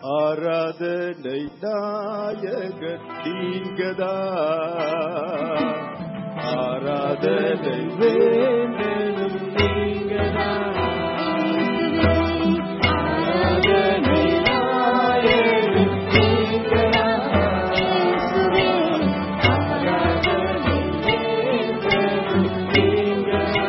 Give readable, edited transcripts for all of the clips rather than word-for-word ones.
ஆராதனை நாயகர் நீங்கதான், ஆராதனை வேண்டனும் நீங்கதான், ஆராதனை நாயகர் நீங்கதான், ஆராதனை வேண்டனும் நீங்கதான்.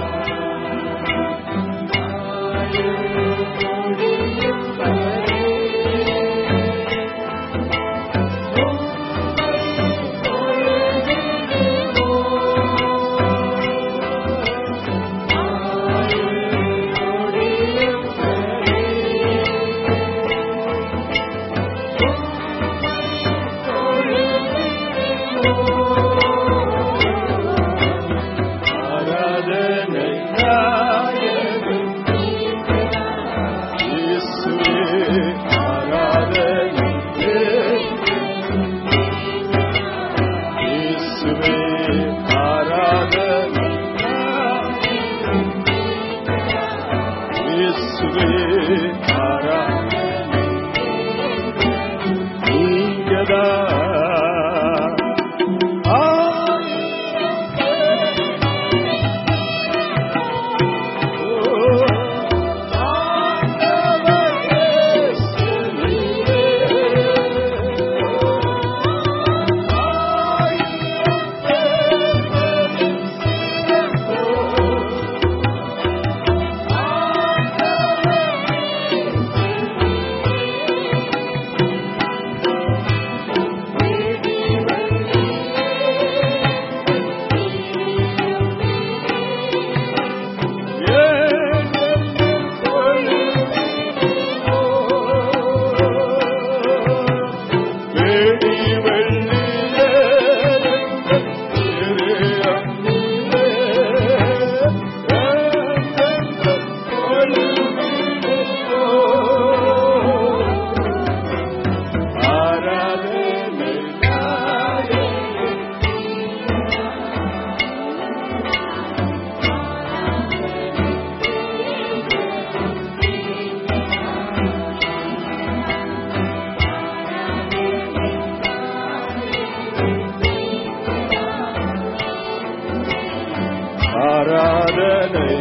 ஆராதனை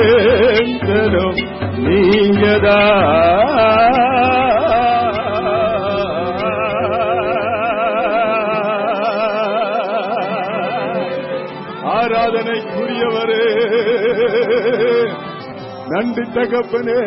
வேண்டனும் நீங்கதான், ஆராதனைக்குரியவரே நன்றி தகப்பனே.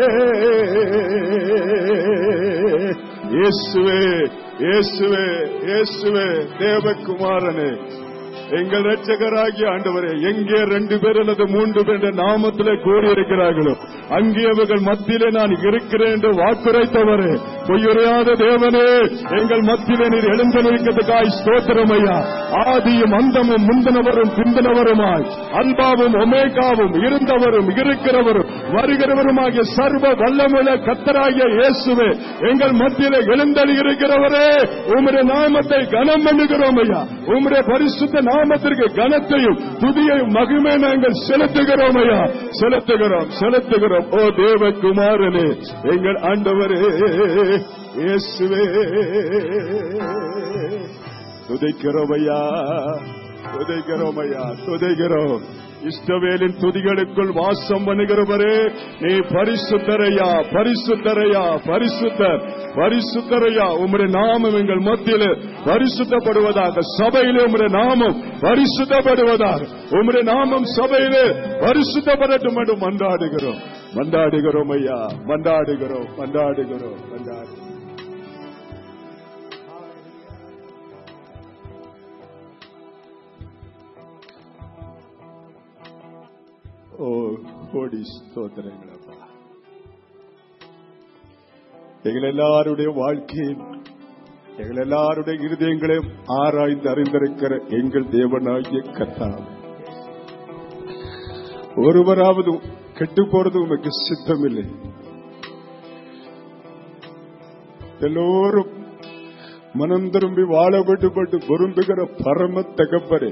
இயேசுவே இயேசுவே இயேசுவே தேவகுமாரனே, எங்கள் இரட்சகராகிய ஆண்டவரே, எங்கே 2 பேர் அல்லது 3 பேர் நாமத்திலே கூடியிருக்கிறார்களோ அங்கே அவர்கள் மத்தியிலே நான் இருக்கிறேன் என்று வாக்குரைத்தவரே, பொய்யுரையாத தேவனே, எங்கள் மத்தியிலே நீர் எழுந்திருக்கிறதுக்காய் ஸ்தோத்திரம் ஐயா. ஆதியும் அந்தமும் முந்தினவரும் பிந்தினவருமாய், அல்பாவும் ஒமேகாவும், இருந்தவரும் இருக்கிறவரும் வருகிறவருமாகிய சர்வ வல்லமுள்ள கர்த்தராகிய இயேசுவே, எங்கள் மத்தியிலே எழுந்தருளி இருக்கிறவரே, உம்முடைய நாமத்தை கனம் பண்ணுகிறோம் ஐயா. உம்முடைய பரிசுத்த நாமத்திற்கு கனத்தையும் துதியையும் மகிமை நாங்கள் செலுத்துகிறோம் ஐயா, செலுத்துகிறோம் செலுத்துகிறோம். ஓ தேவகுமாரனே, எங்கள் ஆண்டவரே இயேசுவே, துதிக்கிறோம் ஐயா, துதிக்கிறோம் ஐயா, துதிக்கிறோம். இஸ்ரவேலின் துதிகளுக்குள் வாசம் பண்ணுகிறவரே, நீ பரிசுத்தரையா, பரிசுத்தரையா, பரிசுத்தர், பரிசுத்தரையா. உம்முடைய நாமம் எங்கள் மத்தியிலே பரிசுத்தப்படுவதாக, சபையிலே உம்முடைய நாமம் பரிசுத்தப்படுவதாக, உம்முடைய நாமம் சபையிலே பரிசுத்தப்படட்டும் என்று மன்றாடுகிறோம், மன்றாடுகிறோம் ஐயா, மன்றாடுகிறோம், மன்றாடுகிறோம், மன்றாடுகிறோம். ஓ கோடி ஸ்தோத்திரங்களப்பா. எங்கள் எல்லாருடைய வாழ்க்கையில், எங்கள் எல்லாருடைய இருதயங்களையும் ஆராய்ந்து அறிந்திருக்கிற எங்கள் தேவனாகிய கர்த்தாவே, ஒருவராவது கெட்டு போறது உமக்கு சித்தமில்லை. எல்லோரும் மனம் திரும்பி வாழ விட்டுப்பட்டு விரும்புகிற பரம தகப்பரே,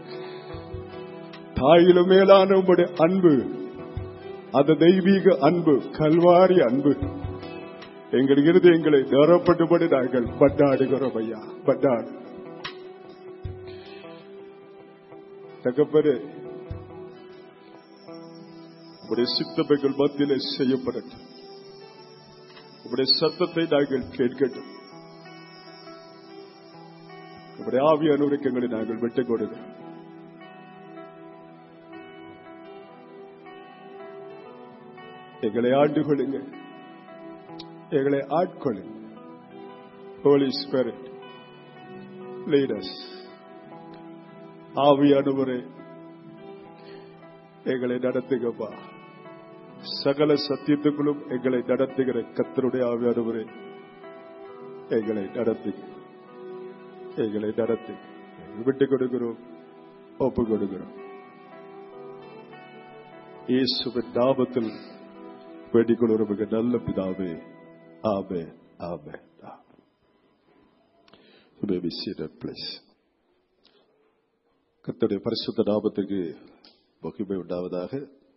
தாயிலும் மேலான உம்முடைய அன்பு, அந்த தெய்வீக அன்பு, கல்வாரி அன்பு எங்கள் இருதயங்களை நிரப்பட்டுபடி நாங்கள் பட்டாடுகிறோம் ஐயா. பட்டாடு தகப்பனே, உடைய சித்தம் எங்கள் மத்தியிலே செய்யப்படட்டும். உடைய சத்தத்தை நாங்கள் கேட்கட்டும். உடைய ஆவியானவருக்கு எங்களை நாங்கள் விட்டுக் கொடுக்கிறோம். எங்களை ஆண்டு கொள்ளுங்க, எங்களை ஆட்கொள்ளுங்க. Holy Spirit, lead us. ஆவியானவரே எங்களை நடத்துங்கப்பா. சகல சத்தியத்துக்குள்ளும் எங்களை நடத்துகிற கர்த்தருடைய ஆவியானவரே எங்களை நடத்துங்க, எங்களை நடத்துங்க. விட்டுக் கொடுக்கிறோம், ஒப்பு கொடுக்கிறோம். இயேசுவின் நாமத்தில் வேண்டிக் கொள்கிறோம் மிக நல்ல பிதாவே. ஆமென், ஆமென். கர்த்தருடைய பரிசுத்த நாமத்துக்கு மகிமை உண்டாவதாக.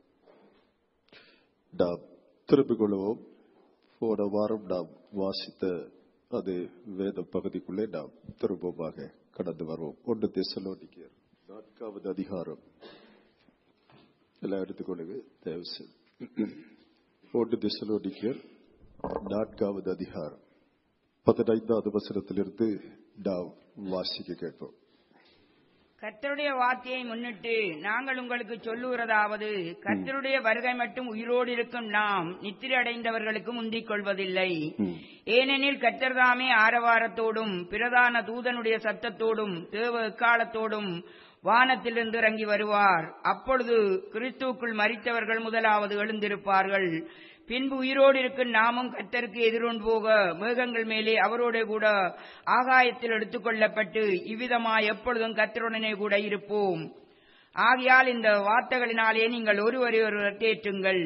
நாம் திரும்பிக் கொள்வோம். போன வாரம் நாம் வாசித்த அது வேத பகுதிக்குள்ளே நாம் திரும்பமாக கடந்து வருவோம். 1 தெசலோனிக்கேயர் 4வது அதிகாரம் எல்லாம் எடுத்துக்கொள்ளுங்க தயவு செய்து. 1 தெசலோனிக்கேயர் 4வது அதிகாரம் 15வது வசனத்திலிருந்து நாம் வாசிக்க கேட்போம். கர்த்தருடைய வார்த்தையை முன்னிட்டு நாங்கள் உங்களுக்கு சொல்லுகிறதாவது, கர்த்தருடைய வருகை மட்டும் உயிரோடு இருக்கும் நாம் நித்திரை அடைந்தவர்களுக்கு முந்திக் கொள்வதில்லை. ஏனெனில் கர்த்தர் தாமே ஆரவாரத்தோடும் பிரதான தூதனுடைய சத்தத்தோடும் தேவ எக்காலத்தோடும் வானத்திலிருந்து இறங்கி வருவார். அப்பொழுது கிறிஸ்துவுக்குள் மரித்தவர்கள் முதலாவது எழுந்திருப்பார்கள். பின்பு உயிரோடு இருக்கும் நாமும் கர்த்தருக்கு எதிரொன்று போக மேகங்கள் மேலே அவரோட கூட ஆகாயத்தில் எடுத்துக் கொள்ளப்பட்டு இவ்விதமாய் எப்பொழுதும் கர்த்தருடனே கூட இருப்போம். ஆகையால் இந்த வார்த்தைகளினாலே நீங்கள் ஒருவரை ஒருவர் தேற்றுங்கள்.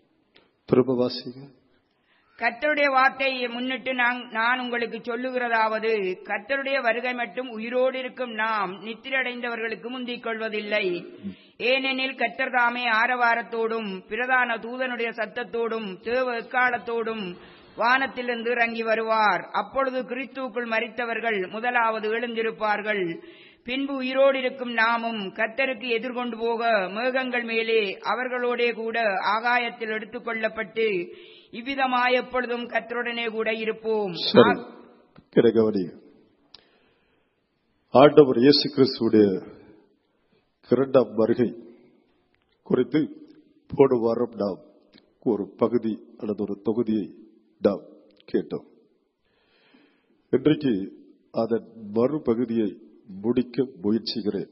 கர்த்தருடைய வார்த்தையை முன்னிட்டு நான் உங்களுக்கு சொல்லுகிறதாவது, கர்த்தருடைய வருகை மட்டும் உயிரோடு இருக்கும் நாம் நித்திரடைந்தவர்களுக்கு முந்திக் கொள்வதில்லை. ஏனெனில் கர்த்தர் தாமே ஆரவாரத்தோடும் பிரதான தூதனுடைய சத்தத்தோடும் தேவ எக்காலத்தோடும் வானத்திலிருந்து இறங்கி வருவார். அப்பொழுது கிறிஸ்துவுக்குள் மரித்தவர்கள் முதலாவது எழுந்திருப்பார்கள். பின்பு உயிரோடு இருக்கும் நாமும் கர்த்தருக்கு எதிர்கொண்டு போக மேகங்கள் மேலே அவர்களோடே கூட ஆகாயத்தில் எடுத்துக் கொள்ளப்பட்டு இவ்விதமாய் எப்பொழுதும் கர்த்தருடனே கூட இருப்போம். ஆண்டவர் இயேசு கிறிஸ்துவுடைய இரண்டாம் வருகை குறித்து போன வாரம் நாம் ஒரு பகுதி அல்லது ஒரு தொகுதியை நாம் கேட்டோம். இன்றைக்கு அதன் மறுபகுதியை முடிக்க முயற்சிக்கிறேன்.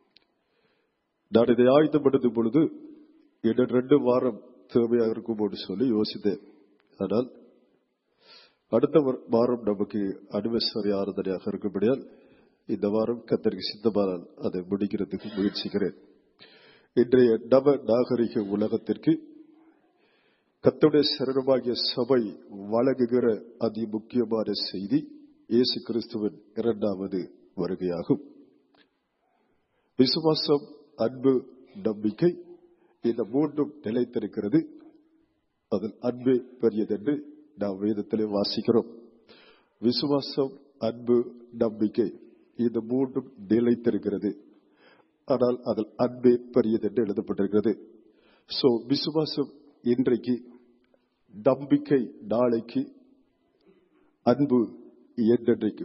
நான் இதை ஆயத்தப்படுத்தும் பொழுது இன்னும் 2 வாரம் தேவையாக இருக்கும் என்று சொல்லி யோசித்தேன். ஆனால் அடுத்த வாரம் நமக்கு அனிவர்சரி ஆராதனையாக இருக்கும்படியால் இந்த வாரம் கர்த்தருக்கு சித்தமானால் அதை முடிக்கிறதுக்கு முயற்சிக்கிறேன். இன்றைய நவ நாகரிக உலகத்திற்கு கர்த்தருடைய சரீரமாகிய சபை வழங்குகிற அதி முக்கியமான செய்தி இயேசு கிறிஸ்துவின் இரண்டாவது வருகையாகும். விசுவாசம், அன்பு, நம்பிக்கை இந்த மூன்றும் நிலைத்திருக்கிறது. அதில் அன்பே பெரியதென்று நாம் வேதத்திலே வாசிக்கிறோம். விசுவாசம், அன்பு, நம்பிக்கை இந்த மூன்றும் நிலைத்திருக்கிறது. ஆனால் அதில் அன்பே பெரியதென்று எழுதப்பட்டிருக்கிறது. சோ விசுவாசம் இன்றைக்கு, நம்பிக்கை நாளைக்கு, அன்பு என்றைக்கு.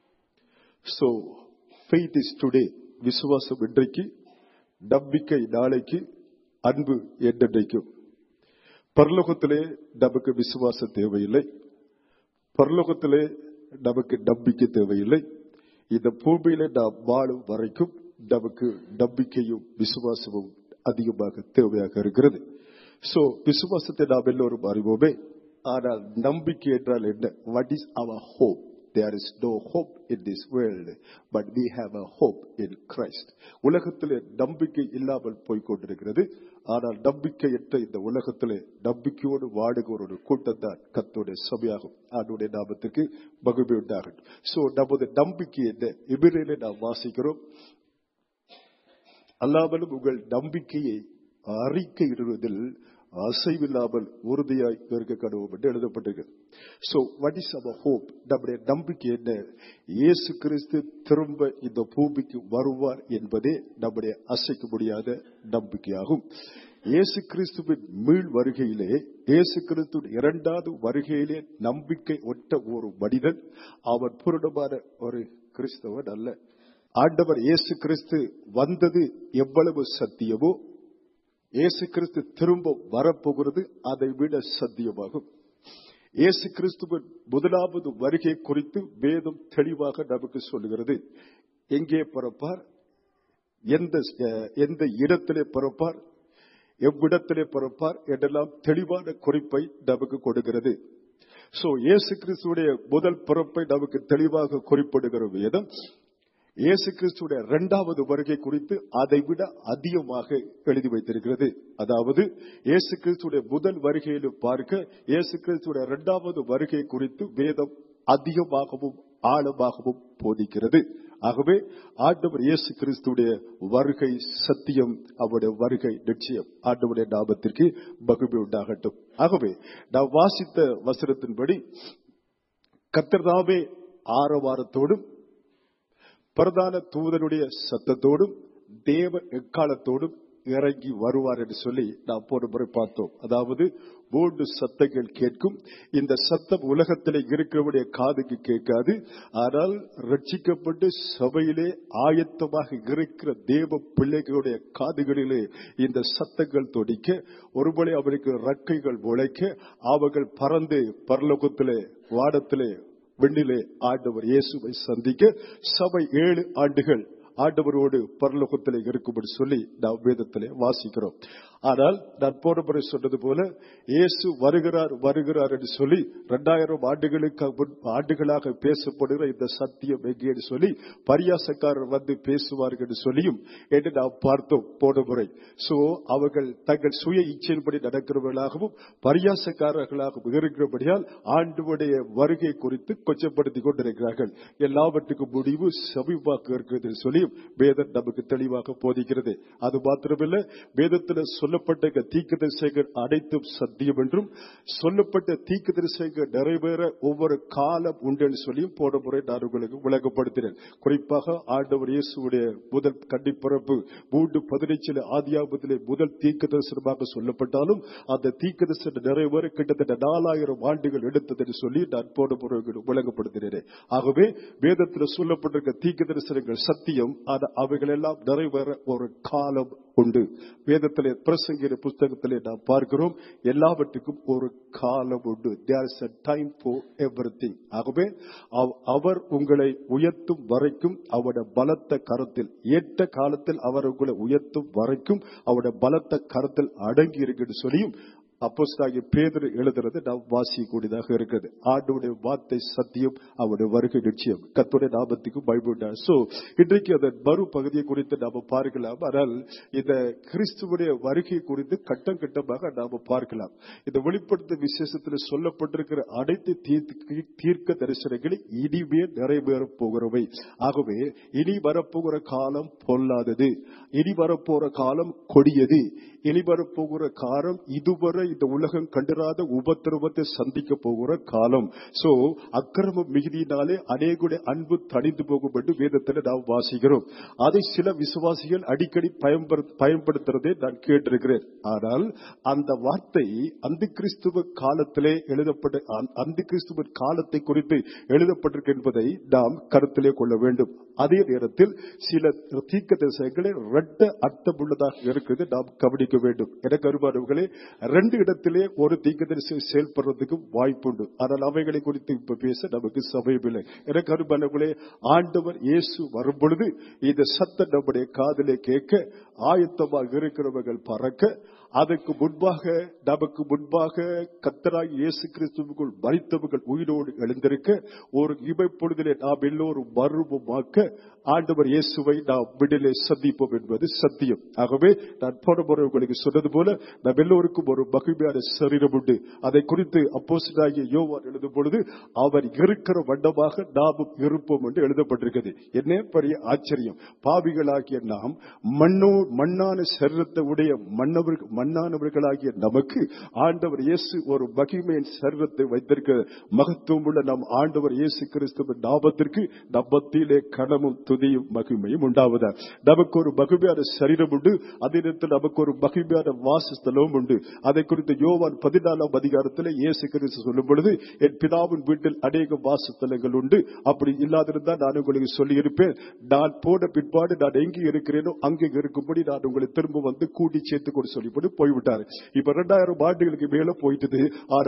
So faith is today. விசுவாசம் இன்றைக்கு, நம்பிக்கை நாளைக்கு, அன்பு என்றைக்கும். பரலோகத்திலே நமக்கு விசுவாசம் தேவையில்லை, பரலோகத்திலே நமக்கு நம்பிக்கை தேவையில்லை. இந்த பூமியில நாம் வாழும் வரைக்கும் நமக்கு நம்பிக்கையும் விசுவாசமும் அதிகமாக தேவையாக இருக்கிறது. சோ விசுவாசத்தை நாம் எல்லோரும் அறிவோமே. ஆனால் நம்பிக்கை என்றால் என்ன? What is our hope? There is no hope in this world, but we have a hope in Christ. உலகத்திலே நம்பிக்கை இல்லாமல் போய்கொண்டிருக்கிறது. ஆனால் நம்பிக்கையற்ற இந்த உலகத்திலே நம்பிக்கையோடு வாடுகிற ஒரு கூட்டம் தான் கர்த்தருடைய சபையாகும். ஆண்டவருடைய நாமத்துக்கு மகிமை உண்டாகட்டும். சோ நமது நம்பிக்கை என்ன? எபிரேயரிலே நாம் வாசிக்கிறோம், அல்லாமலும் உங்கள் நம்பிக்கையை அறிக்கையிடுவதில் அசைவில்லாமல் உறுதியாய் இருக்க கடவுள் என்று எழுதப்பட்டிருக்கிறது. So what is our hope? நம்முடைய நம்பிக்கை என்ன? இயேசு கிறிஸ்து திரும்ப இந்த பூமிக்கு வருவார் என்பதே நம்முடைய அசைக்க முடியாத நம்பிக்கையாகும். இயேசு கிறிஸ்துவின் மீள் வருகையிலே, இயேசு கிறிஸ்துவின் இரண்டாவது வருகையிலே நம்பிக்கை ஒட்ட ஒரு மனிதன் அவன் பூரணமான ஒரு கிறிஸ்தவன் அல்ல. ஆண்டவர் இயேசு கிறிஸ்து வந்தது எவ்வளவு சத்தியமோ, இயேசு கிறிஸ்து திரும்ப வரப்போகிறது அதை விட சத்தியமாகும். இயேசு கிறிஸ்துவின் முதலாவது வருகை குறித்து வேதம் தெளிவாக நமக்கு சொல்லுகிறது. எங்கே பிறப்பார், எந்த இடத்திலே பிறப்பார், எவ்விடத்திலே பிறப்பார் என்றெல்லாம் தெளிவான குறிப்பை நமக்கு கொடுக்கிறது. சோ இயேசு கிறிஸ்துடைய முதல் பிறப்பை நமக்கு தெளிவாக குறிப்பிடுகிற வேதம் இயேசு கிறிஸ்துடைய இரண்டாவது வருகை குறித்து அதை விட அதிகமாக எழுதி வைத்திருக்கிறது. அதாவது இயேசு கிறிஸ்துடைய முதல் வருகையிலும் பார்க்க இயேசு கிறிஸ்துடைய இரண்டாவது வருகை குறித்து வேதம் அதிகமாகவும் ஆழமாகவும் போதிக்கிறது. ஆகவே ஆண்டவர் இயேசு கிறிஸ்துடைய வருகை சத்தியம், அவருடைய வருகை நிச்சயம். ஆண்டவருடைய நாமத்திற்கு மகிமை உண்டாகட்டும். ஆகவே நாம் வாசித்த வசனத்தின்படி கர்த்தர்தாமே ஆரவாரத்தோடும் பிரதான தூதனுடைய சத்தத்தோடும் தேவ எக்காலத்தோடும் இறங்கி வருவார் என்று சொல்லி நாம் போன முறை பார்த்தோம். அதாவது 3 சத்தங்கள் கேட்கும். இந்த சத்தம் உலகத்திலே இருக்கிறவருடைய காதுக்கு கேட்காது. ஆனால் ரட்சிக்கப்பட்டு சபையிலே ஆயத்தமாக இருக்கிற தேவ பிள்ளைகளுடைய காதுகளிலே இந்த சத்தங்கள் தொடிக்க, ஒருமுறை அவருக்கு ரக்கைகள் முளைக்க, அவர்கள் பறந்து பரலோகத்திலே வானத்திலே விண்ணிலே ஆண்டவர் இயேசுவை சந்திக்க சபை 7 ஆண்டுகள் ஆண்டவரோடு பரலோகத்திலே இருக்கும்படி சொல்லி நாம் வேதத்திலே வாசிக்கிறோம். ஆனால் நான் போன முறை சொன்னது போல இயேசு வருகிறார் வருகிறார் என்று சொல்லி 2000 ஆண்டுகளாக பேசப்படுகிற இந்த சத்தியம் எங்கே என்று சொல்லி பரியாசக்காரர் வந்து பேசுவார்கள் என்று சொல்லியும் என்று நாம் பார்த்தோம் போன முறை. சோ அவர்கள் தங்கள் சுய இச்சையின்படி நடக்கிறவர்களாகவும் பரியாசக்காரர்களாகவும் இருக்கிறபடியால் ஆண்டவருடைய வருகை குறித்து கொச்சப்படுத்திக் கொண்டிருக்கிறார்கள். எல்லாவற்றுக்கும் முடிவு சமீபமாக இருக்கிறது சொல்லி வேதம் நமக்கு தெளிவாக போதிக்கிறது. அது மாத்திரமல்ல, வேதத்தில் சொல்லப்பட்ட தீர்க்கதரிசிகள் அனைத்தும் சத்தியம் என்றும், சொல்லப்பட்ட தீர்க்கதரிசிகள் நிறைவேற ஒவ்வொரு காலம் உண்டு என்று சொல்லியும் போன முறை நான் உங்களுக்கு விளங்கப்படுத்தினேன். குறிப்பாக ஆண்டவர் இயேசுடைய முதல் கன்னிப்பிறப்பு 3:15 ஆதியாகமத்திலே முதல் தீர்க்கதரிசனமாக சொல்லப்பட்டாலும் அந்த தீர்க்கதரிசனம் நிறைவேற கிட்டத்தட்ட 4000 ஆண்டுகள் எடுத்தது என்று சொல்லி நான் போன முறை விளங்கப்படுத்தினேன். ஆகவே வேதத்தில் சொல்லப்பட்டிருக்க தீர்க்கதரிசனங்கள் சத்தியம், அவைகள் எல்லாம் நிறைவேற ஒரு காலம் உண்டு. வேதத்திலே பிரசங்கிற புத்தகத்திலே நாம் பார்க்கிறோம், எல்லாவற்றுக்கும் ஒரு காலம் உண்டு. There is a time for everything. ஆகவே அவர் உங்களை உயர்த்தும் வரைக்கும் அவருடைய பலத்த கரத்தில், ஏற்ற காலத்தில் அவர் உங்களை உயர்த்தும் வரைக்கும் அவருடைய பலத்த கரத்தில் அடங்கி இருக்கிறது சொல்லியும் அப்போஸ்தலனாகிய பேதுரு எழுதுறது நாம் வாசிக்கக்கூடியதாக இருக்கிறது. ஆண்டவருடைய வார்த்தை சத்தியம், அவருடைய வருகை நிச்சயம். கர்த்தருடைய நாமத்துக்கு மகிமை உண்டாகட்டும். சோ இன்றைக்கு அந்த மறு பகுதியை குறித்து நாம பார்க்கலாம். ஆனால் இந்த கிறிஸ்துவுடைய வருகை குறித்து கட்டம் கட்டமாக நாம பார்க்கலாம். இந்த வெளிப்படுத்த விசேஷத்தில் சொல்லப்பட்டிருக்கிற அனைத்து தீர்க்க தரிசனங்களை இனிமே நிறைவேற போகிறவை. ஆகவே இனி வரப்போகிற காலம் பொல்லாதது, இனி வரப்போகிற காலம் கொடியது, இனி வரப்போகிற காலம் இதுவரை இந்த உலகம் கண்டிராத உபத்திரவத்தை சந்திக்க போகிற காலம். சோ அக்கிரம மிகுதியினாலே அநேகுடைய அன்பு தணிந்து போகும் என்று வேதத்தில் நாம் வாசிக்கிறோம். அதை சில விசுவாசிகள் அடிக்கடி பயன்படுத்துறதை நான் கேட்டிருக்கிறேன். ஆனால் அந்த வார்த்தை அந்த கிறிஸ்துவ காலத்திலே எழுதப்பட்ட, அந்த கிறிஸ்துவ காலத்தை குறித்து எழுதப்பட்டிருக்கு என்பதை நாம் கருத்திலே கொள்ள வேண்டும். அதே நேரத்தில் சில தீர்க்கதரிசனங்களை 2 அர்த்தமுள்ளதாக இருக்கிறது நாம் கவனிக்க வேண்டும். எனக்கு அருமானவர்களே, 2 இடத்திலே ஒரு தீர்க்கதரிசி செயல்படுறதுக்கு வாய்ப்புண்டு. ஆனால் அவைகளை குறித்து இப்ப பேச நமக்கு சமயமில்லை. எனக்கு அருமானவர்களே, ஆண்டவர் இயேசு வரும் பொழுது இந்த சத்தம் நம்முடைய காதிலே கேட்க ஆயத்தமாக இருக்கிறவர்கள் பறக்க, அதற்கு முன்பாக நமக்கு முன்பாக கர்த்தராகிய இயேசு கிறிஸ்துவுக்குள் மரித்தவர்கள் உயிரோடு எழுந்திருக்க, ஒரு இமைப்பொழுதிலே நாம் எல்லோரும் மறுபமாக்க ஆண்டவர் இயேசுவை நாம் விடிலே சந்திப்போம் என்பது சத்தியம். ஆகவே நான் போன முறை உங்களுக்கு சொன்னது போல நம் எல்லோருக்கும் ஒரு மகிமையான சரீரம் உண்டு. அதை குறித்து அப்போஸ்தலனாகிய யோவான் எழுதும் பொழுது அவர் இருக்கிற வண்ணமாக நாமும் இருப்போம் என்று எழுதப்பட்டிருக்கிறது. என்ன பெரிய ஆச்சரியம்! பாவிகளாகிய நாம் மண்ணான சரீரத்தை உடைய மண்ணானவர்களாகிய நமக்கு ஆண்டவர் இயேசு ஒரு மகிமையின் சரீரத்தை வைத்திருக்க மகத்துவம் உள்ள நம் ஆண்டவர் இயேசு கிறிஸ்துவின் நாமத்திற்கு நம்மத்திலே கனமும் துதியும் மகிமையும் உண்டாவதா. நமக்கு ஒரு மகிமையான சரீரம் உண்டு, அதே நேரத்தில் நமக்கு ஒரு மகிமையான வாசஸ்தலமும் உண்டு. அதை குறித்து யோவான் 14ஆம் அதிகாரத்தில் இயேசு கிறிஸ்து சொல்லும் பொழுது, என் பிதாவின் வீட்டில் அநேக வாசஸ்தலங்கள் உண்டு, அப்படி இல்லாதிருந்தால் நான் உங்களுக்கு சொல்லி இருப்பேன், நான் போன பிற்பாடு நான் எங்கே இருக்கிறேனோ அங்கே இருக்கும்படி நான் உங்களை திரும்ப வந்து கூட்டி சேர்த்து கொண்டு சொல்லிப்படி போய்விட்டார். இப்ப 2000 ஆண்டுகளுக்கு மேல போயிட்டது.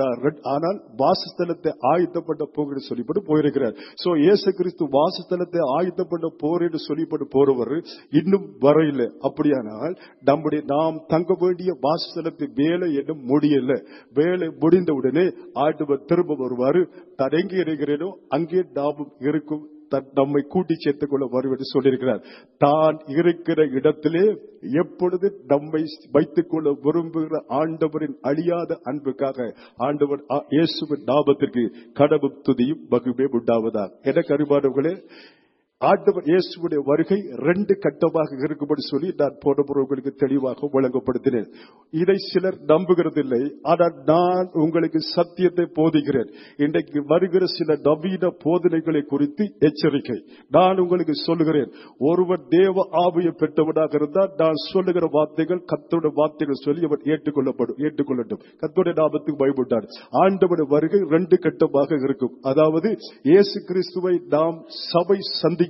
ஆனால் வாசஸ்தலத்தை ஆயத்தப்பட்ட போகிற சொல்லிப்பட்டு போயிருக்கிறார். சோ இயேசு கிறிஸ்து வாசஸ்தலத்தை ஆயத்தப்பட்ட போறேன்னு சொல்லிப்பட்டு போறவர் இன்னும் வரையில்லை. அப்படியானால் நாம் தங்க வேண்டிய வாசஸ்தலத்தை வேலை என்ன முடியல. வேலை முடிந்தவுடனே ஆண்டவர் திரும்ப வருவாரு. தான் எங்கே இருக்கிறேனோ அங்கே நாமும் இருக்கும், நம்மை கூட்டி சேர்த்துக் கொள்ள வரும் என்று சொல்லியிருக்கிறார். தான் இருக்கிற இடத்திலே எப்பொழுது நம்மை வைத்துக் கொள்ள விரும்புகிற ஆண்டவரின் அழியாத அன்புக்காக ஆண்டவர் இயேசுவின் நாமத்திற்கு கடவுள் துதியும் மகிமையும் உண்டாவதாக. எனக்கு அருமையானவர்களே, ஆண்டவர் இயேசுவுடைய வருகை 2 கட்டமாக இருக்கும்படி சொல்லி நான் போன உங்களுக்கு தெளிவாக வழங்கப்படுத்தினேன். இதை சிலர் நம்புகிறதில்லை, ஆனால் நான் உங்களுக்கு சத்தியத்தை போதிக்கிறேன். இன்றைக்கு வருகிற சில நவீன போதனைகளை குறித்து எச்சரிக்கை. நான் உங்களுக்கு சொல்லுகிறேன், ஒருவர் தேவ ஆவியை பெற்றவனாக இருந்தால் நான் சொல்லுகிற வார்த்தைகள் கர்த்தருடைய வார்த்தைகள் சொல்லி அவர் ஏற்றுக்கொள்ளட்டும். கர்த்தருடைய நாமத்துக்கு பயப்பட்டார். ஆண்டவருடைய வருகை 2 கட்டமாக இருக்கும். அதாவது இயேசு கிறிஸ்துவை நாம் சபை சந்தி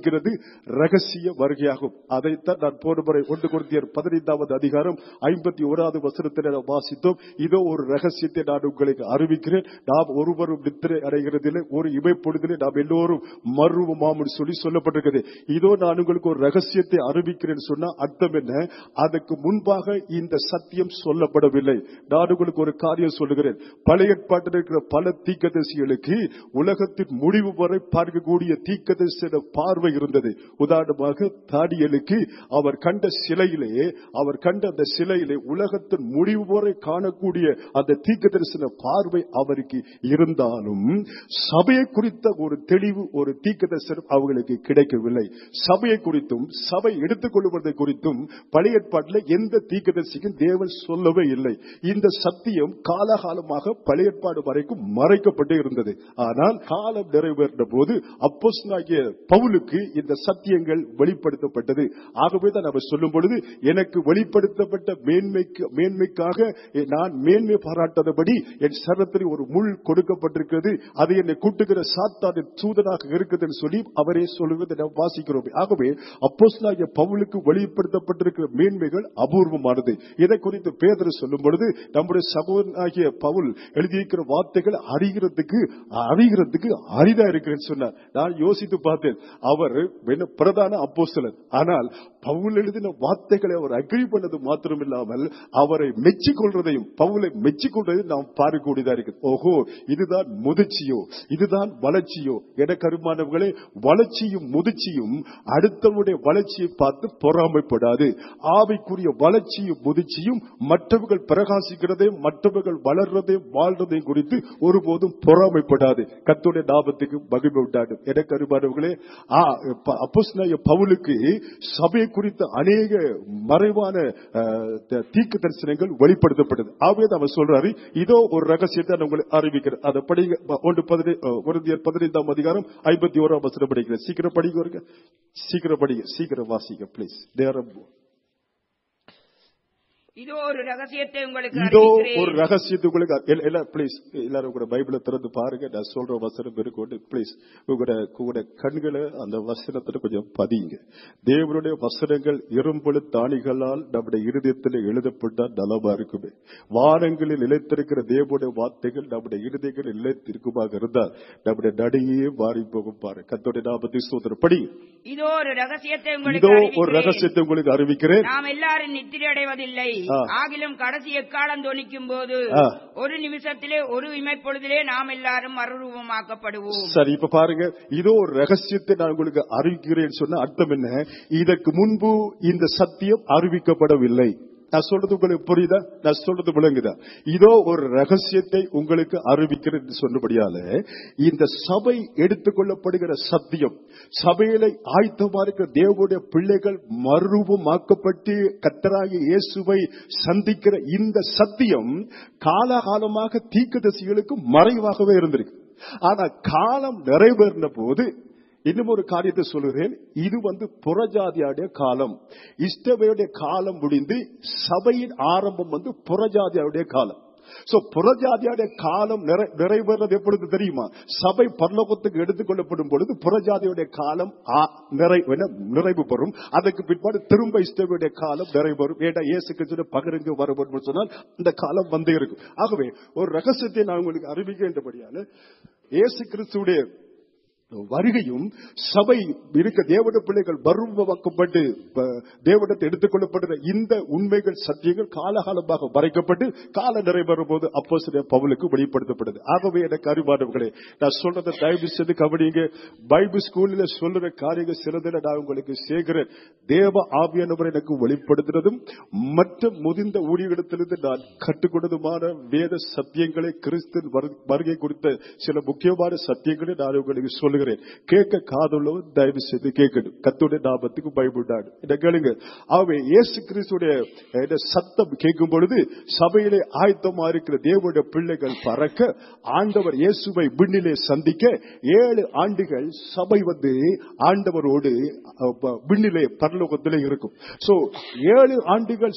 ரகசிய வருகையாகும். அதைத்தான் நான் போன முறை 1 கொரிந்தியர் 15ஆம் அதிகாரம் 51ஆவது வசனத்தில் வாசித்தோம். இதோ ஒரு ரகசியத்தை நான் உங்களுக்கு அறிவிக்கிறேன், நாம் ஒருவரும் நித்திரை அடைகிறதில்லை, ஒரு இமைப்பொழுதிலே நாம் எல்லோரும் மறுரூபமாம் சொல்லி சொல்லப்பட்டிருக்கிறது. இதோ நான் உங்களுக்கு ஒரு ரகசியத்தை அறிவிக்கிறேன் சொன்னா அர்த்தம் என்ன? அதற்கு முன்பாக இந்த சத்தியம் சொல்லப்படவில்லை. நான் உங்களுக்கு ஒரு காரியம் சொல்லுகிறேன். பழைய ஏற்பாட்டில் இருக்கிற பல தீர்க்கதரிசிகளுக்கு உலகத்தின் முடிவு வரை பார்க்கக்கூடிய தீர்க்கதரிசி பார்வை இருந்தது. உதாரணமாக தானியேலுக்கு அவர் கண்ட அந்த சிலையிலே உலகத்தின் முடிவு வரை காணக்கூடிய அந்த தீர்க்கதரிசன பார்வை அவருக்கு இருந்தாலும் சபையை குறித்த ஒரு தெளிவு, ஒரு தீர்க்கதரிசனம் அவர்களுக்கு கிடைக்கவில்லை. சபையை குறித்தும் சபை எடுத்துக் கொள்வதை குறித்தும் பழைய ஏற்பாட்டில் எந்த தீர்க்கதரிசிக்கும் தேவன் சொல்லவே இல்லை. இந்த சத்தியம் காலகாலமாக பழைய ஏற்பாடு வரைக்கும் மறைக்கப்பட்டு இருந்தது. ஆனால் காலம் நிறைவேறின போது அப்போஸ்தலனாகிய பவுலுக்கு இந்த சத்தியங்கள் வெளிப்படுத்தப்பட்டது. ஆகவேதான் அவர் சொல்லும் பொழுது, எனக்கு வெளிப்படுத்தப்பட்ட மேன்மைக்காக நான் மேன்மை பாராட்டாதபடி என் சரீரத்தில் ஒரு முள் கொடுக்கப்பட்டிருக்கிறது, அது என்னை கூட்டுகிற சாத்தானின் தூதனாக இருக்கிறது சொல்லி அவரே சொல்லுவதை நாம் வாசிக்கிறோம். ஆகவே அப்போஸ்தலனாகிய பவுலுக்கு வெளிப்படுத்தப்பட்டிருக்கிற மேன்மைகள் அபூர்வமானது. இதை குறித்து பேதுரு சொல்லும் பொழுது, நம்முடைய சகோதரனாகிய பவுல் எழுதியிருக்கிற வார்த்தைகள் அறிகிறதுக்கு அரிதா இருக்கிறேன்னு சொன்னார். நான் யோசித்து பார்த்தேன், அவர் பிரதான அப்போஸ்தலர். ஆனால் பவுல் எழுதின வார்த்தைகளை அவர் அக்ரி பண்ணது மாத்திரமில்லாமல் அவரை மெச்சிக்கொள்றதையும் பவுலை மெச்சிக்கொள்றதையும் நாம் பார்க்கக்கூடியதா இருக்கு. ஓஹோ, இதுதான் முதிர்ச்சியோ, இதுதான் வளர்ச்சியோ? என கருமானவர்களே, வளர்ச்சியும் முதிர்ச்சியும் அடுத்தவருடைய வளர்ச்சியை பார்த்து பொறாமைப்படாது. ஆவிக்குரிய வளர்ச்சியும் முதிர்ச்சியும் மற்றவர்கள் பிரகாசிக்கிறதையும் மற்றவர்கள் வளர்றதையும் வாழ்றதையும் குறித்து ஒருபோதும் பொறாமைப்படாது. கர்த்தருடைய நாமத்துக்கு மகிமை உண்டாகும். என கருமானவர்களே, அப்போஸ்தலனாகிய பவுலுக்கு சபை குறித்த அநேக மறைவான தீர்க்க தரிசனங்கள் வெளிப்படுத்தப்பட்டது. ஆகவே அவர் சொல்றாரு, இதோ ஒரு ரகசியத்தை நான் உங்களுக்கு அறிவிக்கிறேன். அதை படிங்க. 1 கொரிந்தியர் 15ஆம் அதிகாரம் 51ஆம் வசனம் படிக்கிறேன். சீக்கிரம் படிக்க, சீக்கிரம் வாசிங்க ப்ளீஸ். இதோ ஒரு ரகசியத்தை உங்களுக்கு ப்ளீஸ் எல்லாரும் கூட பைபிளை திறந்து பாருங்க. நான் சொல்ற வசனம் இருக்கும். ப்ளீஸ் உங்களோட கண்களை அந்த வசனத்துல கொஞ்சம் பதிங்க. தேவனுடைய வசனங்கள் இரும்பொழு தாணிகளால் நம்முடைய இருதயத்தில் எழுதப்பட்டால் நலமா இருக்குமே. வானங்களில் நிலைத்திருக்கிற தேவனுடைய வார்த்தைகள் நம்முடைய இருதயங்களில் நிலைத்திருக்குமாக இருந்தால் நம்முடைய நடையே மாறி போகும். பாரு, கர்த்தருடைய நாமத்தை ஸ்தோத்திரம். படி. இதோ ஒரு ரகசியத்தை உங்களுக்கு அறிவிக்கிறேன். நாம் எல்லாரும் நித்திரை அடைவதில்லை. ஆகிலும் கடைசி எக்காலம் தொனிக்கும் போது ஒரு நிமிஷத்திலே ஒரு இமைப்பொழுதிலே நாம் எல்லாரும் மறுரூபமாக்கப்படுவோம். சரி, இப்ப பாருங்க, இதோ ஒரு ரகசியத்தை நான் உங்களுக்கு அறிவிக்கிறேன் சொன்ன அர்த்தம் என்ன? இதற்கு முன்பு இந்த சத்தியம் அறிவிக்கப்படவில்லை. நான் சொல்றது உங்களுக்கு புரியுதா? நான் சொல்றது விளங்குதா? இதோ ஒரு ரகசியத்தை உங்களுக்கு அறிவிக்கிறேன் சொன்னபடியால இந்த சபை எடுத்துக்கொள்ளப்படுகிற சத்தியம், சபையில ஆயத்தமா இருக்கிற தேவனுடைய பிள்ளைகள் மறுரூபமாக்கப்பட்டு கர்த்தராகிய இயேசுவை சந்திக்கிற இந்த சத்தியம் காலகாலமாக தீர்க்கதரிசிகளுக்கு மறைவாகவே இருந்திருக்கு. ஆனா காலம் நிறைவேறின போது இன்னும் ஒரு காரியத்தை சொல்கிறேன். இது புறஜாதியாடைய காலம். இஸ்ரவேலுடைய காலம் முடிந்து சபையின் ஆரம்பம் புறஜாதியாருடைய காலம். சோ புறஜாதியாடைய காலம் நிறைவேறது எப்பொழுது தெரியுமா? சபை பரலோகத்துக்கு எடுத்துக்கொள்ளப்படும் பொழுது புறஜாதியுடைய காலம் நிறைவு பெறும். அதற்கு பிற்பாடு திரும்ப இஸ்ரவேலுடைய காலம் நிறைவேறும். ஏன்னா இயேசு கிறிஸ்து பகிரங்கு வரப்படும் சொன்னால் இந்த காலம் வந்தே இருக்கும். ஆகவே ஒரு ரகசியத்தை நான் உங்களுக்கு அறிவிக்கின்றபடியான இயேசு கிறிஸ்துடைய வருகையும் சபை இருக்க தேவனுடைய பிள்ளைகள் மறுரூபமாக்கப்பட்டு தேவனிடத்தில் எடுத்துக்கொள்ளப்படுகிற இந்த உண்மைகள் சத்தியங்கள் காலகாலமாக மறைக்கப்பட்டு கால நிறைவேறும் போது அப்போஸ்தலர் பவுலுக்கு வெளிப்படுத்தப்படுது. ஆகவே எனக்கு அறிவானவர்களே, நான் சொல்றதை தயவு செய்து கவனிங்க. பைபிள் ஸ்கூல்ல சொல்லுற காரியங்கள் சிலதில் நான் உங்களுக்கு சேர்க்கிறேன். தேவ ஆவியானவர் எனக்கு வெளிப்படுத்துறதும் மற்ற முதிர்ந்த ஊழியர்களிடத்திலிருந்து நான் கற்றுக்கொண்டதுமான வேத சத்தியங்களை, கிறிஸ்து வருகை குறித்த சில முக்கியமான சத்தியங்களை நான் உங்களுக்கு சொல்லுகிறேன். கேட்க காதுள்ளவர் தயவு செய்து கேட்கணும். கர்த்தருடைய நாமத்துக்கு பயப்படாது கேளுங்க. ஆகவே இயேசு கிறிஸ்துடைய சத்தம் கேட்கும் பொழுது சபையிலே ஆயத்தமா இருக்கிற தேவனுடைய பிள்ளைகள் பறக்க ஆண்டவர் இயேசுவை விண்ணிலே சந்திக்க 7 ஆண்டுகள் சபை ஆண்டவரோடு விண்ணிலே பரலோகத்திலே இருக்கும். சோ 7 ஆண்டுகள்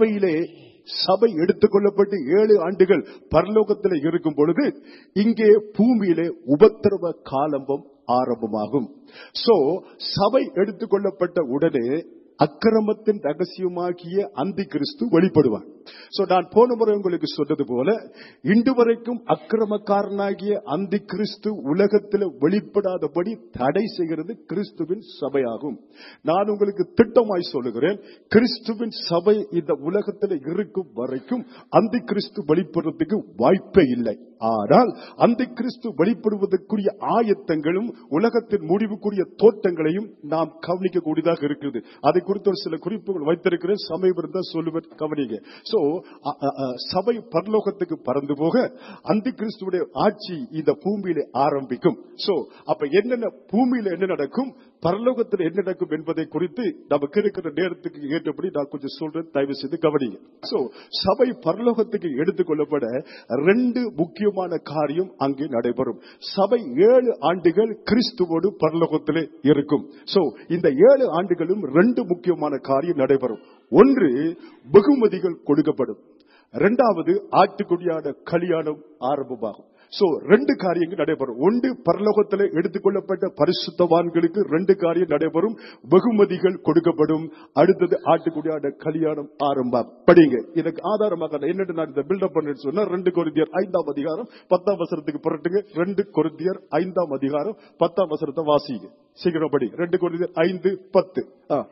சபை எடுத்துக்கொள்ளப்பட்டு 7 ஆண்டுகள் பரலோகத்தில் இருக்கும் பொழுது இங்கே பூமியிலே உபத்திரவ காலம்பம் ஆரம்பமாகும். சோ சபை எடுத்துக்கொள்ளப்பட்ட உடனே அக்கிரமத்தின் ரகசியமாகிய அந்தி கிறிஸ்து வெளிப்படுவார். சோ நான் போன முறை உங்களுக்கு சொன்னது போல இன்று வரைக்கும் அக்கிரமக்காரனாகிய அந்தி கிறிஸ்து உலகத்தில் வெளிப்படாதபடி தடை செய்கிறது கிறிஸ்துவின் சபையாகும். நான் உங்களுக்கு திட்டமாய் சொல்லுகிறேன், கிறிஸ்துவின் சபை இந்த உலகத்தில் இருக்கும் வரைக்கும் அந்தி கிறிஸ்து வெளிப்படுறதுக்கு வாய்ப்பே இல்லை. ஆனால் அந்த கிறிஸ்து வெளிப்படுவதற்குரிய ஆயத்தங்களும் உலகத்தின் முடிவுக்குரிய தோற்றங்களையும் நாம் கவனிக்கக்கூடியதாக இருக்கிறது. அதை குறித்து ஒரு சில குறிப்புகள் வைத்திருக்கிறேன். சமயம் இருந்தால் சொல்லுவேன், கவனிங்க. சோ சபை பரலோகத்துக்கு பறந்து போக அந்த கிறிஸ்துடைய ஆட்சி இந்த பூமியில ஆரம்பிக்கும். சோ அப்ப என்னென்ன பூமியில என்ன நடக்கும், பரலோகத்தில் என்ன நடக்கும் என்பதை குறித்து நமக்கு இருக்கிற நேரத்துக்கு ஏற்றபடி நான் கொஞ்சம் சொல்றேன், தயவு செய்து கவனிங்க. சோ சபை பரலோகத்துக்கு எடுத்துக்கொள்ளப்பட 2 முக்கியமான காரியம் அங்கே நடைபெறும். சபை 7 ஆண்டுகள் கிறிஸ்துவோடு பரலோகத்திலே இருக்கும். சோ இந்த 7 ஆண்டுகளும் 2 முக்கியமான காரியம் நடைபெறும். ஒன்று, வெகுமதிகள் கொடுக்கப்படும். 2வது, ஆட்டுக்குடியான கல்யாணம் ஆரம்பமாகும். சோ 2 காரியங்கள் நடைபெறும். ஒன்று, பரலோகத்தில் எடுத்துக்கொள்ளப்பட்ட பரிசுத்தவான்களுக்கு 2 காரியம் நடைபெறும். வெகுமதிகள் கொடுக்கப்படும். அடுத்தது, ஆட்டுக்குடியான கல்யாணம் ஆரம்பம். படிங்க, எனக்கு ஆதாரமாக என்னென்னு நான் இந்த பில்டப் பண்ண சொன்னா 2 கொரிந்தியர் 5ஆம் அதிகாரம் 10ஆம் வசனத்துக்கு புரட்டுங்க. 2 கொரிந்தியர் 5ஆம் அதிகாரம் 10ஆம் வசனத்தை வாசிங்க. சீக்கிரம் படி. 2 கொரிந்தியர் 5:10.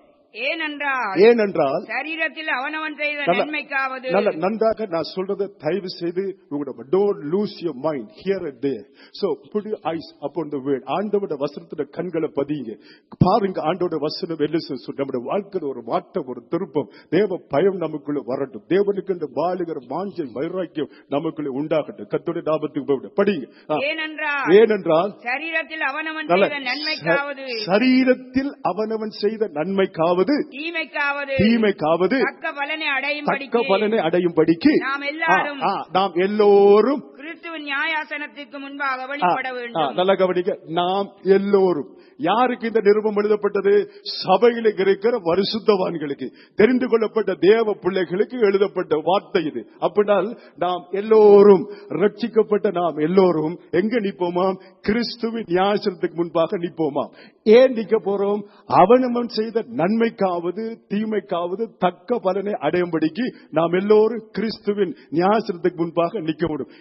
ஏனென்றால் சரீரத்தில் அவனவன் செய்த நன்மைக்காவது. நன்றாக நான் சொல்றதை தயவு செய்து உங்களோட don't lose your mind here and there. So put your eyes upon the word. ஆண்டவருடைய வசனத்தோட கண்களை பதியுங்க. பாருங்க ஆண்டவருடைய வசனம் என்ன சொல்லுது. நம்முடைய வாழ்க்கையில் ஒரு மாற்றம், ஒரு திருப்பம், தேவ பயம் நமக்குள்ள வரட்டும். தேவனுக்கு இந்த வாழுகிற வாஞ்சை வைராக்கியம் நமக்குள்ள உண்டாகட்டும். கர்த்தருடைய நாமத்துக்கு போகட்டும். படிங்க. ஏனென்றால் சரீரத்தில் அவனவன் செய்த நன்மைக்காவது, சரீரத்தில் அவனவன் செய்த நன்மைக்காவது, தீமைக்காவது தக்க பலனை அடையும்படிக்கு நாம் எல்லோரும் கிறிஸ்துவின் நியாயாசனத்துக்கு முன்பாக வெளிப்பட வேண்டும். நல்ல கவனிக்க. நாம் எல்லோரும் யாருக்கு இந்த நிருபம் எழுதப்பட்டது? சபையில் இருக்கிற பரிசுத்தவான்களுக்கு, தெரிந்து கொள்ளப்பட்ட தேவ பிள்ளைகளுக்கு எழுதப்பட்ட வார்த்தை இது. அப்படினால் நாம் எல்லோரும், ரட்சிக்கப்பட்ட நாம் எல்லோரும் எங்க நிற்போமாம்? கிறிஸ்துவின் நியாயாசனத்துக்கு முன்பாக நிற்போமாம். ஏன் நிற்க போறோம்? அவனவன் செய்த நன்மைக்காவது தீமைக்காவது தக்க பலனை அடையும்படிக்கு நாம் எல்லோரும் கிறிஸ்துவின் நியாயாசனத்துக்கு முன்பாக நிற்க முடியும்.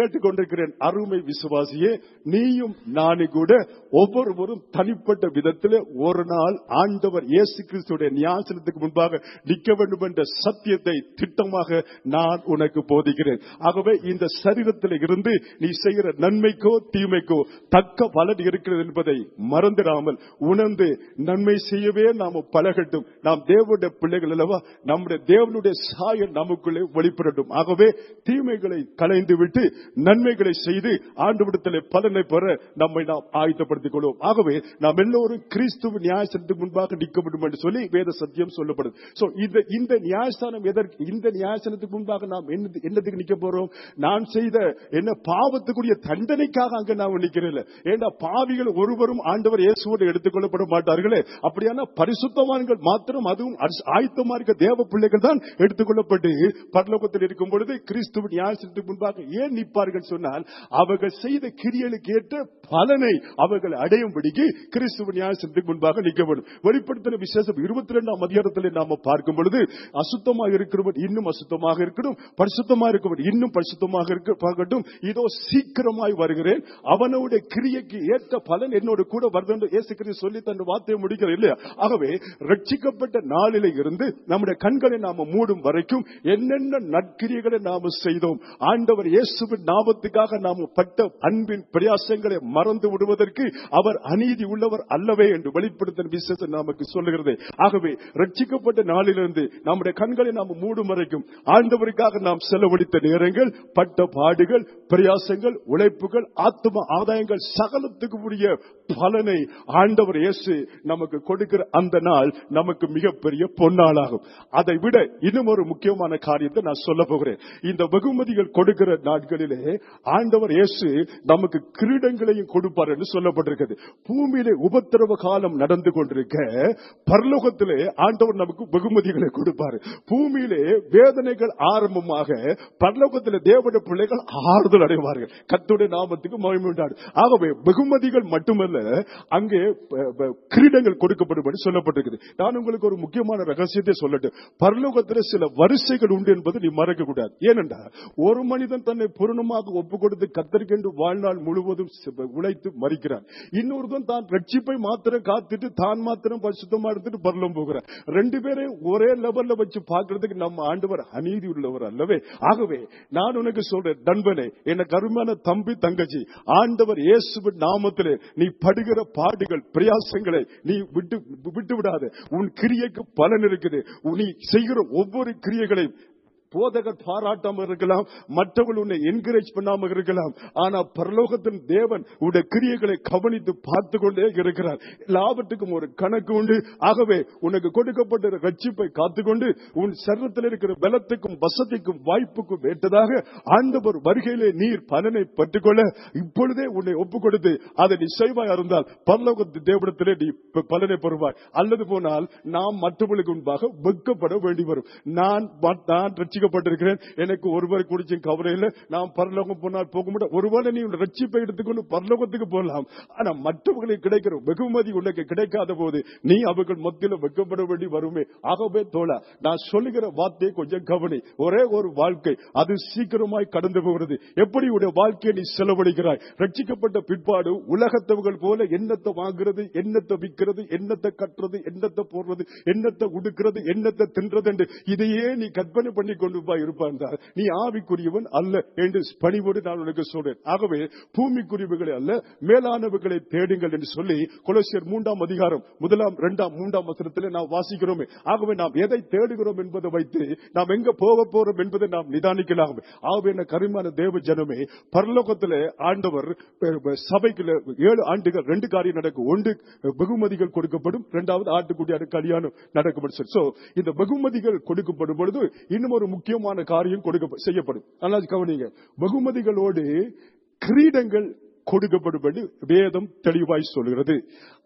கேட்டுக்கொண்டிருக்கிறேன் அருமை விசுவாசியே, நீயும் நானும் கூட ஒவ்வொருவரும் தனிப்பட்ட விதத்தில் ஒரு நாள் ஆண்டவர் இயேசு கிறிஸ்துடைய நியாயத்துக்கு முன்பாக நிற்க வேண்டும் என்ற சத்தியத்தை திட்டமாக நான் உனக்கு போதிக்கிறேன். ஆகவே இந்த சரீரத்தில் இருந்து நீ செய்கிற நன்மைக்கோ தீமைக்கோ தக்க பலன் இருக்கிறது என்பதை மறந்துடாமல் உணர்ந்து நன்மை செய்யவே நாம் பழகட்டும். நாம் தேவனுடைய பிள்ளைகள் அல்லவா, நம்முடைய தேவனுடைய சாயல் நமக்குள்ளே வெளிப்படட்டும். ஆகவே தீமைகளை களைந்து விட்டு நன்மைகளை செய்து ஆண்டவரிடத்திலே பலனை பெற நம்மை நாம் ஆயத்தப்படுத்திக் கொள்வோம். ஆகவே நாம் எல்லோரும் கிறிஸ்துவ நியாயத்திற்கு முன்பாக நிற்க வேண்டும் என்று சொல்லி வேத சத்தியம் சொல்லப்படுது. சோ இந்த நியாயஸ்தானம் எதற்கு? இந்த நியாயஸ்தானத்துக்கு முன்பாக நாம் என்னத்துக்கு நிற்க போறோம்? நான் செய்த என்ன பாவத்துக்குரிய தண்டனைக்காக அங்க நாம் நிற்கிறேன். ஏன்னா பாவிகள் ஒருவரும் ஆண்டவர் இயேசுவோடு எடுத்துக்கொள்ளப்பட மாட்டார்களே. அப்படியான பரிசுத்தவான்கள் மாத்திரம், அதுவும் ஆயத்தமா இருக்க தேவ பிள்ளைகள் தான் எடுத்துக்கொள்ளப்பட்டு பரலோகத்தில் இருக்கும் பொழுது கிறிஸ்துவ நியாயத்திற்கு முன்பாக ஏன் நிற்பார்கள் சொன்னால், அவர்கள் செய்த கிரியைகளுக்கு ஏற்ற பலனை அவர்கள் அடையும்படிக்கு கிறிஸ்துவ நியாயத்திற்கு முன்பாக நிற்க வேண்டும். வெளிப்படுத்தின விசேஷம் 22ஆம் அதிகாரத்தில் நாம பார்க்கும் பொழுது, அசுத்தமாக இருக்கிறவன் இன்னும் அசுத்தமாக இருக்கணும், பரிசுத்தமாக இருக்கவன் இன்னும் பரிசுத்தமாக இருக்கட்டும், இதோ சீக்கிரமாய் வருகிறேன், அவனுடைய கிரியைக்கு ஏற்ற பலன் என்னோட கூட வருது என்று இயேசு கிறிஸ்து சொல்லி தன் வார்த்தையை முடிக்கிறார் இல்லையா? ஆகவே ரட்சிக்கப்பட்ட நாளிலே இருந்து நம்முடைய கண்களை நாம மூடும் வரைக்கும் என்னென்ன நற்கிரியைகளை நாம செய்தோம், ஆண்டவர் இயேசுவின் நாமத்துக்காக நாம் பட்ட அன்பின் பிரயாசங்களை மறந்து விடுவதற்கு அவர் அநீதி உள்ளவர் அல்லவே என்று வெளிப்படுத்தின விசேஷம் நமக்கு சொல்லுகிறது. ஆகவே ரட்சிக்கப்பட்ட நாளிலிருந்து நம்முடைய கண்களை நாம் மூடும் வரைக்கும் ஆண்டவருக்காக நாம் செலவழித்த நேரங்கள், பட்ட பாடுகள், பிரயாசங்கள், உழைப்புகள், ஆத்ம ஆதாயங்கள் சகலத்துக்கு உரிய பலனை ஆண்டவர் இயேசு நமக்கு கொடுக்கிற அந்த நாள் நமக்கு மிகப்பெரிய பொன்னாளாகும். அதை விட இன்னும் ஒரு முக்கியமான காரியத்தை நான் சொல்ல போகிறேன். இந்த வெகுமதிகள் கொடுக்கிற நாட்களிலே ஆண்டவர் இயேசு நமக்கு கிரீடங்களையும் கொடுப்பார் என்று சொல்லப்பட்டிருக்கிறது. பூமியிலே உபத்திரவ காலம் நடந்து கொண்டிருக்க பரலோகத்திலே ஆண்டவர் நமக்கு வெகுமதிகளை கொடுப்பார். பூமியிலே வேதனைகள் ஆரம்பமாக பரலோகத்திலே தேவனுடைய பிள்ளைகள் ஆறுதல் அடைவார்கள். கர்த்தருடைய நாமத்துக்கு மகிமை உண்டாகும். ஆகவே வெகுமதிகள் மட்டுமல்ல, அங்கே கிரீடங்கள் கொடுக்கப்படும் என்று சொல்லப்பட்டிருக்கிறது. நான் உங்களுக்கு ஒரு முக்கியமான ரகசியத்தை சொல்லட்டும். பரலோகத்தில் சில வரிசைகள் உண்டு என்பது நீ மறக்க கூடாது. ஏனென்றால் ஒரு மனிதன் தன்னை பூரணமாக ஒப்புக் கொடுத்து கர்த்தருக்கென்று வாழ்நாள் முழுவதும் உழைத்து மறிக்கிறான். இன்னொருவன் தான் ரட்சிப்பை மாத்திரம் காத்துட்டு தான் மாத்திரம் பரிசுத்தமா எடுத்துட்டு பரலோகம் போகிறான். ரெண்டு பேரையும் ஒரே லெவல்ல வச்சு பார்க்கிறதுக்கு நம்ம ஆண்டவர் அநீதி உள்ளவர் அல்லவே. ஆகவே நான் உனக்கு சொல்றேன் நண்பனே, எனக்கு அருமையான தம்பி தங்கச்சி, ஆண்டவர் இயேசுவின் நாமத்திலே நீ படுகிற பாடுகள் பிரயாசங்களை நீ விட்டு விடாத. உன் கிரியைக்கு பலன் இருக்குது. நீ செய்கிற ஒவ்வொரு கிரியைகளையும் போதகர் பாராட்டாம இருக்கலாம், மற்றவர்கள் உன்னை என்கரேஜ் பண்ணாம இருக்கலாம், ஆனா பரலோகத்தின் தேவன் உடைய கிரியைகளை கவனித்து பார்த்து கொண்டே இருக்கிறார். எல்லாவற்றுக்கும் ஒரு கணக்கு உண்டு. ஆகவே உனக்கு கொடுக்கப்பட்ட ரட்சிப்பை காத்துக்கொண்டு உன் சரீரத்தில் இருக்கிற பலத்துக்கும் வசதிக்கும் வாய்ப்புக்கும் ஏற்றதாக ஆண்டவர் வருகையிலே நீர் பலனை பெற்றுக்கொள்ள இப்பொழுதே உன்னை ஒப்புக் கொடுத்து அதை நீ செய்வாய் இருந்தால் பரலோகத்தின் தேவனிடத்திலே நீ பலனை பெறுவாய். அல்லது போனால் நாம் மற்றவர்களுக்கு முன்பாக வெட்கப்பட வேண்டி வரும். நான் ரட்சிக்கப்பட்டிருக்கிறேன், எனக்கு ஒருவர் குறிச்சும் கவலை இல்லை, நான் பரலோகம் போனால் போக முடியும். ஒருவேளை நீ ரட்சிப்பை எடுத்துக்கொண்டு பரலோகத்துக்கு போகலாம், ஆனா மற்றவர்களுக்கு கிடைக்கிற வெகுமதி உனக்கு கிடைக்காத போது நீ அவர்கள் மத்தியில் வெட்கப்பட வேண்டி வருமே. ஆகவே தோழா, நான் சொல்லுகிற வார்த்தையை கொஞ்சம் கவனி. ஒரே ஒரு வாழ்க்கை, அது சீக்கிரமாய் கடந்து போகிறது. எப்படி உடைய வாழ்க்கையை நீ செலவழிக்கிறாய்? ரட்சிக்கப்பட்ட பிற்பாடு உலகத்தவர்கள் போல எண்ணத்தை வாங்குறது, எண்ணத்தை விற்கிறது, எண்ணத்தை கட்டுறது, எண்ணத்தை போடுறது, எண்ணத்தை உடுக்கிறது, எண்ணத்தை தின்றது என்று இதையே நீ கற்பனை பண்ணி கொண்டு இருப்பான். நீ ஆவிக்குரியவன் அல்ல என்று பணிவோடு நான் உனக்கு சொல்றேன். ஆகவே பூமிக்குரியவைகளை அல்ல மேலானவைகளை தேடுங்கள் என்று சொல்லி கொலோசியர் 3ஆம் அதிகாரம் 1, 2, 3 வசனத்திலே நாம் வாசிக்கிறோமே. ஆகவே நாம் எதை தேடுகிறோம் என்பதை வைத்து நாம் எங்க போக போறோம் என்பதை நாம் நிதானிக்கலாம். ஆகவே என்ன கருமையான தேவ ஜனமே, பரலோகத்திலே ஆண்டவர் சபைக்கு 7 ஆண்டுகள் 2 காரியம் நடக்கும். ஒன்று வெகுமதிகள் கொடுக்கப்படும், 2வது ஆட்டுக்குட்டியான கல்யாணம் நடக்கும். சோ இந்த வெகுமதிகள் கொடுக்கப்படும் பொழுது இன்னும் ஒரு முக்கியமான காரியம் செய்யப்படும். ஆனால் கவனிங்க, வெகுமதிகளோடு கிரீடங்கள் கொடுக்கப்படும் வேதம் தெளிவாய் சொல்கிறது.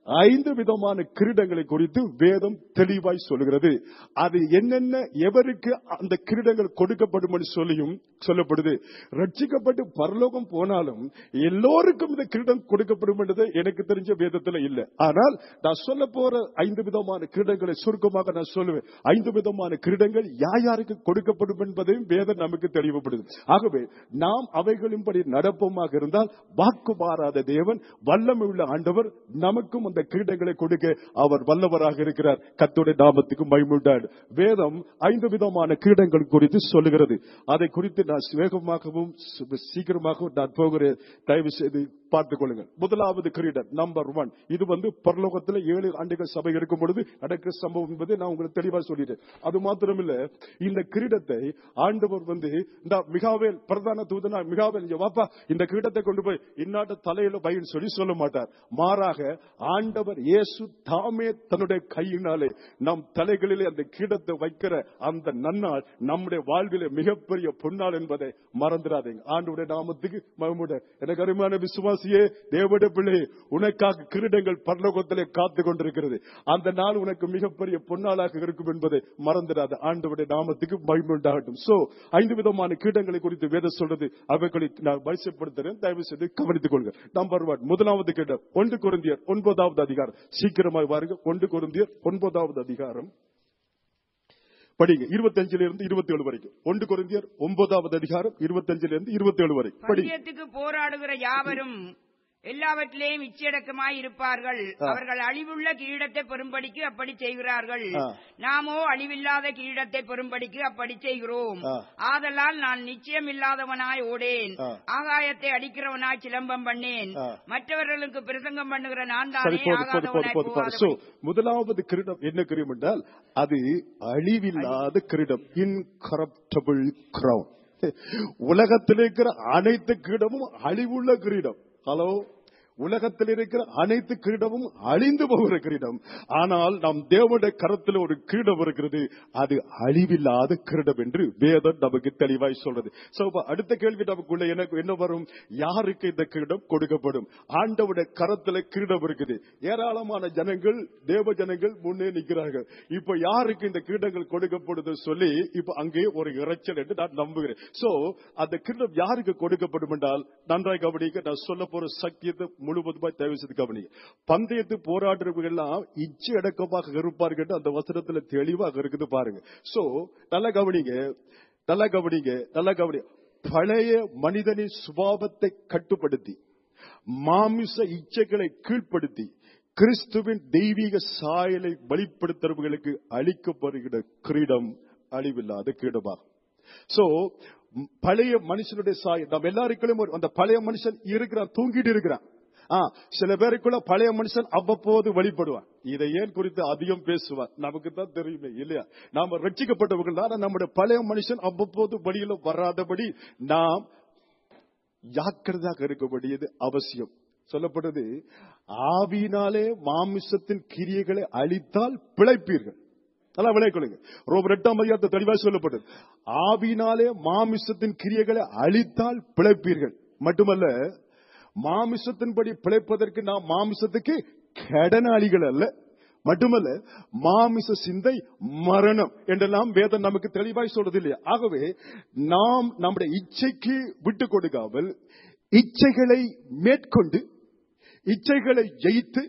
5 விதமான கிரீடங்களை குறித்து வேதம் தெளிவாய் சொல்கிறது. அது என்னென்ன எவருக்கு அந்த கிரீடங்கள் கொடுக்கப்படும் என்று சொல்லியும் சொல்லப்படுது. ரட்சிக்கப்பட்டு பரலோகம் போனாலும் எல்லோருக்கும் இந்த கிரீடம் கொடுக்கப்படும் என்றது எனக்கு தெரிஞ்ச வேதத்துல இல்லை. ஆனால் நான் சொல்ல போற 5 விதமான கிரீடங்களை சுருக்கமாக நான் சொல்லுவேன். 5 விதமான கிரீடங்கள் யாருக்கு கொடுக்கப்படும் என்பதையும் வேதம் நமக்கு தெளிவுபடுது. ஆகவே நாம் அவைகளின்படி நடப்போமாக இருந்தால் வாக்கு மாறாத தேவன், வல்லமை உள்ள ஆண்டவர் நமக்கும் அந்த கிரீடங்களை கொடுக்க அவர் வல்லவராக இருக்கிறார். கர்த்தருடைய நாமத்துக்கு மகிமை உண்டாகட்டும். வேதம் 5 விதமான கிரீடங்கள் குறித்து சொல்லுகிறது. அதை குறித்து நான் வேகமாகவும் சீக்கிரமாகவும் நான் போகிறேன். தயவு செய்து பார்த்துக் கொள்ளுங்கள். முதலாவது கிரீடம் நம்பர் 1. இது பரலோகத்தில் 7 ஆண்டுகள் சபை இருக்கும் பொழுது நடக்கிற சம்பவம் என்பதை நான் உங்களுக்கு தெளிவாக சொல்லிட்டேன். அது மாத்திரமில்ல, இந்த கிரீடத்தை ஆண்டவர் இந்த மிகாவேல் பிரதான தூதனா மிகாவேல் வாப்பா இந்த கிரீடத்தை கொண்டு போய் இன்னாட்ட தலையில பையன் சொல்ல மாட்டார். மாறாக ஆண்டவர் இயேசு தாமே தன்னுடைய கையினாலே நம் தலைகளிலே அந்த கிரீடத்தை வைக்கிற அந்த நன்னாள் நம்முடைய வாழ்விலே மிகப்பெரிய பொன்னாள் என்பதை மறந்துடாதீங்க. ஆண்டவருடைய நாமத்துக்கு மகிமை. எனக்கு அருமையான விசுவாசியே, தேவனுடைய பிள்ளை, உனக்காக கிரீடங்கள் பரலோகத்திலே காத்து கொண்டிருக்கிறது. அந்த நாள் உனக்கு மிகப்பெரிய பொன்னாளாக இருக்கும் என்பதை மறந்துடாத. ஆண்டவருடைய நாமத்துக்கு மகிமை உண்டாகட்டும். சோ 5 விதமான கிரீடங்களை குறித்து வேதம் சொல்றது, அவைகளை நான் வரிசைப்படுத்துறேன். தயவு செய்து கவனித்துக் கொள்க. நம்பர் 1, முதலாவது கிரீடம் 1 கொரிந்தியர் 9வது அதிகாரம். சீக்கிரமாக பாருங்க. 1 கொரிந்தியர் 9வது அதிகாரம் படிங்க. 25 27 வரைக்கும். 1 கொரிந்தியர் 9வது அதிகாரம் 25 27 வரை பரியத்துக்கு போராடுகிற யாவரும் எல்லாவற்றிலேயும் இச்சையடக்கமாய் இருப்பார்கள். அவர்கள் அழிவுள்ள கிரீடத்தை பெறும்படிக்கு அப்படி செய்கிறார்கள். நாமோ அழிவில்லாத கிரீடத்தை பெறும்படிக்கு அப்படி செய்கிறோம். ஆதலால் நான் நிச்சயம் இல்லாதவனாய் ஓடேன், ஆகாயத்தை அடிக்கிறவனாய் சிலம்பம் பண்ணேன். மற்றவர்களுக்கு பிரசங்கம் பண்ணுகிற நான் தானே ஆகாதவனாய் போகாதவன். முதலாவது கிரீடம் என்ன கிரீடம் என்றால் அது அழிவில்லாத கிரீடம். Incorruptible crown. உலகத்தில் இருக்கிற அனைத்து கிரீடமும் அழிவுள்ள கிரீடம். ஹலோ, உலகத்தில் இருக்கிற அனைத்து கிரீடமும் அழிந்து போகிற கிரீடம். ஆனால் நம் தேவனுடைய கரத்தில் ஒரு கிரீடம் இருக்கிறது, அது அழிவில்லாத கிரீடம் என்று வேதம் நமக்கு தெளிவாய் சொல்றது. அடுத்த கேள்வி நமக்குள்ள எனக்கு என்ன வரும்? யாருக்கு இந்த கிரீடம் கொடுக்கப்படும்? ஆண்டவருடைய கரத்தில் கிரீடம் இருக்குது. ஏராளமான ஜனங்கள், தேவ ஜனங்கள் முன்னே நிற்கிறார்கள். இப்ப யாருக்கு இந்த கிரீடங்கள் கொடுக்கப்படுது சொல்லி இப்ப அங்கே ஒரு இறைச்சல் என்று நான் நம்புகிறேன். சோ அந்த கிரீடம் யாருக்கு கொடுக்கப்படும் என்றால் நன்றாய் கவனிக்க. நான் சொல்ல போற சத்தியத்தை முழுவதுமாய் தயவு செய்து கவனிங்க. பந்தயத்து போராடுறவர்கள் எல்லாம் இச்சை அடக்கமாக இருப்பார்கள். அந்த வசனத்துல தெளிவாக இருக்குது பாருங்க. சோ நல்லா கவனிங்க, நல்லா கவனிங்க, நல்லா கவனிங்க. பழைய மனிதனின் சுபாவத்தை கட்டுப்படுத்தி மாமிச இச்சைகளை கீழ்ப்படுத்தி கிறிஸ்துவின் தெய்வீக சாயலை வெளிப்படுத்துறவர்களுக்கு அளிக்கப்படுகிற கிரீடம் அழிவில்லாத கிரீடமாகும். சோ பழைய மனுஷனுடைய சாயல் நம்ம எல்லாருக்கும் அந்த பழைய மனுஷன் இருக்கிறான், தூங்கிட்டு இருக்கிறான். சில பேருக்குள்ள பழைய மனுஷன் அவ்வப்போது வெளிப்படுவான். இதை ஏன் குறித்து அதிகம் பேசுவார் நமக்கு தான் தெரியுமே இல்லையா? நாம ரட்சிக்கப்பட்டவர்கள் தான். நம்முடைய பழைய மனுஷன் அவ்வப்போது வெளியில வராதபடி நாம் ஜாக்கிரதையாக இருக்க வேண்டியது அவசியம். சொல்லப்பட்டது, ஆவியினாலே மாமிசத்தின் கிரியைகளை அழித்தால் பிழைப்பீர்கள். நல்லா விளையாடுங்க. ரோமர் 8ஆம் அதிகாரத்தில் தெளிவாக சொல்லப்பட்டது, ஆவியினாலே மாமிசத்தின் கிரியைகளை அழித்தால் பிழைப்பீர்கள். மட்டுமல்ல, மாமிசத்தின்படி பிழைப்பதற்கு நாம் மாமிசத்துக்கு கடனாளிகள் அல்ல. மட்டுமல்ல, மாமிச சிந்தை மரணம் என்றெல்லாம் வேதம் நமக்கு தெளிவாய் சொல்றது இல்லையா? ஆகவே நாம் நம்முடைய இச்சைக்கு விட்டு கொடுக்காமல் இச்சைகளை மேற்கொண்டு இச்சைகளை ஜெயித்து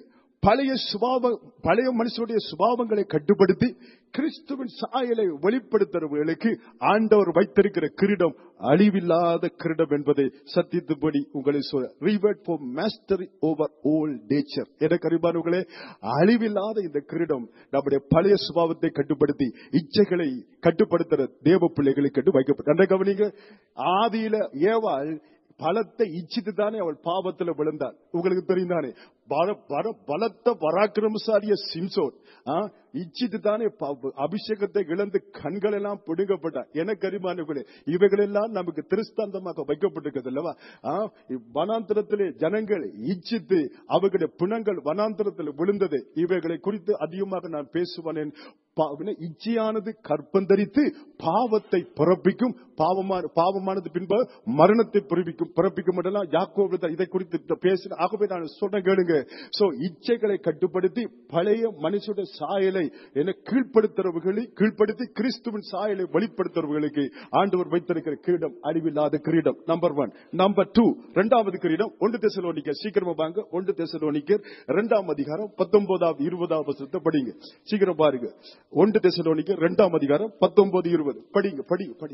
பழைய மனுஷனுடைய சுபாவங்களை கட்டுப்படுத்தி கிறிஸ்துவின் சாயலை வெளிப்படுத்துறவர்களுக்கு ஆண்டவர் வைத்திருக்கிற கிரீடம் அழிவில்லாத கிரீடம் என்பதை சத்தியத்தின்படி உங்களை சொல்ல. Reward for mastery over all nature. எனக்கு அறிவானவர்களே, அழிவில்லாத இந்த கிரீடம் நம்முடைய பழைய சுபாவத்தை கட்டுப்படுத்தி இச்சைகளை கட்டுப்படுத்துற தேவ பிள்ளைகளுக்கு வைக்கப்பட்ட. கவனிங்க, ஆதியில ஏவாள் பலத்தை இச்சித்து தானே அவள் பாவத்தில் விழுந்தாள். உங்களுக்கு தெரியும் தானே? பலத்த பராக்கிரமசாலிய சிம்சோன் இச்சித்து தானே அபிஷேகத்தை இழந்து கண்கள் எல்லாம் பிடுங்கப்பட்டார். எனக்கு அறிமானவர்களே, இவைகள் எல்லாம் நமக்கு திருஷ்டாந்தமாக வைக்கப்பட்டிருக்கிறது அல்லவா? வனாந்திரத்திலே ஜனங்கள் இச்சித்து அவர்களுடைய பிணங்கள் வனாந்திரத்தில் விழுந்தது. இவைகளை குறித்து அதிகமாக நான் பேசுவேன். இச்சையானது கற்பந்தரித்து பாவத்தை பிறப்பிக்கும், பாவமானது பின்பு மரணத்தை பிறப்பிக்கும். யாக்கோபு இதை குறித்து பேசின. ஆகவே நான் சொன்ன கேளுங்க, சோ இச்சைகளை கட்டுப்படுத்தி பழைய மனுஷனுடைய சாயலை என கீழ்ப்படுத்தி கிறிஸ்துவின் சாயலை வெளிப்படுத்துறவர்களுக்கு ஆண்டவர் வைத்திருக்கிற கிரீடம் அழிவில்லாத கிரீடம். நம்பர் 1. நம்பர் 2, இரண்டாவது கிரீடம் 1 தெசலோனிக்கர். சீக்கிரமா வாங்க, 1 தெசலோனிக்கர் 2ஆம் அதிகாரம் 19வது 20வது வசனத்தை படிங்க. சீக்கிரம் பாருங்க. 1 தெசலோனிக்கர் 2ஆம் அதிகாரம் 19 20 படிங்க.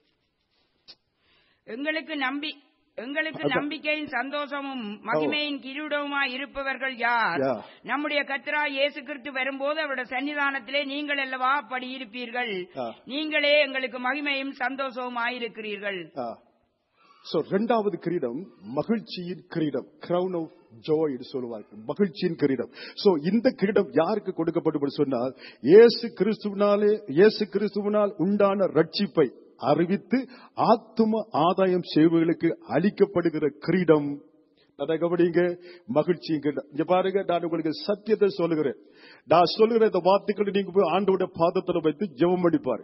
எங்களுக்கு நம்பிக்கையின் சந்தோஷமும் மகிமையின் கிரீடமுமாய் இருப்பவர்கள் யார்? நம்முடைய கர்த்தராகிய இயேசு கிறிஸ்து வரும்போது அவருடைய சன்னிதானத்திலே நீங்கள் அல்லவா அப்படி இருப்பீர்கள். நீங்களே எங்களுக்கு மகிமையும் சந்தோஷமுமாய் இருக்கிறீர்கள். இரண்டாவது கிரீடம் மகிழ்ச்சியின் கிரீடம், கிரவுன் ஆஃப் ஜாய் என்று சொல்லுவார்கள், மகிழ்ச்சியின் கிரீடம். சோ இந்த கிரீடம் யாருக்கு கொடுக்கப்படும் சொன்னால், இயேசு கிறிஸ்துவினால் உண்டான ரட்சிப்பை அறிவித்து ஆத்தும ஆதாயம் செய்வர்களுக்கு அளிக்கப்படுகிற கிரீடம். அதை கவனிங்க, மகிழ்ச்சியின் கிரீடம். இங்க பாருங்க, நான் உங்களுக்கு சத்தியத்தை சொல்லுகிறேன். நான் சொல்லுகிற இந்த வார்த்தைகளை நீங்க போய் ஆண்டவருடைய பாதத்தில் வைத்து ஜெபம் பண்ணிப்பாரு.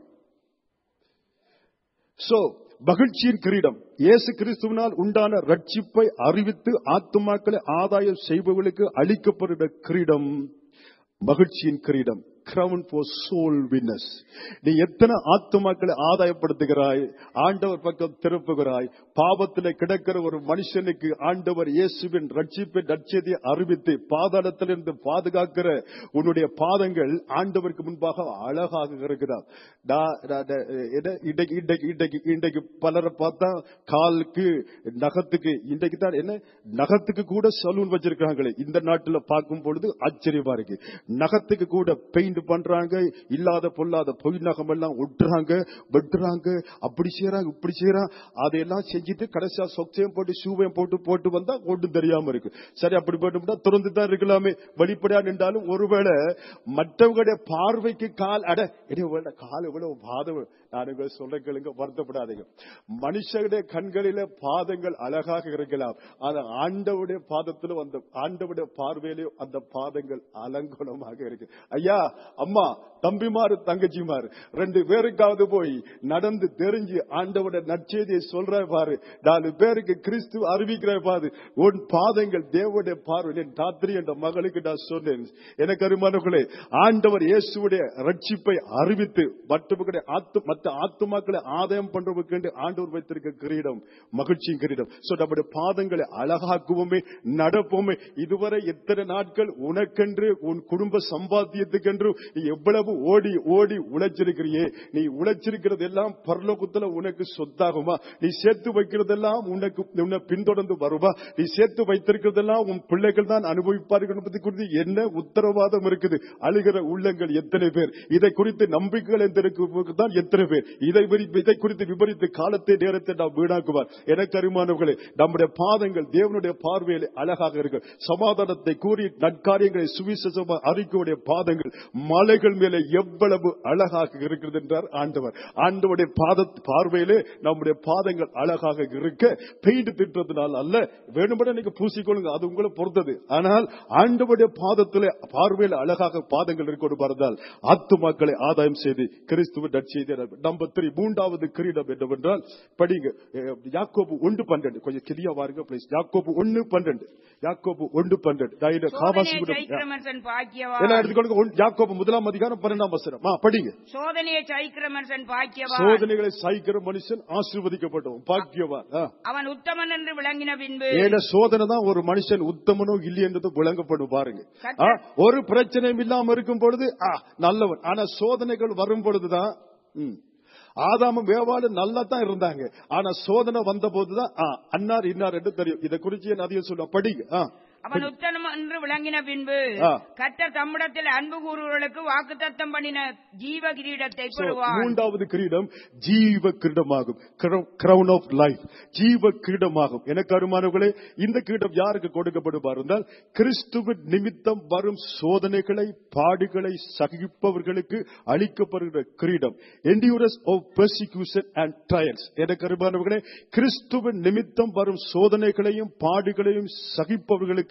சோ மகிழ்ச்சியின் கிரீடம் இயேசு கிறிஸ்துவினால் உண்டான ரட்சிப்பை அறிவித்து ஆத்துமாக்களை ஆதாயம் செய்பவர்களுக்கு அளிக்கப்படுகிற கிரீடம் மகிழ்ச்சியின் கிரீடம். crown for soul winners. நீ எத்தனை ஆத்துமாக்களை ஆதாயப்படுத்துகிறாய், ஆண்டவர் பக்கம் திருப்புகிறாய். பாவத்திலே கிடக்கிற ஒரு மனுஷனுக்கு ஆண்டவர் இயேசுவின் ரட்சிப்பின் நற்செய்தியை அறிவித்து பாதாளத்திலிருந்து பாதுகாக்கிற உன்னுடைய பாதங்கள் ஆண்டவருக்கு முன்பாக அழகாக இருக்கிறார். இன்றைக்கு பலரை பார்த்தா காலுக்கு நகத்துக்கு, இன்றைக்கு தான் என்ன நகத்துக்கு கூட சலூன் வச்சிருக்காங்களே, இந்த நாட்டில் பார்க்கும் பொழுது ஆச்சரியமா இருக்கு. நகத்துக்கு கூட பெயிண்ட் பண்றாங்க, இல்லாத பொல்லாத பொய் நகம் எல்லாம் ஒட்டுறாங்க, வெட்டுறாங்க, அப்படி செய்யறாங்க இப்படி செய்யறாங்க. அதையெல்லாம் செஞ்சுட்டு கடைசியா சொக்ஸையும் போட்டு ஷூவையும் போட்டு வந்தா ஒன்றும் தெரியாம இருக்கு. சரி, அப்படி போட்டு திறந்து தான் இருக்கலாமே, வெளிப்படையா நின்றாலும் ஒருவேளை மற்றவங்களுடைய பார்வைக்கு கால் கால் எவ்வளவு பாதம். நான் சொல்ற கேளுங்க, வருத்தப்படாதீங்க. மனுஷனுடைய கண்களில பாதங்கள் அழகாக இருக்கலாம், ஆனா ஆண்டவுடைய பாதத்திலும் அந்த ஆண்டவுடைய பார்வையிலும் அந்த பாதங்கள் அலங்கோலமாக இருக்கு. ஐயா, அம்மா, தம்பிமாரு தங்கச்சிமாரு 2 பேருக்காவது போய் நடந்து தெரிஞ்சு ஆண்டவருடைய நற்செய்தியை சொல்ற பாரு, 4 பேருக்கு கிறிஸ்து அறிவிக்கிற பாரு, உன் பாதங்கள் தேவனுடைய பார்வை. என் ராத்திரி என்ற மகளுக்கு நான் சொன்னேன், எனக்கு அருமானவர்களே, ஆண்டவர் இயேசுடைய ரட்சிப்பை அறிவித்து மற்ற ஆத்துமாக்களை ஆதாயம் பண்றவருக்கு ஆண்டவர் வைத்திருக்க கிரீடம் மகிழ்ச்சியின் கிரீடம். நம்முடைய பாதங்களை அழகாக்குவோமே, நடப்போமே. இதுவரை எத்தனை நாட்கள் உனக்கென்று உன் குடும்ப சம்பாத்தியத்துக்கென்று நீ எவ்வளவு ஓடி ஓடி உழைச்சிருக்கிறியே, நீ உழைச்சிருக்கிறது எல்லாம் பரலோகத்துல உனக்கு சொத்தாகுமா? நீ சேர்த்து வைக்கிறதெல்லாம் உன்னை பின்தொடர்ந்து வருமா? நீ சேர்த்து வைத்திருக்கிறதெல்லாம் உன் பிள்ளைகள் தான் அனுபவிப்பார்கள் என்பது குறித்து என்ன உத்தரவாதம் இருக்குது? அழுகிற உள்ளங்கள் எத்தனை பேர்? இதை குறித்து நம்பிக்கைகள் தான் எத்தனை பேர்? இதை குறித்து விபரித்து காலத்தை நேரத்தை நாம் வீணாக்குவார். எனக்கு அருமானவர்களே, நம்முடைய பாதங்கள் தேவனுடைய பார்வையில் அழகாக இருக்கு. சமாதானத்தை கூறி நற்காரியங்களை சுவிசேஷமாக அறிக்கையுடைய பாதங்கள் மலைகள் மேலே எவ்வளவு அழகாக இருக்கிறது என்றார் ஆண்டவர். ஆண்டவருடைய பார்வையிலே நம்முடைய பாதங்கள் அழகாக இருக்க பெயிண்ட் திட்டத்தினால் அல்ல, வேணுமென நீங்க பூசிக்கொள்ளுங்க, அது உங்களை பொறுத்தது. ஆனால் ஆண்டவருடைய பாதத்திலே பார்வையில் அழகாக பாதங்கள் இருக்கொண்டு பார்த்தால் ஆத்துமாக்களை ஆதாயம் செய்து கிறிஸ்துவின் நற்செய்தி. நம்பர் 3, மூன்றாவது கிரீடம் என்னவென்றால் படிங்க, யாக்கோபு 1:12. கொஞ்சம் கிளியா வாருங்க ப்ளீஸ். யாக்கோபு 1:12. யாக்கோபு 1:12. யாக்கோபு 1ஆம் அதிகாரம் 12ஆம் வசனம் படிங்க. சோதனையை சகிக்கிற மனுஷன் பாக்கியவான். சோதனைகளை சகிக்கிற மனுஷன் ஆசீர்வதிக்கப்பட்டவன், பாக்கியவான். அவன் உத்தமன் என்று விளங்கின பின்பு. சோதனை தான் ஒரு மனுஷன் உத்தமனோ இல்லை என்றது விளங்கப்படும். பாருங்க, ஒரு பிரச்சனையும் இல்லாம இருக்கும் பொழுது நல்லவன். ஆனா சோதனைகள் வரும் பொழுதுதான் ஆதாமும் வேவாலும் நல்லா தான் இருந்தாங்க. ஆனா சோதனை வந்த போதுதான் அன்னார் இன்னார் என்று தெரியும். இதை குறிச்சு அதிகம் சொல்ல படிங்க. அவன் உத்தமன் என்று விளங்கின பின்பு கர்த்தர் தம்மிடத்தில் அன்பு கூறுவர்களுக்கு வாக்குத்தத்தம் பண்ணின ஜீவ கிரீடத்தை பெறுவார். மூன்றாவது கிரீடம் ஜீவ கிரீடமாகும், கிரவுன் ஆஃப் லைஃப், ஜீவ கிரீடமாகும். எனக்கு அருமானவர்களே, இந்த கிரீடம் யாருக்கு கொடுக்கப்படும் இருந்தால் கிறிஸ்துவின் நிமித்தம் வரும் சோதனைகளை பாடுகளை சகிப்பவர்களுக்கு அளிக்கப்படுகிற கிரீடம். Endurance of persecution and trials. எனக்கு அருமானவர்களே, கிறிஸ்துவின் நிமித்தம் வரும் சோதனைகளையும் பாடுகளையும் சகிப்பவர்களுக்கு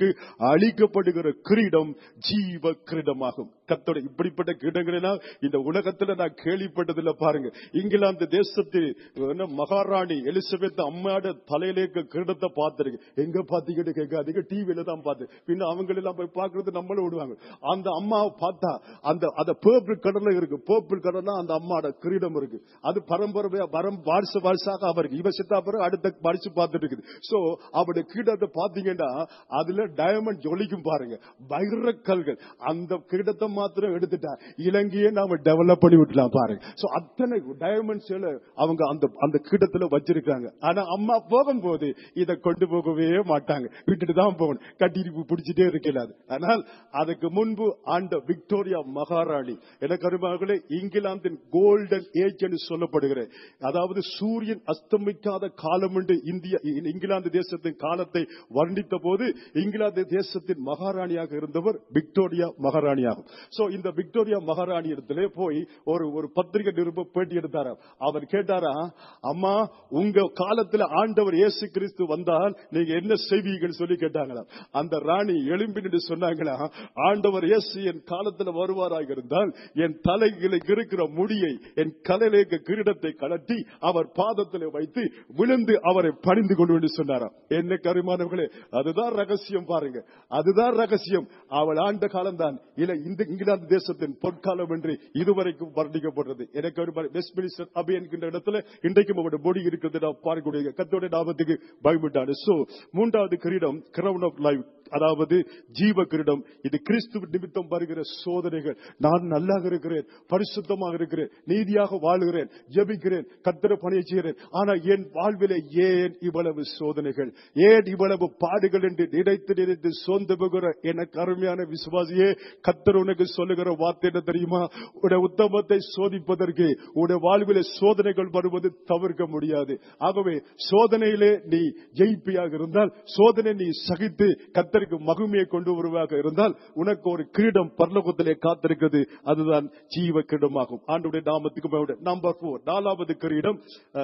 வருகிறவர்களுக்கு அளிக்கப்படுகிற கிரீடம் ஜீவ கிரீடமாகும். கர்த்தர் இப்படிப்பட்ட கிரீடங்களெல்லாம் இந்த உலகத்துல நான் கேள்விப்பட்டதில்லை. பாருங்க, இங்கிலாந்து தேசத்தில் மகாராணி எலிசபெத் அம்மாவோட தலையிலே கிரீடத்தை பார்த்திருக்கு. எங்க பாத்தீங்கன்னு கேட்காதீங்க, டிவியில தான் பார்த்து. பின்ன அவங்க எல்லாம் போய் பார்க்கறது நம்மளும் விடுவாங்க. அந்த அம்மாவை பார்த்தா அந்த பர்பிள் கலர்ல இருக்கு. பர்பிள் கலர்ல அந்த அம்மாவோட கிரீடம் இருக்கு. அது பரம்பரையா வருஷமாக அவருக்கு இவ சித்தா பிறகு அடுத்த வருஷம் பார்த்துட்டு இருக்குது. சோ அவருடைய கிரீடத்தை பாத்தீங்கன்னா அதுல டைமண்ட் ஜொலிக்கும். பாருங்க, வைரக்கல்கள். அந்த கிரீடத்தை மாத்திரம் எடுத்துட்டா இலங்கையை நாம டெவலப் பண்ணி விட்டுலாம். பாருங்க, சோ அத்தனை டைமண்ட்ஸ் அவங்க அந்த கிரீடத்துல வச்சிருக்காங்க. ஆனா அம்மா போகும்போது இதை கொண்டு போகவே மாட்டாங்க, விட்டுட்டு தான் போகணும். கட்டிட்டு பிடிச்சிட்டே இருக்காது. ஆனால் அதுக்கு முன்பு ஆண்ட விக்டோரியா மகாராணி, எனக்கு அருமையானவர்களே, இங்கிலாந்தின் கோல்டன் ஏஜ் என்று சொல்லப்படுகிற, அதாவது சூரியன் அஸ்தமிக்காத காலம் என்று இங்கிலாந்து தேசத்தின் காலத்தை வர்ணித்த போது இங்கிலாந்து தேசத்தின் மகாராணியாக இருந்தவர் விக்டோரியா மகாராணியாகும். சோ இந்த விக்டோரியா மகாராணி இடத்திலே போய் ஒரு பத்திரிகை நிருப பேட்டி எடுத்தாராம். அவர் கேட்டாரா, அம்மா உங்க காலத்துல ஆண்டவர் இயேசு கிறிஸ்து வந்தால் நீங்க என்ன செய்வீங்கன்னு சொல்லி கேட்டாங்களாம். அந்த ராணி எழும்பி நின்று சொன்னாங்களா, ஆண்டவர் இயேசு என் காலத்துல வருவாராக இருந்தால் என் தலைகளை இருக்கிற முடியை என் கலையிலேக்கு கிரீடத்தை கலட்டி அவர் பாதத்திலே வைத்து விழுந்து அவரை பணிந்து கொண்டு என்று சொன்னாராம். என்ன கருமானவர்களே, அதுதான் ரகசியம். பாருங்க, அதுதான் ரகசியம். அவள் ஆண்ட காலம் தான் இல்ல இந்த இங்கிலாந்து தேசத்தின் பொற்காலம் என்று இதுவரைக்கும் வர்ணிக்கப்படுறது. எனக்கு ஒரு வெஸ்ட்மினிஸ்டர் அபி என்கின்ற இடத்துல இன்றைக்கும் அவருடைய பொடி இருக்கிறது நான் பார்க்கக்கூடிய கர்த்தருடைய நாமத்துக்கு பயப்பட்டாரு. சோ மூன்றாவது கிரீடம் கிரவுன் ஆஃப் லைஃப், அதாவது ஜீவ கிரீடம். இது கிறிஸ்துவ நிமித்தம் வருகிற சோதனைகள். நான் நல்லா இருக்கிறேன், பரிசுத்தமாக இருக்கிறேன், நீதியாக வாழுகிறேன், ஜெபிக்கிறேன், கர்த்தரை பணியை செய்கிறேன். ஆனா என் வாழ்விலே ஏன் இவ்வளவு சோதனைகள், ஏன் இவ்வளவு பாடுகள் என்று நினைத்து சோர்ந்து போகிற எனக்கு அருமையான விசுவாசியே, கர்த்தர் உனக்கு சொல்லுகிற வார்த்தை என்ன தெரியுமா? உடைய உத்தமத்தை சோதிப்பதற்கு உடைய வாழ்விலே சோதனைகள் வருவது தவிர்க்க முடியாது. ஆகவே சோதனையிலே நீ ஜெயிப்பியாக இருந்தால், சோதனை நீ சகித்து கர்த்தருக்கு மகிமையை கொண்டு வருவாக இருந்தால் உனக்கு ஒரு கிரீடம் பரலோகத்திலே காத்திருக்கிறது. அதுதான் ஜீவ கிரீடமாகும். ஆண்டவருடைய நாமத்துக்கு நம்பர் 4, நாலாவது கிரீடம்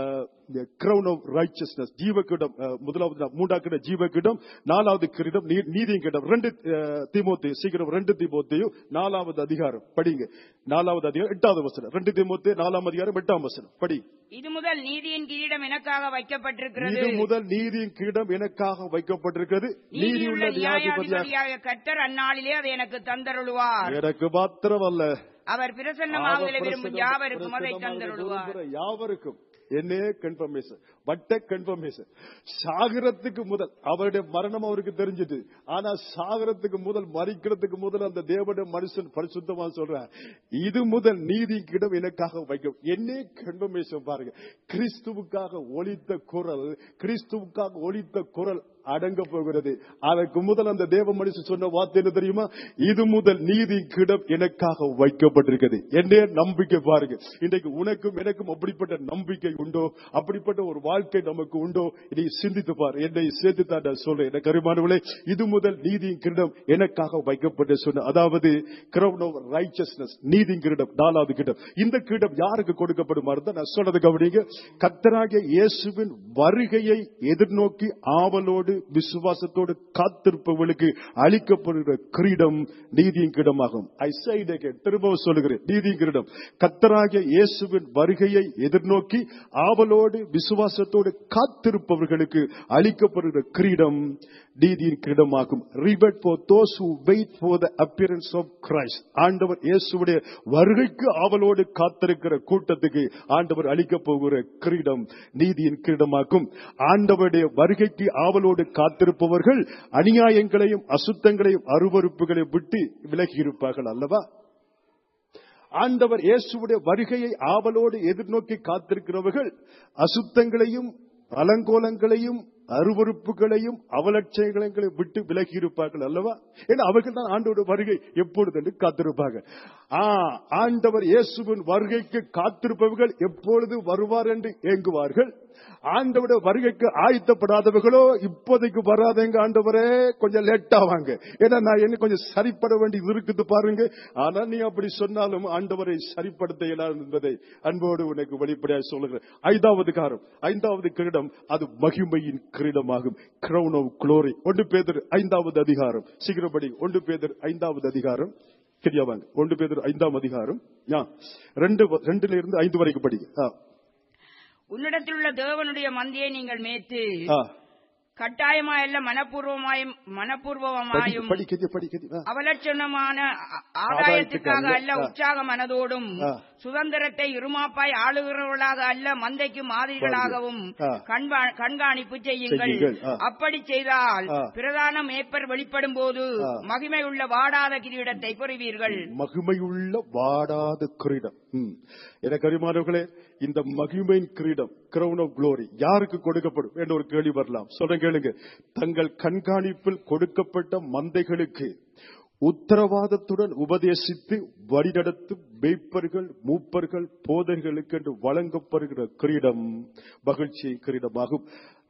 கிரவுன் ஆஃப் ரைச்சஸ்னஸ், ஜீவ கிரீடம். முதலாவது மூன்றாவது ஜீவ கிரீடம், நாலாவது கிரீடம் நீதியின் கிரீடம். 2 தீமோத்தேயு, சீக்கிரம் 2 தீமோத்தேயு 4வது அதிகாரம் படிங்க. 4வது அதிகாரம் 8வது வசனம். 2 தீமோத்தேயு 4ஆம் அதிகாரம் 8ஆம் வசனம் படி. இது முதல் நீதியின் கிரீடம் எனக்காக வைக்கப்பட்டிருக்கிறது. இது முதல் நீதியின் கிரீடம் எனக்காக வைக்கப்பட்டிருக்கிறது. நீதியுள்ள நியாயாதிபதியாக கர்த்தர் அந்நாளிலே அதை எனக்கு தந்தருளுவார். எனக்கு மாத்திரமல்ல, அவர் பிரசன்னமாக விரும்பும் யாவருக்கும் அதை தந்தருளுவார். யாவருக்கும் என்னே கன்ஃபர்மேஷன், வட்ட கன்ஃபர்மேஷன். சாகரத்துக்கு முதல் அவருடைய மரணம் அவருக்கு தெரிஞ்சது. ஆனா சாகரத்துக்கு முதல், மறிக்கிறதுக்கு முதல் அந்த தேவனுடைய மனுஷன் பரிசுத்தமா சொல்றார், இது முதல் நீதி கிடம் எனக்காக வைக்கும். என்னே கன்ஃபர்மேஷன் பாருங்க. கிறிஸ்துவுக்காக ஒலித்த குரல், கிறிஸ்துவுக்காக ஒலித்த குரல் அடங்க போகிறது. அதற்கு முதல் அந்த தேவ மனுஷன் சொன்ன வார்த்தை என்ன தெரியுமா? இது முதல் நீதி கிடம் எனக்காக வைக்கப்பட்டிருக்கிறது. என்னே நம்பிக்கை பாருங்க. இன்றைக்கு உனக்கும் எனக்கும் அப்படிப்பட்ட நம்பிக்கை உண்டோ? அப்படிப்பட்ட ஒரு வாழ்க்கை நமக்கு உண்டோ? இதை சிந்தித்து பாரு. என்னை சேர்த்து தான் சொல்றேன். எனக்கு அருமையானவர்களே, இது முதல் நீதியின் கிரீடம் எனக்காக வைக்கப்பட்ட சொன்ன, அதாவது கிரவுன் ஆஃப் ரைச்சஸ்னஸ், நீதியின் கிரீடம், நாலாவது கிரீடம். இந்த கிரீடம் யாருக்கு கொடுக்கப்படுமா இருந்தா நான் சொன்னது கவனிங்க. கர்த்தராகிய இயேசுவின் வருகையை எதிர்நோக்கி ஆவலோடு விசுவாசத்தோடு காத்திருப்பவர்களுக்கு அளிக்கப்படுகிற கிரீடம் நீதியின் கிரீடமாகும். ஐ சே இட் அகைன், திரும்பவும் சொல்லுகிறேன், நீதியின் கிரீடம். கர்த்தராகிய இயேசுவின் வருகையை எதிர்நோக்கி ஆவலோடு விசுவாசத்தோடு காத்திருப்பவர்களுக்கு அளிக்கப்படுகிற கிரீடம் நீதியின் கிரீடமாகும். Reward for those who wait for the appearance of Christ. ஆண்டவர் இயேசுவுடைய வருகைக்கு ஆவலோடு காத்திருக்கிற கூட்டத்துக்கு ஆண்டவர் அளிக்க போகிற கிரீடம் நீதியின் கிரீடமாகும். ஆண்டவருடைய வருகைக்கு ஆவலோடு காத்திருப்பவர்கள் அநியாயங்களையும் அசுத்தங்களையும் அருவருப்புகளையும் விட்டு விலகி இருப்பார்கள் அல்லவா? ஆண்டவர் இயேசுவுடைய வருகையை ஆவலோடு எதிர்நோக்கி காத்திருக்கிறவர்கள் அசுத்தங்களையும் அலங்கோலங்களையும் அருவருப்புகளையும் அவலட்சயங்களையும் விட்டு விலகி இருப்பார்கள் அல்லவா? ஏன்னா அவர்கள் தான் ஆண்டவருடைய வருகை எப்பொழுது என்று காத்திருப்பார்கள். ஆண்டவர் இயேசுவின் வருகைக்கு காத்திருப்பவர்கள் எப்பொழுது வருவார் என்று ஏங்குவார்கள். ஆண்டவருடைய வருகைக்கு ஆயத்தப்படாதவர்களோ இப்போதைக்கு வராதங்க ஆண்டவரே, கொஞ்சம் லேட் ஆவாங்க, ஏன்னா நான் என்ன கொஞ்சம் சரிப்பட வேண்டியது இருக்குது பாருங்க. ஆனா நீ அப்படி சொன்னாலும் ஆண்டவரை சரிப்படுத்த இயலாது என்பதை அன்போடு உனக்கு வெளிப்படையாக சொல்லுகிறேன். ஐந்தாவது கிரீடம், அது மகிமையின் கிரீடமாகும். crown of glory. 1 பேதுரு 5வது அதிகாரம் சீக்கிரப்படி. 1 பேதுரு 5வது அதிகாரம் சரியாவாங்க. 1 பேதுரு 5ஆம் அதிகாரம் 2 5 வரைக்கும் படிங்க. உன்னிடத்தில் உள்ள தேவனுடைய மந்தையை நீங்கள் மேய்த்து கட்டாயமாயல்ல மனப்பூர்வமாயும் அவலட்சணமான ஆதாயத்துக்காக அல்ல உற்சாக மனதோடும் சுதந்திரத்தை இருமாப்பாய் ஆளுகிறவர்களாக அல்ல மந்தைக்கு மாதிரிகளாகவும் கண்காணிப்பு செய்யுங்கள். அப்படி செய்தால் பிரதான மேய்ப்பர் வெளிப்படும் போது மகிமையுள்ள வாடாத கிரீடத்தை பெறுவீர்கள். மகிமையுள்ள வாடாத கிரீடம். எனக்கு அறிமானவர்களே, இந்த மகிமையின் கிரீடம் crown of glory யாருக்கு கொடுக்கப்படும் என்ற ஒரு கேள்வி வரலாம். சொல்றேன் கேளுங்க. தங்கள் கண்காணிப்பில் கொடுக்கப்பட்ட மந்தைகளுக்கு உத்தரவாதத்துடன் உபதேசித்து வழிநடத்தும் மேய்ப்பர்கள், மூப்பர்கள், போதர்களுக்கு என்று வழங்கப்படுகிற கிரீடம் மகிழ்ச்சியின் கிரீடமாகும்.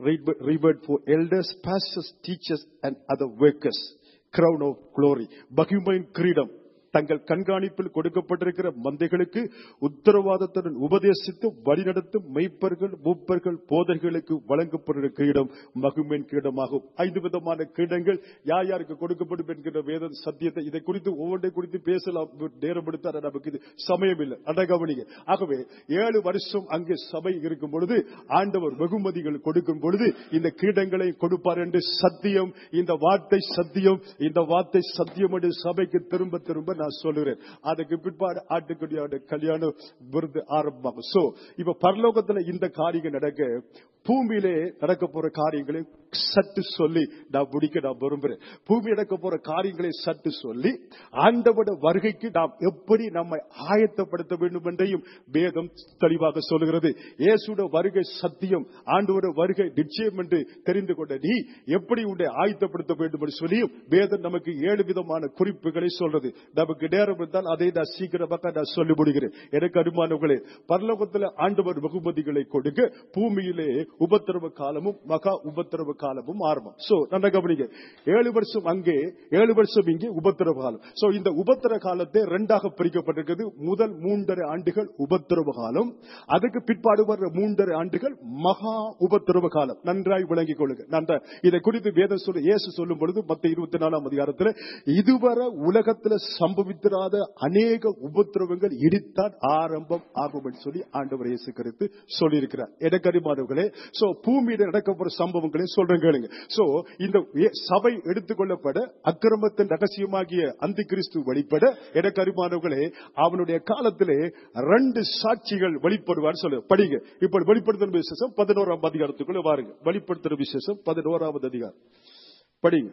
Reward for elders, pastors, teachers and other workers. crown of glory. மகிமையின் கிரீடம் தங்கள் கண்காணிப்பில் கொடுக்கப்பட்டிருக்கிற மந்தைகளுக்கு உத்தரவாதத்துடன் உபதேசித்து வழிநடத்தும் மெய்ப்பர்கள், மூப்பர்கள், போதர்களுக்கு வழங்கப்படுகிற கிரீடம் மகிமையின் கிரீடமாகும். 5 விதமான கிரீடங்கள் யார் யாருக்கு கொடுக்கப்படும் என்கிற வேத சத்தியத்தை இதை குறித்து ஒவ்வொன்றை குறித்து பேசலாம். நேரம் எடுத்தால் நமக்கு இது சமயம் இல்லை. அடகவனிங்க. ஆகவே 7 வருஷம் அங்கே சபை இருக்கும் பொழுது ஆண்டவர் வெகுமதிகள் கொடுக்கும் பொழுது இந்த கிரீடங்களை கொடுப்பார் என்று சத்தியம். இந்த வார்த்தை சத்தியம். இந்த வார்த்தை சத்தியம் என்று சபைக்கு திரும்ப திரும்ப நான் சொல்லுகிறேன். அதுக்கு பிற்பாடு ஆட்டுக்குடியோட கல்யாணம் விருது ஆரம்பமாகும். சோ இப்ப பரலோகத்துல இந்த காரியங்கள் நடக்க பூமியிலே நடக்க போற காரியங்களை சற்று சொல்லி நான் முடிக்க நான் விரும்புகிறேன். பூமி நடக்க போற காரியங்களை சற்று சொல்லி ஆண்டவருடைய வருகைக்கு நாம் எப்படி நம்மை ஆயத்தப்படுத்த வேண்டும் என்றையும் வேதம் தெளிவாக சொல்லுகிறது. இயேசுடைய வருகை சத்தியம், ஆண்டவருடைய வருகை நிச்சயம் என்று தெரிந்து கொண்ட நீ எப்படி உன்னை ஆயத்தப்படுத்த வேண்டும் என்று சொல்லியும் வேதம் நமக்கு 7 விதமான குறிப்புகளை சொல்றது. நமக்கு நேரம் இருந்தால் அதை நான் சீக்கிரமாக நான் சொல்லி முடிகிறேன். எனக்கு அனுமானங்களே, பரலோகத்தில் ஆண்டவர் வெகுமதிகளை கொடுக்க பூமியிலே உபத்திரவ காலமும் மகா உபத்திரவ காலமும் ஆரம்பம். சோ நல்லா கவனிங்க. 7 வருஷம் அங்கே, 7 வருஷம் இங்கே உபத்திரவ காலம். சோ இந்த உபத்திரவ காலத்தை 2ஆக பிரிக்கப்பட்டிருக்கிறது. முதல் 3.5 ஆண்டுகள் உபத்திரவ காலம், அதுக்கு பிற்பாடு வர 3.5 ஆண்டுகள் மகா உபத்திரவ காலம். நன்றாய் விளங்கிக் கொள்ளுங்க. நன்றா இதை குறித்து வேதம் சொல்லி இயேசு சொல்லும் பொழுது மத்தேயு 24ஆம் அதிகாரத்தில் இதுவரை உலகத்தில் சம்பவித்திராத அநேக உபத்திரவங்கள் இடித்தான் ஆரம்பம் ஆகும் என்று சொல்லி ஆண்டவர் இயேசு கிறிஸ்து சொல்லியிருக்கிறார். எனக்கறிமானவர்களே, சோ பூமியில நடக்க போற சம்பவங்களை சொல்றேன் கேளுங்க. சோ இந்த சபை எடுத்துக்கொள்ளப்பட அக்கிரமத்தின் ரகசியமாகிய அந்தி கிறிஸ்து வெளிப்பட எனக்கறிமானவர்களே அவனுடைய காலத்திலே 2 சாட்சிகள் வெளிப்படுவார் சொல்ல படிங்க. இப்ப வெளிப்படுத்தும் விசேஷம் 11ஆம் அதிகாரத்துக்குள்ள வாருங்க. வெளிப்படுத்தும் விசேஷம் 11ஆவது அதிகாரம் படிங்க.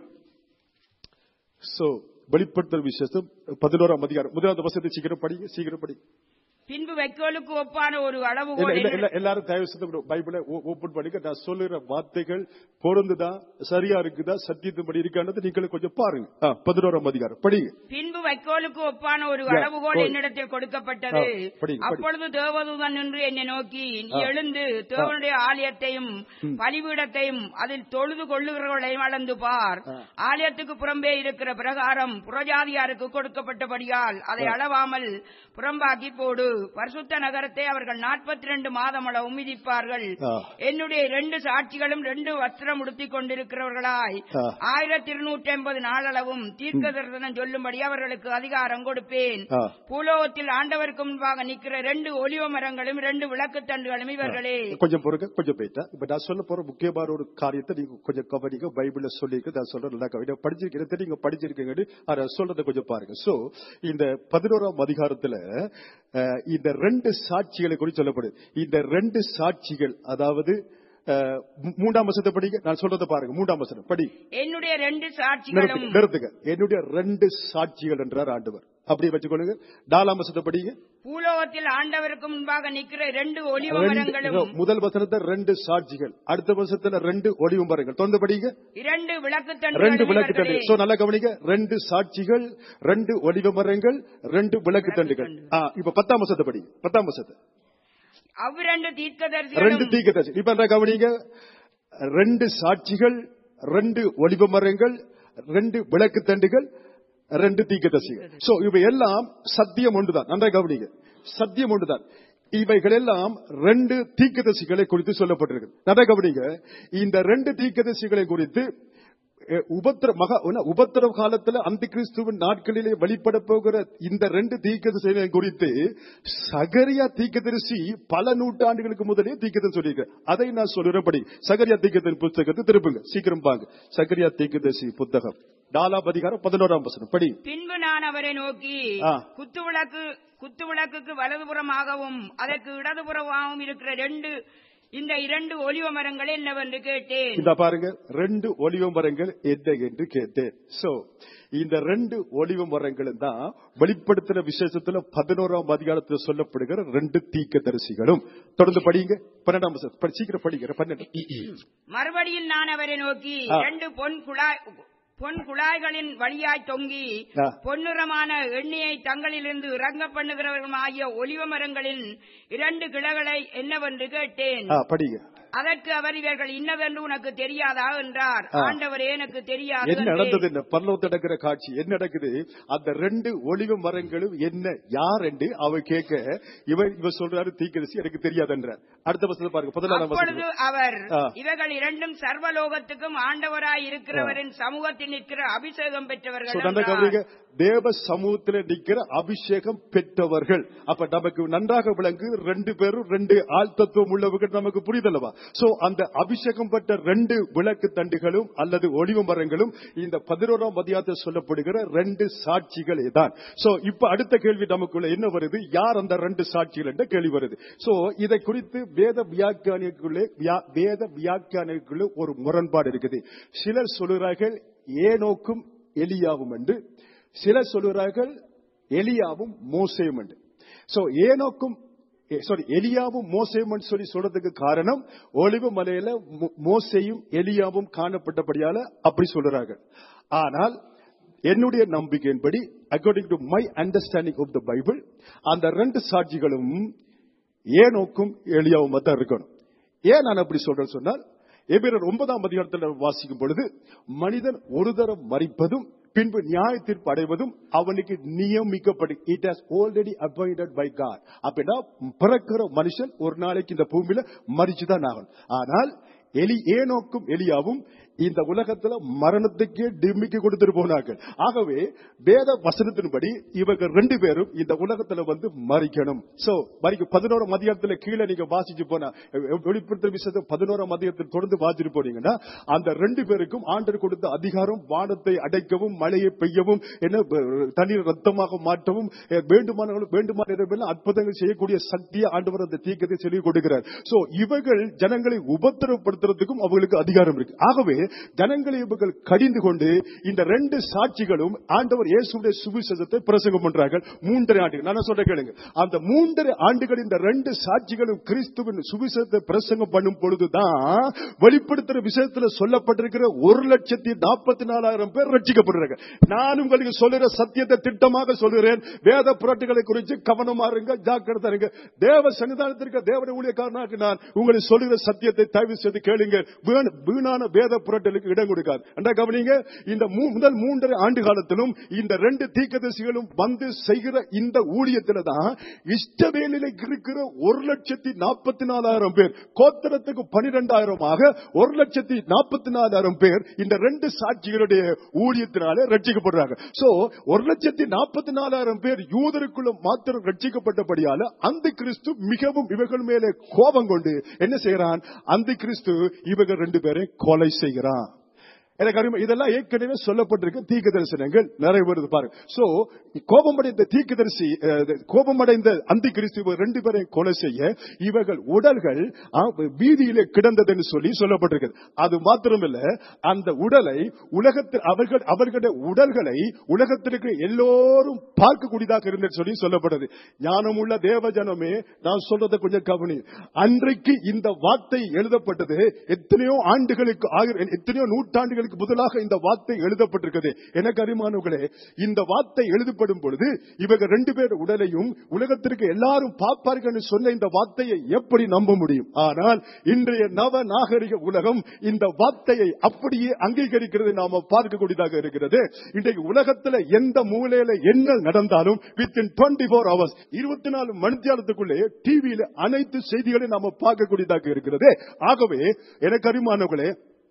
சோ வெளிப்படுத்தல் விசேஷம் 11ஆம் அதிகாரம் 1வது வசனத்தை சீக்கிரம் படிங்க. பின்பு வைக்கோலுக்கு ஒப்பான ஒரு அளவுகோல். எல்லாரும் தயவு செய்து பைபிளை ஓபன் பண்ணிக்க. நான் சொல்லுற வார்த்தைகள் பொருந்துதா, சரியா இருக்குதா, சத்தியத்தின்படி இருக்கானது நீங்களும் கொஞ்சம் பாருங்க. 11ஆம் அதிகாரம் படிங்க. பின்பு வைக்கோலுக்கு ஒப்பான ஒரு அளவுகோல் என்னிடத்தில் கொடுக்கப்பட்டது. அப்பொழுது தேவதூதன் நின்று என்னை நோக்கி, நீ எழுந்து தேவனுடைய ஆலயத்தையும் பலிபீடத்தையும் அதில் தொழுது கொள்ளுகிறவர்களையும் அளந்து பார். ஆலயத்துக்கு புறம்பே இருக்கிற பிரகாரம் புறஜாதியாருக்கு கொடுக்கப்பட்டபடியால் அதை அளவாமல் புறம்பாக்கி போடு. பரிசுத்த நகரத்தை அவர்கள் 42 மாதம் அளவு மிதிப்பார்கள். என்னுடைய 2 சாட்சிகளும் 2 வஸ்திரம் உடுத்திக் கொண்டிருக்கிறவர்களாய் 1250 நாளளவும் தீர்க்க தரிசனம் சொல்லும்படி அவர்களுக்கு அதிகாரம் கொடுப்பேன். பூலோகத்தில் ஆண்டவருக்கு முன்பாக நிற்கிற 2 ஒலிவ மரங்களும் 2 விளக்கு தண்டுகளும் இவர்களே. கொஞ்சம் பொறுங்க, கொஞ்சம் போயிட்டா. இப்ப நான் சொல்ல போற முக்கியமான ஒரு காரியத்தை நீங்க கொஞ்சம் கவனிக்க. பைபிள்ல சொல்லிருக்கு, நான் சொல்றேன் நல்லா கவனிக்க. படிச்சிருக்கிறது நீங்க படிச்சிருக்கீங்க, அதை சொல்றதை கொஞ்சம் பாருங்க. சோ இந்த 11ஆம் அதிகாரத்துல இந்த 2 சாட்சிகளை குறித்து சொல்லப்படுது. இந்த 2 சாட்சிகள், அதாவது 3ஆம் வசனத்தை படிங்க. நான் சொல்றதை பாருங்க. 3ஆம் வசனம் படி. என்னுடைய 2 சாட்சிகளும் நிறுத்துங்க. என்னுடைய 2 சாட்சிகள் என்றார் ஆண்டவர். அப்படி வச்சுக்கொள்ளுங்க. 4ஆம் வசனத்தை படிங்க. பூலோகத்தில் ஆண்டவருக்கு முன்பாக நிற்கிற 2 ஒலிவ மரங்களும். முதல் வசனத்தை 2 சாட்சிகள், அடுத்த வசனத்துல 2 ஒலிவ மரங்கள். தொடர்ந்து படிங்க. 2 விளக்கு தண்டுகள். சோ நல்லா கவனிங்க. 2 சாட்சிகள், 2 ஒலிவ மரங்கள், 2 விளக்கு தண்டுகள். இப்ப 10ஆம் வசனத்தை படிங்க. 10ஆம் வசனத்தை. அவ்விரண்டு தீர்க்கதரிசி. இப்ப என்ன கவனிங்க. 2 சாட்சிகள், 2 ஒலிவ மரங்கள், 2 விளக்கு தண்டுகள், 2 தீர்க்கதரிசிகள். சோ இவை எல்லாம் சத்தியம் ஒன்றுதான். நன்றாக கவனிங்க. சத்தியம் ஒன்றுதான். இவைகள் எல்லாம் 2 தீர்க்கதரிசிகளை குறித்து சொல்லப்பட்டிருக்கு. நல்லா கவனிங்க, இந்த 2 தீர்க்கதரிசிகளை குறித்து உபத்திரவ காலத்துல அந்த கிறிஸ்துவின் நாட்களிலே வெளிப்பட போகிற இந்த 2 தீர்க்கதரிசிகளை குறித்து சகரியா தீர்க்கதரிசி பல நூற்றாண்டுகளுக்கு முதலே தீர்க்கதரிசி சொல்லியிருக்க. அதை நான் சொல்றபடி சகரியா தீர்க்கதரிசி புத்தகத்தை திருப்புங்க, சீக்கிரம் பாங்க. சகரியா தீர்க்கதரிசி புத்தகம் 4ஆம் அதிகாரம் 11ஆம் வசனம் படி. பின்பு நான் அவரை நோக்கி, குத்துவிளக்குக்கு வலதுபுறமாகவும் அதற்கு இடதுபுறமாகவும் இருக்கிற இந்த 2 ஒலிவ மரங்கள் என்னவென்று கேட்டேன். இந்த பாருங்க, 2 ஒலிவ மரங்கள் என்ன என்று கேட்டேன். சோ இந்த 2 ஒலிவ மரங்களும் தான் வெளிப்படுத்தின விசேஷத்துல 11ஆம் அதிகாரத்தில் சொல்லப்படுகிற 2 தீர்க்கதரிசிகளும். தொடர்ந்து படிங்க, 12ஆம் வசனம் சீக்கிரம் படிக்கிற 12. மறுபடியும் நான் அவரை நோக்கி, 2 பொன் குழாய்களின் வழியாய் தொங்கி பொன்னிறமான எண்ணெயை தங்களிலிருந்து இறங்க பண்ணுகிறவர்களும் ஆகிய ஒலிவ மரங்களின் 2 கிளைகளை என்னவென்று கேட்டேன். படிங்க. அதற்கு அவர், இவர்கள் இன்னதென்று உனக்கு தெரியாதா என்றார். ஆண்டவரே, எனக்கு தெரியாது. என்ன நடந்தது? என்ன பரலோகத்தில் நடக்கிற காட்சி என்ன நடக்குது? அந்த 2 ஒலிவ மரங்களும் என்ன, யார் என்று அவ கேட்க, இவர் சொல்றாரு தீர்க்கதரிசி எனக்கு தெரியாதுன்றார். அடுத்த வசனத்தை பாருங்க, 14ஆம் வசனம். அப்பொழுது அவர், இவர்கள் 2 சர்வலோகத்துக்கும் ஆண்டவராய் இருக்கிறவரின் சமூகத்தில் நிற்கிற அபிஷேகம் பெற்றவர்கள். தேவ சமூகத்தில் நிற்கிற அபிஷேகம் பெற்றவர்கள். அப்ப நமக்கு நன்றாக விளங்கு 2 பேரும் 2 ஆள் தத்துவம் உள்ளவர்கள் நமக்கு புரிதல்லவா? சோ அந்த அபிஷேகம் பெற்ற 2 விளக்கு தண்டுகளும் அல்லது ஒலிவ மரங்களும் இந்த 11ஆம் அதிகாரத்தில் சொல்லப்படுகிற 2 சாட்சிகள் தான். சோ இப்ப அடுத்த கேள்வி நமக்குள்ள என்ன வருது? யார் அந்த 2 சாட்சிகள் என்ற கேள்வி வருது. சோ இதை குறித்து வேத வியாக்கியானிகளுக்குள்ளே ஒரு முரண்பாடு இருக்குது. சிலர் சொல்கிறார்கள் ஏனோக்கும் எலியாவும் என்று, சிலர் சொல்கிறார்கள் எலியாவும் மோசேயும் என்று. சோ ஏனோக்கும் எலியாவும் மோசேயும் சொல்லி சொல்றதுக்கு காரணம், ஒலிவ மலையில மோசேயும் எலியாவும் காணப்பட்டபடியால அப்படி சொல்றார்கள். ஆனால் என்னுடைய நம்பிக்கையின்படி, according to my understanding of the Bible, அந்த 2 சாட்சிகளும் ஏனோக்கும் எலியாவும் தான் இருக்கணும். ஏன் நான் அப்படி சொல்றேன்னு சொன்னால், எபிரேயர் 9ஆம் அதிகாரத்தில் வாசிக்கும் பொழுது, மனிதன் ஒரு தரம் மரிப்பதும் பின்பு நியாய தீர்ப்பு அடைவதும் அவனுக்கு நியமிக்கப்படும். It has already appointed by God. அப்படின்னா பிறக்கிற மனுஷன் ஒரு நாளைக்கு இந்த பூமியில மரிச்சுதான் ஆகணும். ஆனால் ஏனோக்கும் எலியாவும் இந்த உலகத்துல மரணத்துக்கே டிம்மிக்கு கொடுத்துட்டு போனார்கள். ஆகவே வேத வசனத்தின்படி இவர்கள் 2 பேரும் இந்த உலகத்துல வந்து மரிக்கணும். சோ 11ஆம் அதிகாரத்துல கீழே நீங்க வாசிச்சு போனா, வெளிப்படுத்துற விஷயத்தை 11ஆம் அதிகாரத்தில் தொடர்ந்து வாசிட்டு போனீங்கன்னா, அந்த 2 பேருக்கும் ஆண்டவர் கொடுத்த அதிகாரம் வானத்தை அடைக்கவும் மழையை பெய்யவும் என்ன தண்ணீர் ரத்தமாக மாற்றவும் வேண்டுமான அற்புதங்கள் செய்யக்கூடிய சக்தியை ஆண்டவர் அந்த தீர்க்கத்தை சொல்லி கொடுக்கிறார். சோ இவர்கள் ஜனங்களை உபத்திரப்படுத்துறதுக்கும் அவர்களுக்கு அதிகாரம் இருக்கு. ஆகவே ஜனங்களை இவர்கள் கடிந்து கொண்டு இந்த 2 சாட்சிகளும் ஆண்டவர் இயேசுவுடைய சுவிசேஷத்தை பிரசங்கம் பண்றார்கள் 3.5 ஆண்டுகள். நான் சொல்றேன் கேளுங்க, அந்த 3.5 ஆண்டுகள் இந்த 2 சாட்சிகளும் கிறிஸ்துவின் சுவிசேஷத்தை பிரசங்கம் பண்ணும் பொழுதுதான் வெளிப்படுத்துற விஷயத்துல சொல்லப்பட்டிருக்கிற 1,44,000 பேர் ரட்சிக்கப்படுறாங்க. நான் உங்களுக்கு சொல்லுற சத்தியத்தை திட்டமாக சொல்லுறேன். வேத புரட்டுகளை குறித்து கவனமா இருங்க, ஜாக்கிரதை இருங்க. தேவ சன்னிதானத்திற்கு தேவனுடைய ஊழியக்காரனாக நான் உங்களுக்கு சொல்லுகிற சத்தியத்தை தயவு செய்து கேளுங்க. வீணான வேத புரட்டலுக்கு இடம் கொடுக்காது. கவனிங்க, இந்த முதல் 3.5 ஆண்டு காலத்திலும் இந்த 2 தீர்க்கதரிசிகளும் வந்து செய்கிற இந்த ஊழியத்தில் தான் இஸ்ரவேலில் இருக்கிற 1,44,000 பேர், கோத்திரத்துக்கு 12,000 1,44,000 பேர் இந்த 2 சாட்சிகளுடைய ஊழியத்தினாலே ரட்சிக்கப்படுறாங்க. சோ 1,44,000 பேர் யூதருக்குள்ள மாத்திரம் ரட்சிக்கப்பட்டபடியால அந்த கிறிஸ்து மிகவும் இவர்கள் மேலே கோபம் கொண்டு என்ன செய்யறான்? அந்த கிறிஸ்து இவர்கள் 2 பேரை கொலை செய்கிறான். இதெல்லாம் ஏற்கனவே சொல்லப்பட்டிருக்க தீர்க்க தரிசனங்கள் நிறைவேறுது பாருங்க. சோ கோபமடைந்த தீர்க்கதரிசி, கோபமடைந்த அந்த கிறிஸ்து 2 பேரை கொலை செய்ய இவர்கள் உடல்கள் வீதியிலே கிடந்ததுன்னு சொல்லி சொல்லப்பட்டிருக்கிறது. அது மாத்திரமல்ல, அந்த உடலை உலகத்தில் அவர்களுடைய உடல்களை உலகத்திற்கு எல்லோரும் பார்க்கக்கூடியதாக இருந்தது சொல்லி சொல்லப்பட்டது. ஞானமுள்ள தேவ ஜனமே, நான் சொல்றதை கொஞ்சம் கவனி. அன்றைக்கு இந்த வார்த்தை எழுதப்பட்டது எத்தனையோ ஆண்டுகளுக்கு, எத்தனையோ நூற்றாண்டுகளுக்கு இவர்களுக்கு முதலாக இந்த வார்த்தை எழுதப்பட்டிருக்கிறது. எனக்கு அருமையானவர்களே, இந்த வார்த்தை எழுதப்படும் பொழுது இவர்கள் 2 பேர் உடலையும் உலகத்திற்கு எல்லாரும் பார்ப்பார்கள் சொன்ன இந்த வார்த்தையை எப்படி நம்ப முடியும்? ஆனால் இன்றைய நவ நாகரிக உலகம் இந்த வார்த்தையை அப்படியே அங்கீகரிக்கிறது நாம பார்க்கக்கூடியதாக இருக்கிறது. இன்றைக்கு உலகத்துல எந்த மூலையில என்ன நடந்தாலும் வித்தின் 24 hours 24 மணித்தியாலத்துக்குள்ளே டிவியில அனைத்து செய்திகளை நாம பார்க்கக்கூடியதாக இருக்கிறது. ஆகவே எனக்கு அருமையானவர்களே,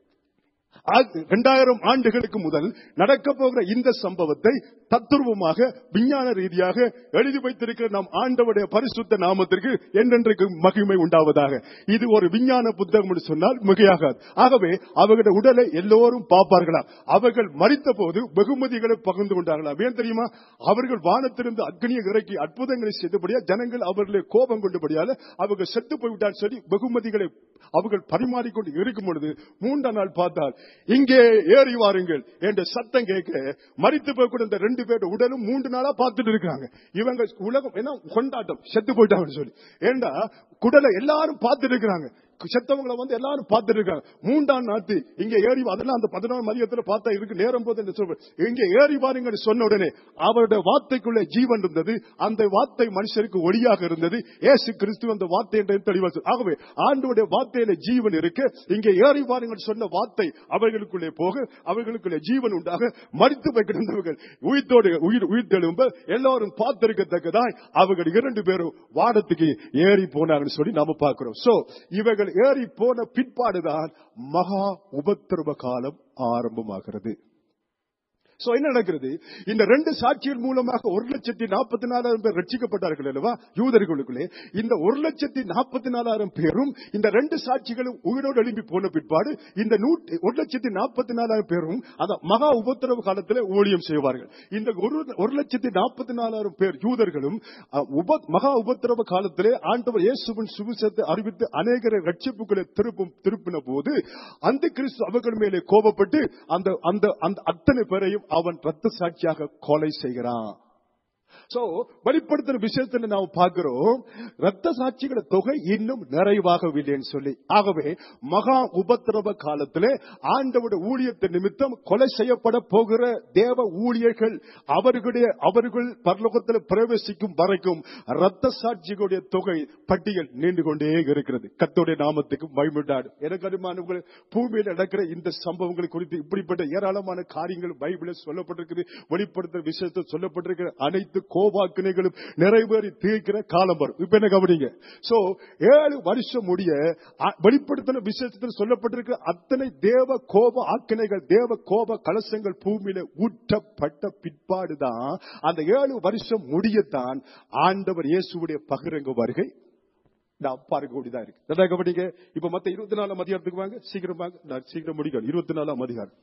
2000 ஆண்டுகளுக்கு முதல் நடக்க போகிற இந்த சம்பவத்தை தத்துருவமாக விஞ்ஞான ரீதியாக எழுதி வைத்திருக்கிற நம் ஆண்டவருடைய பரிசுத்த நாமத்திற்கு என்றென்றைக்கு மகிமை உண்டாவதாக. இது ஒரு விஞ்ஞான புத்தகம் என்று சொன்னால் மிகையாகாது. ஆகவே அவர்களுடைய உடலை எல்லோரும் பார்ப்பார்களாம். அவர்கள் மரித்த போது வெகுமதிகளை பகிர்ந்து கொண்டார்களாம். ஏன் தெரியுமா? அவர்கள் வானத்திலிருந்து அக்னியை இறக்கி அற்புதங்களை செய்தபடியா ஜனங்கள் அவர்களை கோபம் கொண்டபடியால அவர்கள் செத்து போய்விட்டால் சரி வெகுமதிகளை அவர்கள் பரிமாறிக்கொண்டு இருக்கும் பொழுது 3ஆம் நாள் பார்த்தால் இங்கே ஏறி வாருங்கள் என்ற சத்தம் கேட்க மரித்து போய் கூட இந்த 2 பேர் உடலும் 3 நாளா பார்த்துட்டு இருக்காங்க. இவங்க உலகம் என்ன கொண்டாட்டம், செத்து போயிட்டாங்கன்னு சொல்லி. ஏண்டா குடலை எல்லாரும் பார்த்துட்டு இருக்கிறாங்க. செத்தவங்களை வந்து எல்லாரும் பார்த்துட்டு இருக்காங்க. 3ஆம் நாத்து இங்க ஏறி, அதெல்லாம் அந்த 14 மதியத்துல பார்த்தா இருக்கு நேரம் போது இங்க ஏறி பாருங்க சொன்ன உடனே அவருடைய வார்த்தைக்குள்ளே ஜீவன் இருந்தது. அந்த வார்த்தை மனுஷருக்கு ஒளியாக இருந்தது. இயேசு கிறிஸ்து அந்த வார்த்தை என்று தெளிவாக. ஆகவே ஆண்டவருடைய வார்த்தையில ஜீவன் இருக்கு. இங்க ஏறி பாருங்க சொன்ன வார்த்தை அவர்களுக்குள்ளே போக அவர்களுக்குள்ளே ஜீவன் உண்டாக மரித்து போய் கிடந்தவர்கள் உயிர் தெழும்ப எல்லாரும் பார்த்திருக்கத்தக்கதாய் அவர்கள் 2 பேரும் வானத்துக்கு ஏறி போனாங்கன்னு சொல்லி நாம பார்க்கிறோம். சோ இவர்கள் ஏறி போன பிற்பாடுதான் மகா உபத்திரவ காலம் ஆரம்பமாகிறது. என்ன நடக்கிறது? இந்த 2 சாட்சிகள் மூலமாக 1,44,000 பேர் ரட்சிக்கப்பட்டார்கள் அல்லவா யூதர்களுக்குள்ளே. இந்த 1,44,000 பேரும் இந்த 2 சாட்சிகளும் உயிரோடு எழும்பி போன பிற்பாடு இந்த 1,44,000 பேரும் அந்த மகா உபத்திரவ காலத்தில் ஊழியம் செய்வார்கள். இந்த 1,44,000 பேர் யூதர்களும் மகா உபத்திரவ காலத்திலே ஆண்டவர் இயேசுவின் சுவிசேஷத்தை அறிவித்து அநேகரை ரட்சிப்புகளை திருப்பின போது அந்த கிறிஸ்து அவர்கள் மேலே கோபப்பட்டு அந்த அத்தனை பேரையும் அவன் ரத்த சாட்சியாக கொலை செய்கிறான். வெளிப்படுத்துற விஷயத்தில் நாம் பார்க்கிறோம் ரத்த சாட்சிகள தொகை இன்னும் நிறைவாகவில்லைன்னு சொல்லி. ஆகவே மகா உபத்திரவ காலத்திலே ஆண்டவருடைய ஊழியத்தை நிமித்தம் கொலை செய்யப்பட போகிற தேவ ஊழியர்கள் அவர்கள் பரலோகத்தில் பிரவேசிக்கும் வரைக்கும் ரத்த சாட்சிகளுடைய தொகை பட்டியல் நீண்டு கொண்டே இருக்கிறது. கர்த்தருடைய நாமத்துக்கு மகிமையுண்டாடு. எனக்கு அருமையானவர்களே, பூமியில் நடக்கிற இந்த சம்பவங்கள் குறித்து இப்படிப்பட்ட ஏராளமான காரியங்கள் பைபிளில் சொல்லப்பட்டிருக்கிறது. வெளிப்படுத்துற விஷயத்தில் சொல்லப்பட்டிருக்கிற அனைத்து கோபாக்கினைகளும் நிறைவேறி தீர்க்கிற காலம் வரும். இப்ப என்ன கவனிங்க. 7 வருஷம் முடிய வெளிப்படுத்தின விசேஷத்தில் சொல்லப்பட்டிருக்கிற அத்தனை தேவ கோப ஆக்கினைகள் தேவ கோப கலசங்கள் பூமியில ஊற்றப்பட்ட பிற்பாடுதான் அந்த 7 வருஷம் முடியத்தான் ஆண்டவர் இயேசுவுடைய பகிரங்க வருகை நாம் பார்க்கக்கூடியதா இருக்கு. நல்லா கவனிங்க. இப்ப மத்த 24ஆம் அதிகாரத்துக்கு வாங்க. சீக்கிரம் வாங்க, நான் சீக்கிரம் முடிக்கணும். 24ஆம் அதிகாரம்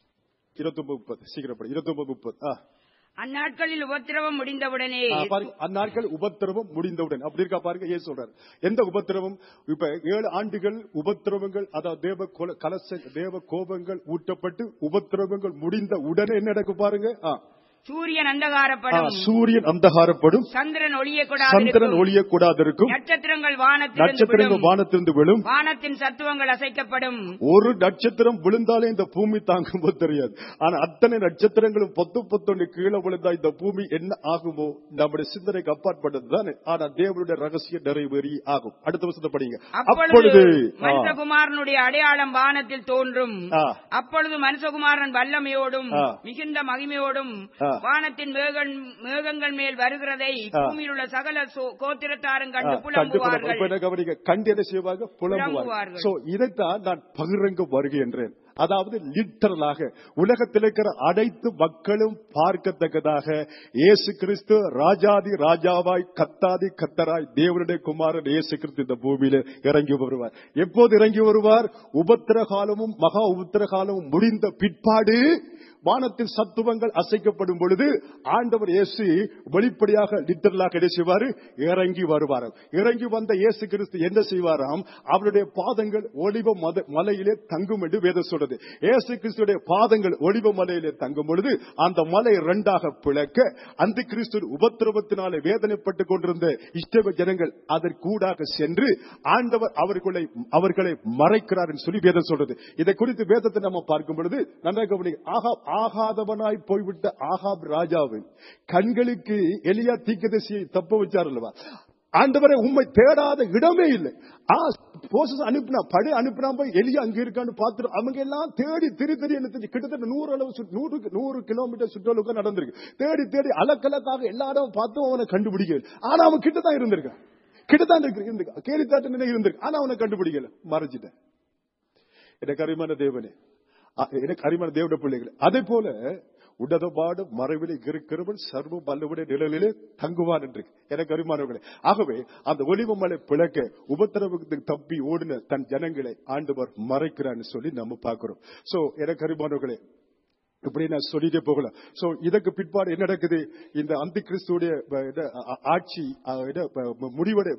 29:30 சீக்கிரம் 29:30. அந்நாட்களில் உபத்திரவம் முடிந்தவுடனே அந்நாட்கள் உபத்திரவம் முடிந்தவுடன் அப்படி இருக்கா பாருங்க. ஏன் சொல்றாரு? எந்த உபத்திரவம்? இப்ப 7 ஆண்டுகள் உபத்திரவங்கள், அதாவது தேவ கோபங்கள் ஊட்டப்பட்டு உபத்திரவங்கள் முடிந்த உடனே என்ன நடக்கும் பாருங்க. சூரியன் அந்தகாரப்படும், சந்திரன் ஒளியக்கூடாதிருக்கும், நட்சத்திரங்கள் வானத்திலிருந்து விழும், வானத்தின் சத்துவங்கள் அசைக்கப்படும். ஒரு நட்சத்திரம் விழுந்தாலே இந்த பூமி தாங்கும்போ தெரியாது. ஆனா அத்தனை நட்சத்திரங்களும் பொத்து கீழே விழுந்தா இந்த பூமி என்ன ஆகுமோ நம்முடைய சிந்தனைக்கு அப்பாற்பட்டது தானே. ஆனா தேவனுடைய ரகசிய நிறைவேறி ஆகும். அடுத்த வருஷத்தை படிங்க. அப்பொழுது மனுஷகுமாரனுடைய அடையாளம் வானத்தில் தோன்றும். அப்பொழுது மனுஷகுமாரன் வல்லமையோடும் மிகுந்த மகிமையோடும் வானத்தின் மேகங்கள் மேல் வருகிறதை பூமியில் உள்ள சகல கோத்திரத்தாரும் கண்டு புலம்புவார்கள். கண்டியதை செய்வாங்க, புலம்புவார்கள். இதைத்தான் நான் பகிரங்க வருகின்றேன். அதாவது லிட்டரலாக உலகத்தில் இருக்கிற அனைத்து மக்களும் பார்க்கத்தக்கதாக இயேசு கிறிஸ்து ராஜாதி ராஜாவாய் கத்தாதி கத்தராய் தேவனுடைய குமாரன் இயேசு கிறிஸ்து இந்த பூமியில இறங்கி வருவார். எப்போது இறங்கி வருவார்? உபத்திர காலமும் மகா உபத்திர காலமும் முடிந்த பிற்பாடு வானத்தின் சத்துவங்கள் அசைக்கப்படும் பொழுது ஆண்டவர் இயேசு வெளிப்படையாக லிட்டரலாக என்ன செய்வாரு? இறங்கி வருவார். இறங்கி வந்த இயேசு கிறிஸ்து என்ன செய்வாராம்? அவருடைய பாதங்கள் ஒலிவ மலையிலே தங்கும் என்று வேதம் சொல்றது. இயேசு கிறிஸ்துடைய பாதங்கள் ஒலிவ மலையிலே தங்கும் பொழுது அந்த மலை இரண்டாக பிளக்க அந்த கிறிஸ்து உபத்திரவத்தினாலே வேதனைப்பட்டுக் கொண்டிருந்த இஸ்ரவேல் ஜனங்கள் அதற்கூடாக சென்று ஆண்டவர் அவர்களை மறைக்கிறார் என்று சொல்லி வேதம் சொல்றது. இதை குறித்து வேதத்தை நம்ம பார்க்கும் பொழுது நன்றாக கவனிங்க. ஆகாதவனாய் போய்விட்ட ஆகாப் ராஜாவின் கண்களுக்கு எலியா தீர்க்கதரிசியை தப்ப வச்சார் அல்லவா? ஆண்டவரை உண்மை தேடாத இடமே இல்லை. அனுப்பினா படை அனுப்பினா போய் எலியா அங்க இருக்கான்னு பார்த்து அவங்க எல்லாம் தேடி திரி கிட்டத்தட்ட 100 கிலோமீட்டர் சுற்றளவுக்கு நடந்திருக்கு. தேடி தேடி அலக்கலக்காக எல்லாரும் பார்த்தும் அவனை கண்டுபிடிக்கல. ஆனா அவன் கிட்டதான் இருந்திருக்கான். கிட்டதான் இருக்கு கேலித்தாட்டு நிலை இருந்திருக்கு. ஆனா அவனை கண்டுபிடிக்கல, மறைச்சிட்டேன். எனக்கு அருமையான தேவனே, எனக்கு அருமையான தேவனுடைய பிள்ளைகள், அதே போல உடதபாடு மறைவிலே இருக்கிறவன் சர்வ வல்லவனுடைய நிழலிலே தங்குவான் என்று எனக்கு அருமையானவர்களே. ஆகவே அந்த ஒலிவ மலை பிளக்க உபத்திரவத்துக்கு தப்பி ஓடின தன் ஜனங்களை ஆண்டவர் மறைக்கிறான்னு சொல்லி நம்ம பார்க்கிறோம். சோ எனக்கு அருமையானவர்களே, இப்படி நான் சொல்லிட்டே போகலாம். சோ இதற்கு பிற்பாடு என்ன நடக்குது? இந்த அந்தி கிறிஸ்துடைய ஆட்சி முடிவடை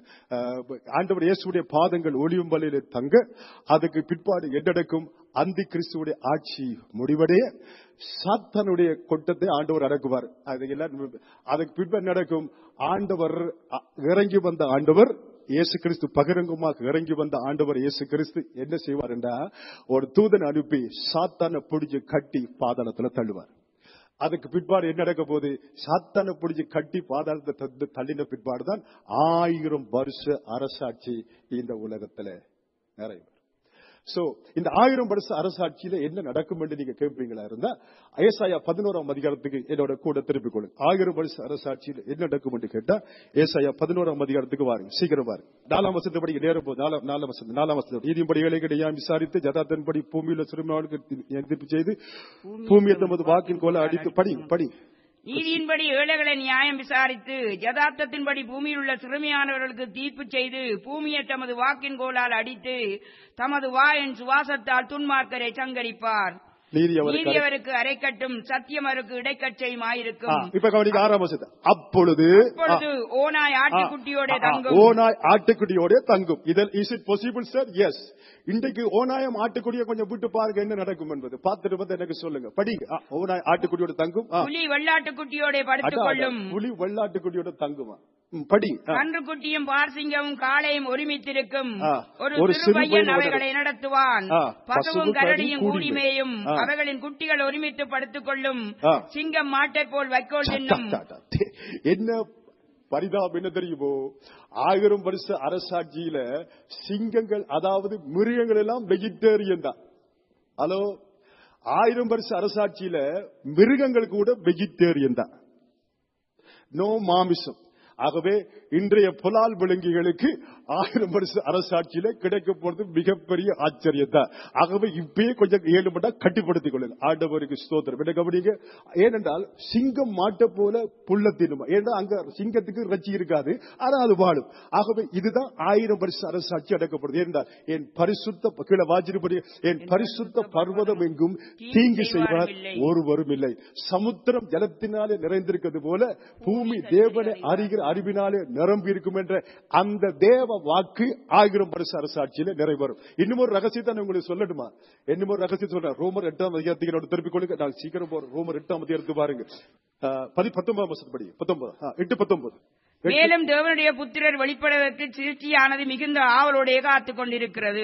ஆண்டவர் இயேசுடைய பாதங்கள் ஒளியும் மலையிலே தங்க, அதுக்கு பிற்பாடு என்ன நடக்கும்? அந்தி கிறிஸ்துடைய ஆட்சி முடிவடைய சாத்தானுடைய கொட்டத்தை ஆண்டவர் அடக்குவார். அதுக்கு பிற்பாடு நடக்கும், ஆண்டவர் இறங்கி வந்த ஆண்டவர் இயேசு கிறிஸ்து பகிரங்கமாக இறங்கி வந்த ஆண்டவர் இயேசு கிறிஸ்து என்ன செய்வார் என்றா, ஒரு தூதன் அனுப்பி சாத்தானை பிடிச்சு கட்டி பாதாளத்துல தள்ளுவார். அதுக்கு பிற்பாடு என்ன நடக்க போது? சாத்தானை பிடிச்சு கட்டி பாதாளத்தை தள்ளின பிற்பாடுதான் 1000 வருஷ அரசாட்சி இந்த உலகத்துல நிறைவு. சோ இந்த 1000 வருஷ அரசாட்சியில என்ன நடக்கும் என்று நீங்க கேட்பீங்களா இருந்தா, ஏசாயா 11ஆம் அதிகாரத்துக்கு என்னோட கூட திருப்பிக் கொள்ளுங்க. 1000 வருஷ அரசாட்சியில என்ன நடக்கும் என்று கேட்டா ஏசாயா 11ஆம் அதிகாரத்துக்கு வாருங்க, சீக்கிரம் வாருங்க. 4ஆம் வசனப்படி நேரம் போது 4ஆம் வசனம், நீதிபடி ஏழைகளை விசாரித்து ஜதாத்தின்படி பூமியில சிறுமாவுக்கு எதிர்ப்பு செய்து பூமியை தமது வாக்கின் கோல அடித்து படி நீதியின்படி ஏழைகளை நியாயம் விசாரித்து யதார்த்தத்தின்படி பூமியில் உள்ள சிறுமியானவர்களுக்கு தீர்ப்பு செய்து பூமியை தமது வாக்கின் கோலால் அடித்து தமது வாயின் சுவாசத்தால் துன்மார்க்கரை சங்கரிப்பார். நீதி அவருக்கு அரைக்கட்டும், சத்தியம் அவருக்கு இடைக்கச்சையுமாயிருக்கும். இப்ப கவனிக்க 6ஆம் வசனம், அப்பொழுது ஓனாய் ஆட்டுக்குட்டியோட தங்கும். ஓனாய் ஆட்டுக்குட்டியோட தங்கும். Is it possible sir? Yes. இன்றைக்கு ஓனாயம் ஆட்டுக்குடியை கொஞ்சம் விட்டு பாருங்க என்ன நடக்கும் என்பது பார்த்துட்டு எனக்கு சொல்லுங்க. படி. ஓனாய் ஆட்டுக்குடியோட தங்கும், புலி வெள்ளாட்டுக்குட்டியோட படுத்துக் கொள்ளும். புலி வெள்ளாட்டுக்குட்டியோட தங்குமா? படி. கன்றுக்குட்டியும் பார்சிங்கமும் காளையும் ஒருமித்திருக்கும். ஒரு சிறு பையன் அவைகளை நடத்துவான். பசுவும் கரடியும் கூடிமேயும் அவைகளின் குட்டிகள் ஒருமித்து படுத்துக் கொள்ளும். சிங்கம் மாட்டை போல் வைக்கோல் என்னும். என்ன பரிதாபம் என்ன தெரியுமோ? 1000 வருஷ அரசாட்சியில சிங்கங்கள், அதாவது மிருகங்கள் எல்லாம் வெஜிடேரியன் தான். ஹலோ, 1000 வருஷ அரசாட்சியில மிருகங்கள் கூட வெஜிடேரியன் தான், நோ மாமிசம். ஆகவே இன்றைய புலால் விலங்குகளுக்கு 1000 வருஷ அரசாட்சியில கிடைக்க போறது மிகப்பெரிய ஆச்சரியம் தான். ஆகவே இப்பயே கொஞ்சம் 7 மணி கட்டிப்படுத்திக் கொள்ளுங்க. ஆண்டவருக்கு ஸ்தோத்திரம். என்ன கவனிங்க, ஏனென்றால் சிங்கம் மாட்ட போல புல்ல தின்னுமா? ஏன்னா அங்க சிங்கத்துக்கு ரச்சி இருக்காது, ஆனா அது வாழும். ஆகவே இதுதான் 1000 வருஷ அரசாட்சி அடக்கப்படுது. ஏனென்றால் என் பரிசுத்த கீழே வாஜிருப்படி என் பரிசுத்த பர்வதம் எங்கும் தீங்கு செய்வார் ஒருவரும் இல்லை. சமுத்திரம் ஜலத்தினாலே நிறைந்திருக்கிறது போல பூமி தேவனை அறிகிற அறிவினாலே நிரம்பி இருக்கும் என்ற அந்த தேவ வாக்கு 1000 வருஷ அரசாட்சியில நிறைவேறும். இன்னும் ஒரு ரகசியத்தை நான் உங்களுக்கு சொல்லணுமா? இன்னும் ஒரு ரகசியம் சொல்றேன். ரோமர் 8ஆம் அதிகாரத்துக்கு திருப்பிக் கொள்ளுங்க. நான் சீக்கிரம் போறேன். ரோமர் 8ஆம் அதிகாரத்துக்கு பாருங்க, 19ஆம் வசனப்படி 8:19. மேலும் தேவனுடைய புத்திரர் வெளிப்படுவதற்கு சிருஷ்டியானது மிகுந்த ஆவலோட காத்துக் கொண்டிருக்கிறது.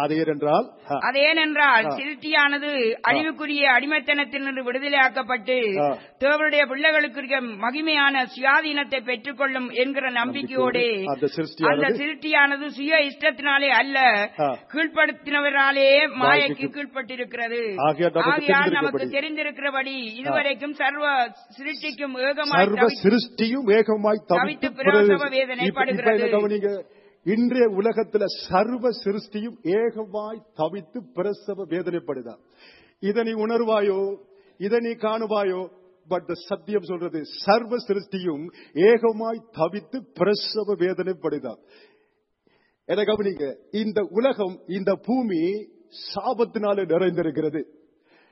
அதேனென்றால் சிருஷ்டியானது அழிவுக்குரிய அடிமைத்தனத்திலிருந்து விடுதலையாக்கப்பட்டு தேவனுடைய பிள்ளைகளுக்குரிய மகிமையான சுயாதீனத்தை பெற்றுக் கொள்ளும் என்கிற நம்பிக்கையோடு அந்த சிருஷ்டியானது சுய இஷ்டத்தினாலே அல்ல, கீழ்ப்படுத்தினவராலே மாயைக்கு கீழ்பட்டிருக்கிறது. ஆகையால் நமக்கு தெரிந்திருக்கிறபடி இதுவரைக்கும் சர்வ சிருஷ்டிக்கும் ஏகமாய் தவித்து இன்றைய உலகத்துல சர்வ சிருஷ்டியும் ஏகமாய் தவித்து பிரசவ வேதனைப்படுதா? இதை நீ உணர்வாயோ, இதை நீ காணுவாயோ? பட் சத்தியம் சொல்றது, சர்வ சிருஷ்டியும் ஏகமாய் தவித்து பிரசவ வேதனைப்படுதா? என கவனிங்க, இந்த உலகம், இந்த பூமி சாபத்தினாலே நிறைந்திருக்கிறது.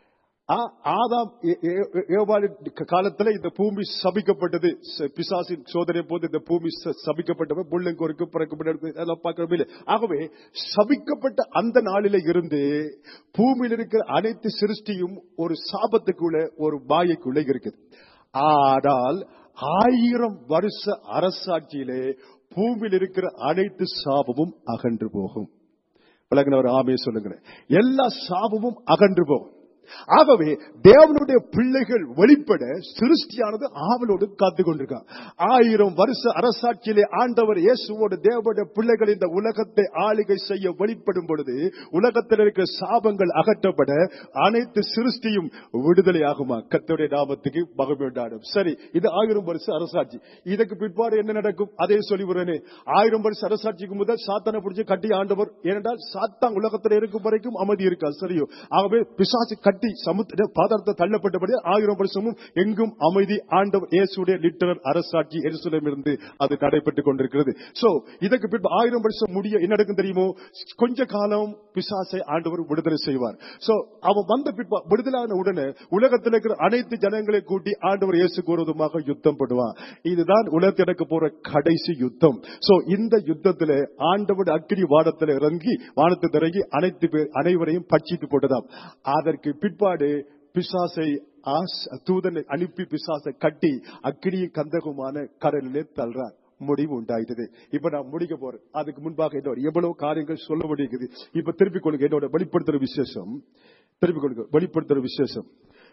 ஆதாம் ஏவாளின் காலத்துல இந்த பூமி சபிக்கப்பட்டது. பிசாசின் சோதனை போது இந்த பூமி சபிக்கப்பட்டவ முள்ளங்கொருக்கு பிறக்கப்பட்ட. ஆகவே சபிக்கப்பட்ட அந்த நாளில இருந்து பூமியில் இருக்கிற அனைத்து சிருஷ்டியும் ஒரு சாபத்துக்குள்ள ஒரு மாயைக்குள்ள இருக்குது. ஆனால் 1000 வருஷ அரசாட்சியிலே பூமியில் இருக்கிற அனைத்து சாபமும் அகன்று போகும். விளங்கினவர் ஆமே சொல்லுங்க. எல்லா சாபமும் அகன்று போகும். ஆகவே தேவனுடைய பிள்ளைகள் வெளிப்பட சிருஷ்டியானது ஆவலோடு காத்துக் கொண்டிருக்கார். 1000 வருஷ அரசாட்சியிலே ஆண்டவர் இயேசுவோடு தேவனுடைய பிள்ளைகள் இந்த உலகத்தை ஆளுகை செய்ய வெளிப்படும் பொழுது உலகத்தில் இருக்கிற சாபங்கள் அகற்றப்பட அனைத்து சிருஷ்டியும் விடுதலை ஆகுமா? கர்த்தருடைய நாமத்துக்கு மகிமை உண்டாகும். சரி, இது 1000 வருஷ அரசாட்சி. இதற்கு பிற்பாடு என்ன நடக்கும்? அதே சொல்லி வருவேனே. 1000 வருஷ அரசாட்சிக்கு முதல் சாத்தானை பிடிச்சி கட்டி ஆண்டவர், ஏனென்றால் சாத்தான் உலகத்தில் இருக்கும் வரைக்கும் அமைதி இருக்காது. சரியோ? ஆகவே பிசாசு கட்டி சமுத்திர பாதாளத்தை தள்ளப்பட்டபடி 1000 வருஷமும் எங்கும் அமைதி. ஆண்டவர் இயேசுடைய லிட்டரல் அரசாட்சி எருசலேமிலிருந்து அது நடைபெற்றுக் கொண்டிருக்கிறது. சோ இதற்கு பின்பு 1000 வருஷம் முடிய என்ன நடக்கும் தெரியுமோ? கொஞ்ச காலம் பிசாசை ஆண்டவர் விடுதலை செய்வார். சோ அவன் வந்த பின்பு விடுதலான உடனே உலகத்தில் இருக்கிற அனைத்து ஜனங்களை கூட்டி ஆண்டவர் இயேசுக்கு விரோதமாக யுத்தம் பண்ணுவான். இதுதான் உலகத்தில் நடக்க போற கடைசி யுத்தம். சோ இந்த யுத்தத்தில் ஆண்டவர் அக்கினி வானத்தில் இறங்கி வானத்தில் இறங்கி அனைவரையும் பட்சித்து போட்டதாம். அதற்கு பிற்பாடு பிசாசை தூதனை அனுப்பி பிசாசை கட்டி அக்கினியை கந்தகமான கடலிலே தள்ளுறார். முடிவு உண்டாயிட்டது. இப்ப நான் முடிக்க போறேன். அதுக்கு முன்பாக எவ்வளவு காரியங்கள் சொல்ல முடியுது. இப்ப திருப்பிக் கொள்ளுங்க. என்னோட வெளிப்படுத்துற விசேஷம், திருப்பிக் கொள்ளுங்க. வெளிப்படுத்துற விசேஷம்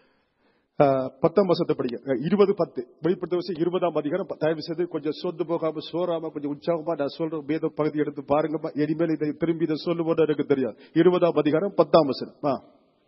10ஆம் வசனத்தை படிங்க. 20:10 வெளிப்படுத்த 20ஆம் அதிகாரம். தயவு செய்து கொஞ்சம் சொந்து போகாம சோறாம கொஞ்சம் உற்சாகமா நான் சொல்ற வேத பகுதி எடுத்து பாருங்க. இனிமேல் இதை திரும்பி இதை சொல்லும்போது எனக்கு தெரியாது. 20ஆம் அதிகாரம் 10ஆம் வசனம்.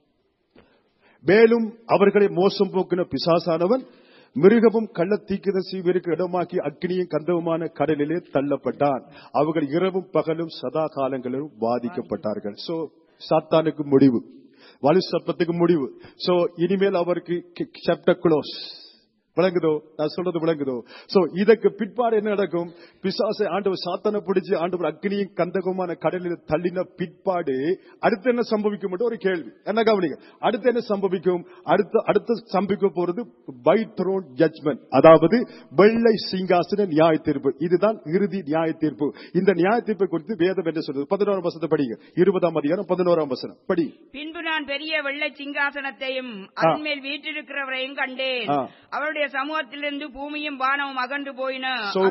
மேலும் அவர்களை மோசம் போக்கின பிசாசானவன் மிருகமும் கள்ள தீர்க்கதரிசிக்கு இடமாக்கி அக்கினியும் கந்தவுமான கடலிலே தள்ளப்பட்டான். அவர்கள் இரவும் பகலும் சதா காலங்களிலும் பாதிக்கப்பட்டார்கள். சோ சாத்தானுக்கு முடிவு, வலு சர்ப்பத்துக்கு முடிவு. சோ இனிமேல் அவருக்கு சாப்டர் க்ளோஸ். விளங்குதோ? நான் சொல்றது விளங்குதோ? சோ இதற்கு பிற்பாடு என்ன நடக்கும்? பிசாசை ஆண்டவர் சாத்தானை பிடிச்சு ஆண்டவர் அக்னியும் கந்தகமான கடலில் தள்ளின பிற்பாடு அடுத்து என்ன சம்பவிக்கும்? ஒரு கேள்வி. என்ன கவனிங்க. அடுத்து என்ன சம்பவிக்கும்? அடுத்து சம்பவிக்க போறது பை த்ரோன் ஜட்ஜ்மெண்ட், அதாவது வெள்ளை சிங்காசன நியாய தீர்ப்பு. இதுதான் இறுதி நியாய தீர்ப்பு. இந்த நியாய தீர்ப்பை குறித்து வேதம் என்ன சொல்றது? 11ஆம் வசனத்தை படிங்க. 20ஆம் அதிகாரம் 11ஆம் வசனம் படி. பின்பு நான் பெரிய வெள்ளை சிங்காசனத்தையும் அதன் மேல் வீற்றிருக்கிறவரையும் கண்டேன். அவருடைய சமூகத்திலிருந்து பூமியும் வானமும் அகன்று போயின.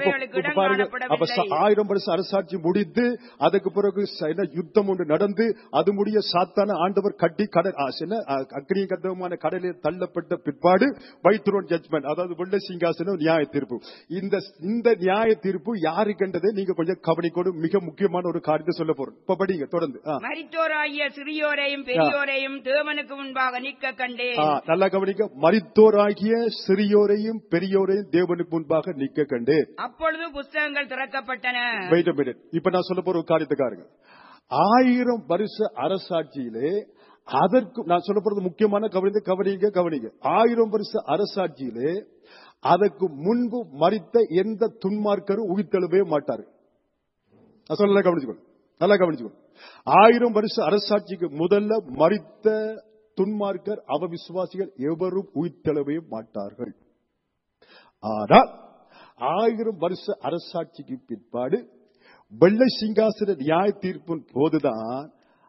1000 வருஷ அரசாட்சி முடித்து அதுக்கு பிறகு யுத்தம் ஒன்று நடந்து அது முடிய சாத்தான ஆண்டவர் கட்டி அக்னி கந்தகமான கடலில் தள்ளப்பட்ட பிற்பாடு வைத்ரோன் ஜட்ஜ்மெண்ட், அதாவது வெள்ளை சிங்காசனம் நியாய தீர்ப்பு. இந்த நியாய தீர்ப்பு யாரு கண்டது? நீங்க கொஞ்சம் கவனிக்கோடு. மிக முக்கியமான ஒரு காரியத்தை சொல்ல போறோம். இப்ப படிங்க தொடர்ந்து. மரித்தோராகிய சிறியோரையும் பெரியோரையும் தேவனுக்கு முன்பாக நிற்க கண்டேன். நல்லா கவனிக்க. மரித்தோராகிய சிறியோரையும் பெரியோரையும் தேவனுக்கு முன்பாக நிற்க கண்டு அப்பொழுது புஸ்தகங்கள் திறக்கப்பட்டன. இப்ப நான் சொல்ல போற ஒரு காரியத்துக்காரங்க, 1000 வருஷ அரசாட்சியிலே அதற்கு நான் சொல்ல போறது முக்கியமான கவனிங்க. 1000 வருஷ அரசாட்சியிலே அதற்கு முன்பு மரித்த எந்த துன்மார்க்கரும் உயிர்த்தெழுவே மாட்டாரு. நான் சொல்ல கவனிச்சுக்கணும், நல்லா கவனிச்சுக்கணும். 1000 வருஷ அரசாட்சிக்கு முதல்ல மரித்த துன்மார்க்கர் அவவிசுவாசிகள் எவரும் உயிர்த்தெழவே மாட்டார்கள். ஆனால் 1000 வருஷ அரசாட்சிக்கு பிற்பாடு வெள்ளை சிங்காசன நியாய தீர்ப்பின் போதுதான்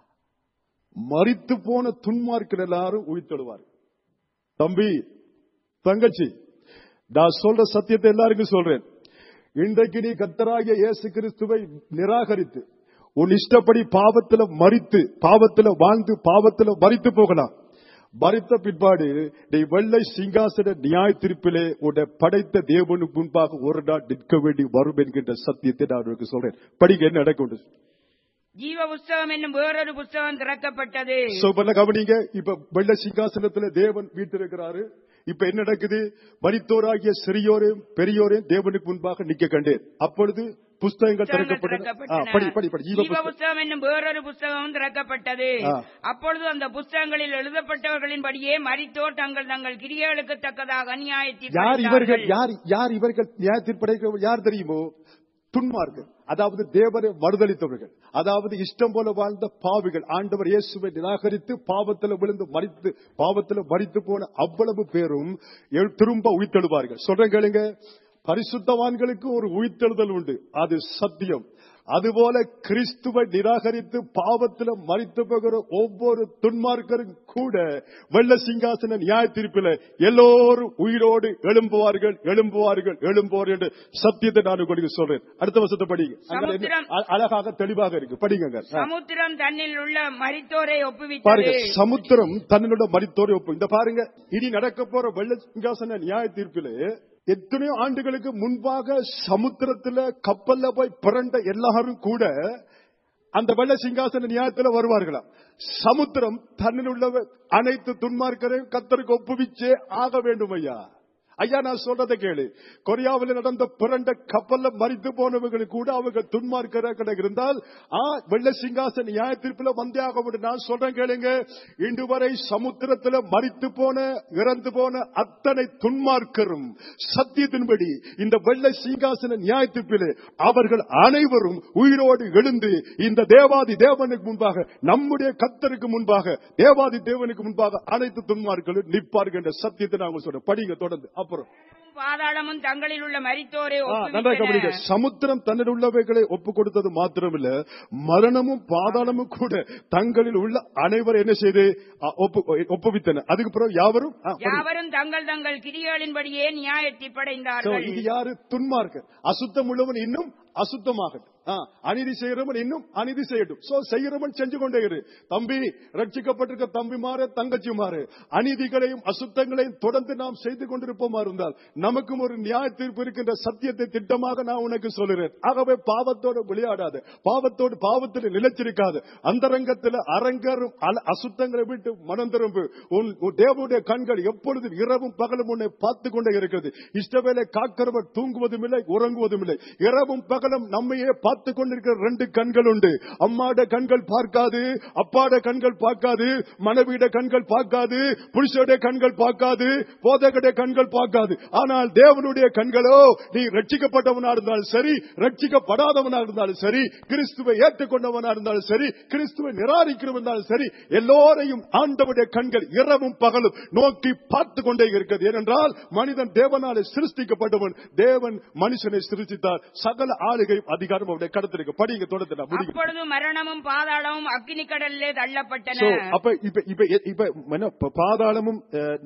மரித்து போன துன்மார்க்கர் எல்லாரும் உயிர்த்தெழுவார். தம்பி தங்கச்சி, நான் சொல்ற சத்தியத்தை எல்லாருக்கும் சொல்றேன். இன்றைக்கு நீ கர்த்தராகிய இயேசு கிறிஸ்துவை நிராகரித்து உன் இஷ்டப்படி பாவத்துல மரித்து பாவத்துல வாழ்ந்து பாவத்துல மரித்து போகலாம். மரித்த பிற்பாடு நீ வெள்ளை சிங்காசன நியாய தீர்ப்பிலே உன்னை படைத்த தேவனுக்கு முன்பாக ஒரு நாள் நிற்க வேண்டி வரும் என்கின்ற சத்தியத்தை நான் உங்களுக்கு சொல்றேன். படிக்க என்ன நடக்கும்? ஜீவ புஸ்தகம் என்னும் வேறொரு புஸ்தகம் திறக்கப்பட்டது. கவனிங்க. இப்ப வெள்ளை சிங்காசனத்துல தேவன் வீட்டிருக்கிறாரு. இப்ப என்ன நடக்குது? மரித்தோராகிய சிறியோரையும் பெரியோரையும் தேவனுக்கு முன்பாக நிற்க கண்டேன். அப்பொழுது புஸ்தகங்கள் திறக்கப்பட்டன. ஜீவ புஸ்தகம் என்னும் வேறொரு புஸ்தகம் திறக்கப்பட்டது. அப்பொழுது அந்த புஸ்தகங்களில் எழுதப்பட்டவர்களின் படியே மரித்தோர் தங்கள் தங்கள் கிரியைகளுக்கு தக்கதாக நியாய தீர்ப்பு. யார் இவர்கள்? யார் இவர்கள் நியாய தீர்ப்படைக்கிறவர்கள்? யார் தெரியுமோ? துன்மார்கள், அதாவது தேவரை மறுதலித்தவர்கள், அதாவது இஷ்டம் போல வாழ்ந்த பாவிகள், ஆண்டவர் இயேசுவை நிராகரித்து பாவத்தில் விழுந்து மரித்து போன அவ்வளவு பேரும் திரும்ப உயிர்த்தெழுவார்கள். சொல்றேன் கேளுங்க, பரிசுத்தவான்களுக்கு ஒரு உயிர்த்தெழுதல் உண்டு, அது சத்தியம். அதுபோல கிறிஸ்துவை நிராகரித்து பாவத்தில் மரித்து போகிற ஒவ்வொரு துன்மார்க்கரும் கூட வெள்ள சிங்காசன நியாய தீர்ப்பில் எல்லோரும் உயிரோடு எழும்புவார்கள் என்ற சத்தியத்தை நான் உங்களுக்கு சொல்றேன். அடுத்த வருஷத்தை படிங்க, அழகாக தெளிவாக இருக்கு, படிங்க. சமுத்திரம் தன்னில் உள்ள மரித்தோரை ஒப்புவித்தது. பாருங்க, சமுத்திரம் தன்னில் உள்ள மரித்தோரை இந்த பாருங்க, இனி நடக்க போற வெள்ள சிங்காசன நியாய தீர்ப்பிலே எத்தனையோ ஆண்டுகளுக்கு முன்பாக சமுத்திரத்துல கப்பல்ல போய் பிறண்ட எல்லாரும் கூட அந்த வெள்ள சிங்காசன நியாயத்துல வருவார்களாம். சமுத்திரம் தன்னில் உள்ள அனைத்து துன்மார்க்கரையும் கர்த்தருக்கு ஒப்புவிச்சே ஆக வேண்டும். ஐயா நான் சொல்றதை கேளு, கொரியாவில் நடந்த பிறண்ட கப்பல்ல மரித்து போனவர்கள் கூட அவர்கள் துன்மார்க்கராக இருந்தால் வெள்ள சிங்காசன நியாய தீர்ப்பில் வந்தே ஆக வேண்டும். நான் சொல்றேன் கேளுங்க, இன்று வரை சமுத்திரத்தில் மரித்து போன இறந்து போன அத்தனை துன்மார்க்கரும் சத்தியத்தின்படி இந்த வெள்ள சிங்காசன நியாய தீர்ப்பில் அவர்கள் அனைவரும் உயிரோடு எழுந்து இந்த தேவாதி தேவனுக்கு முன்பாக, நம்முடைய கர்த்தருக்கு முன்பாக, தேவாதி தேவனுக்கு முன்பாக அனைத்து துன்மார்களும் நிற்பார்கள் என்ற சத்தியத்தை நாங்கள் சொல்றோம். படிங்க தொடர்ந்து. அப்புறம் பாதாளமும் தங்களில் உள்ள மரித்தோரை சமுத்திரம் தன்னில் உள்ளவைகளை ஒப்புக் கொடுத்தது மாத்திரமில்ல, மரணமும் பாதாளமும் கூட தங்களில் உள்ள அனைவரும் என்ன செய்து ஒப்புவித்தன. அதுக்கு பிறகு யாவரும் தங்கள் கிரியைகளின்படியே நியாயத்தை படைந்தார்கள். இது யாரு? துன்மார்க்கர். அசுத்தம் உள்ளவன் இன்னும் அசுத்தமாகட்டும், அநீதி செய்கிறவன் இன்னும் அநீதி செய்யட்டும். சோ செய்கிறவன் செஞ்சு கொண்டே இரு தம்பி. ரட்சிக்கப்பட்டிருக்க தம்பிமாறு தங்கச்சிமாறு, அநீதிகளையும் அசுத்தங்களையும் தொடர்ந்து நாம் செய்து கொண்டிருப்போமா இருந்தால் நமக்கும் ஒரு நியாய தீர்ப்பு இருக்கின்ற சத்தியத்தை திட்டமாக நான் உனக்கு சொல்லுறேன். ஆகவே பாவத்தோடு விளையாடாது, பாவத்தில் நிலைச்சிருக்காது. அந்தரங்கத்தில் அரங்கரும் அசுத்தங்களை விட்டு மனம் திரும்பு. தேவனுடைய கண்கள் எப்பொழுதும் இரவும் பகலும் உன்னை பார்த்து கொண்டே இருக்கிறது. இஷ்டவேளை காக்கிறவர் தூங்குவதும் இல்லை உறங்குவதும் இல்லை. இரவும் பகலும் நம்மையே பார்த்து கொண்டிருக்கிற ரெண்டு கண்கள் உண்டு. அம்மாட கண்கள் பார்க்காது, அப்பாட கண்கள் பார்க்காது, மனைவியிட கண்கள் பார்க்காது, புருஷனுடைய கண்கள் பார்க்காது, போதகடைய கண்கள் பார்க்காது. ஆனால் தேவனுடைய கண்களோ, நீ ரட்சிக்கப்பட்டவனா இருந்தாலும் சரி, ரட்சிக்கப்படாதவனா இருந்தாலும் சரி, கிறிஸ்துவை ஏற்றுக்கொண்டவனா இருந்தாலும் சரி, கிறிஸ்துவை நிராகரிக்கிறவனாலும் சரி, எல்லோரையும் ஆண்டவருடைய கண்கள் இரவும் பகலும் நோக்கி பார்த்து கொண்டே இருக்கிறது. ஏனென்றால் மனிதன் தேவனாலே சிருஷ்டிக்கப்பட்டவன். தேவன் மனுஷனை சிருஷ்டித்தார். சகல ஆளுகை அதிகாரம் அவருடைய கடத்திற்கு. படிங்க தொடர்ந்து. அப்பொழுது மரணமும் பாதாளமும் அக்கினி கடலிலே தள்ளப்பட்டன. அப்ப பாதாளமும்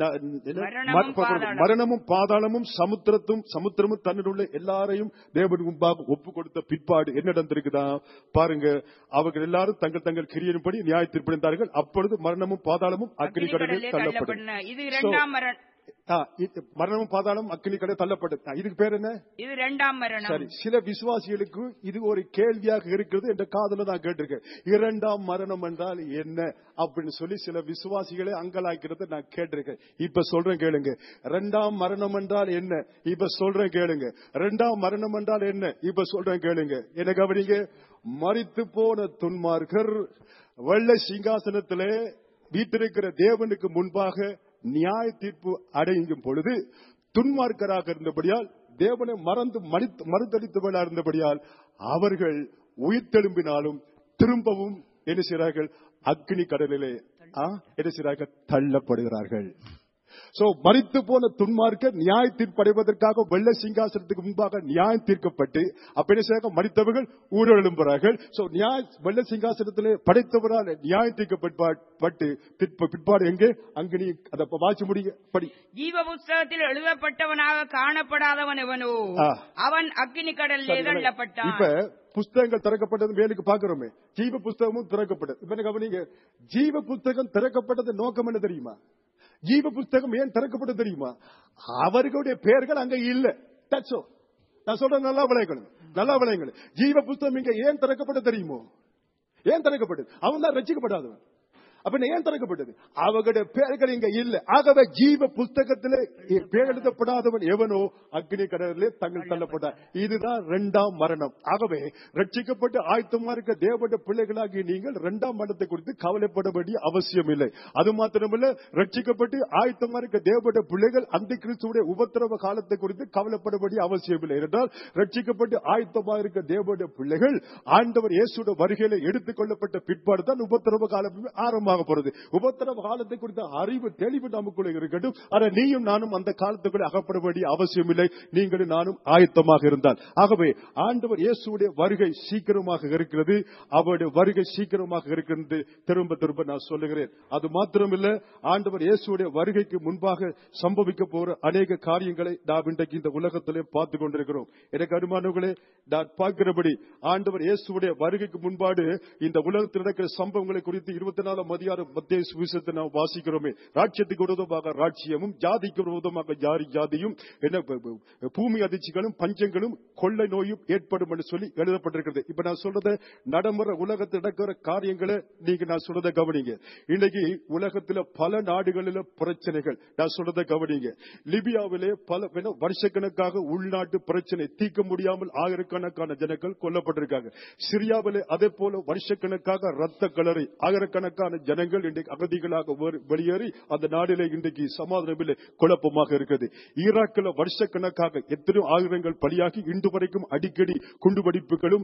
மரணமும் பாதாளமும் சமுத்திரமும் தன்னுள்ள எல்லாரையும் தேவனுக்கு முன்பாக ஒப்பு கொடுத்த பிற்பாடு என்ன நடந்திருக்குதா பாருங்க. அவர்கள் எல்லாரும் தங்கள் கிரியையின்படி நியாய தீர்ப்படைந்தார்கள். அப்பொழுது மரணமும் பாதாளமும் அக்கினி கடலில் தள்ளப்பட்டன. இது இரண்டாம் மரணமும் பாதாளம் அக்கினி கடலில் தள்ளப்பட்டது. இதுக்கு பேர் என்ன? இது இரண்டாம் மரணம். சரி, சில விசுவாசிகளுக்கு இது ஒரு கேள்வியாக இருக்கிறது என்ற காதுல நான் கேட்டிருக்கேன். இரண்டாம் மரணம் என்றால் என்ன அப்படின்னு சொல்லி சில விசுவாசிகளை அங்கலாய்க்கிறத நான் கேட்டிருக்கேன். இப்ப சொல்றேன் கேளுங்க. இரண்டாம் மரணம் என்றால் என்ன? இப்ப சொல்றேன் கேளுங்க. இரண்டாம் மரணம் என்றால் என்ன? இப்ப சொல்றேன் கேளுங்க. என்ன கவனிங்க. மரித்து போன துன்மார்க்கர் வெள்ள சிங்காசனத்திலே வீட்டிருக்கிற தேவனுக்கு முன்பாக நியாய தீர்ப்பு அடையும் பொழுது துன்மார்க்கராக இருந்தபடியால், தேவனை மறுதளித்தவர்களாக இருந்தபடியால் அவர்கள் உயிர்த்தெழும்பினாலும் திரும்பவும் என்ன செய்கிறார்கள்? அக்னி கடலிலே என்ன செய்கிறார்கள்? தள்ளப்படுகிறார்கள். மரித்து போன துன்மார்க்கர் நியாய தீர்ப்படைவதற்காக வெள்ள சிங்காசனத்துக்கு முன்பாக நியாயம் தீர்க்கப்பட்டு அப்ப என்ன செய்ய மரித்தவர்கள் ஊரெழும்புகிறார்கள். வெள்ள சிங்காசனத்திலே படைத்தவரால் நியாயம் தீர்க்கப்பட்டு பிற்பாடு எங்கே? அங்கு நீ அதை வாசி முடிய படி. ஜீவ புஸ்தகத்தில் எழுதப்பட்டவனாக காணப்படாதவன் எவனோ அவன் அக்கினி கடலிலே தள்ளப்பட்டான். இப்ப புஸ்தகங்கள் திறக்கப்பட்டது மேலுக்கு பாக்குறோமே, ஜீவ புஸ்தகமும் திறக்கப்பட்டது. இப்ப கவனிங்க, ஜீவ புஸ்தகம் திறக்கப்பட்டது நோக்கம் என்ன தெரியுமா? ஜீவ புஸ்தகம் ஏன் திறக்கப்பட்டது தெரியுமா? அவர்களுடைய பெயர்கள் அங்க இல்ல. நான் சொல்றேன், நல்லா விளையங்கள். ஜீவ புஸ்தகம் இங்க ஏன் திறக்கப்பட்டது தெரியுமோ? ஏன் திறக்கப்பட்டது? அவன் தான் ரட்சிக்கப்படாதவன். அப்ப ஏன் திறக்கப்பட்டது? அவர்களுடைய பேர்கள் இங்க இல்ல. ஆகவே ஜீவ புஸ்தகத்திலே பேர் எழுதப்படாதவன் எவனோ அக்னி கடலிலே தங்கள் தள்ளப்பட்டார். இதுதான் இரண்டாம் மரணம். ஆகவே ரட்சிக்கப்பட்டு ஆயத்தமா இருக்க தேவனுடைய பிள்ளைகளாகி நீங்கள் இரண்டாம் மரணத்தை குறித்து கவலைப்பட வேண்டிய அவசியம் இல்லை. அது மாத்திரமல்ல, ரட்சிக்கப்பட்டு ஆயத்தமா இருக்க தேவனுடைய பிள்ளைகள் அந்த கிறிஸ்துவுடைய உபத்திரவ காலத்தை குறித்து கவலைப்பட வேண்டிய அவசியம் இல்லை. என்றால் ரட்சிக்கப்பட்டு ஆயத்தமா இருக்க தேவனுடைய பிள்ளைகள் ஆண்டவர் இயேசுடைய வருகையில எடுத்துக் கொள்ளப்பட்ட பிற்பாடு தான் உபத்திரவ காலம் ஆரம்பமாக போறது. உபத்திரவ காலத்தை குறித்த அறிவு தெளிவு நமக்குள்ள இருக்கட்டும். ஆனால் நீயும் நானும் அந்த காலத்துக்குள்ள அகப்பட வேண்டிய அவசியம் இல்லை. நீங்களும் நானும் ஆயத்தமாக இருந்தால். ஆகவே ஆண்டவர் இயேசுடைய வருகை சீக்கிரமாக இருக்கிறது. அவருடைய வருகை சீக்கிரமாக இருக்கிறது. திரும்ப திரும்ப நான் சொல்லுகிறேன். அது மாத்திரமில்ல, ஆண்டவர் இயேசுடைய வருகைக்கு முன்பாக சம்பவிக்க போற அநேக காரியங்களை நாம் இன்றைக்கு இந்த உலகத்திலே பார்த்து கொண்டிருக்கிறோம். எனக்கு அருமானவர்களே, நான் பார்க்கிறபடி ஆண்டவர் இயேசுடைய வருகைக்கு முன்பாடு இந்த உலகத்தில் நடக்கிற சம்பவங்களை குறித்து 24 அதிகாரம் மத்தேயு சுவிசேஷத்தை நாம் வாசிக்கிறோமே. ராஜ்யத்துக்கு விரோதமாக ராஜ்யமும், ஜாதிக்கு விரோதமாக ஜாதியும், பூமி அதிர்ச்சிகளும் பஞ்சங்களும் கொள்ளை நோயும் ஏற்படும் என்று சொல்லி எழுதப்பட்டிருக்கிறது. இப்ப நான் சொல்றத நடைமுறை உலகத்தில் நடக்கிற காரியங்களை நீங்க நான் சொல்றதை கவனிங்க. இன்னைக்கு உலகத்தில் பல நாடுகளில் பிரச்சனைகள். நான் சொல்றதை கவனிங்க. லிபியாவிலே பல வருஷக்கணக்காக உள்நாட்டு பிரச்சனை தீர்க்க முடியாமல் ஆயிரக்கணக்கான ஜனங்கள் கொல்லப்பட்டிருக்காங்க. சிரியாவிலே அதே போல வருஷக்கணக்காக ரத்த கலரை ஆயிரக்கணக்கான ஜனங்கள் இன்றைக்கு அகதிகளாக வெளியேறி அந்த நாட்டிலே இன்றைக்கு சமாதானமில்லை, குழப்பமாக இருக்கிறது. ஈராக்கில் வருஷக்கணக்காக எத்தனை ஆயிரங்கள் பலியாகி இன்று வரைக்கும் அடிக்கடி குண்டுவெடிப்புகளும்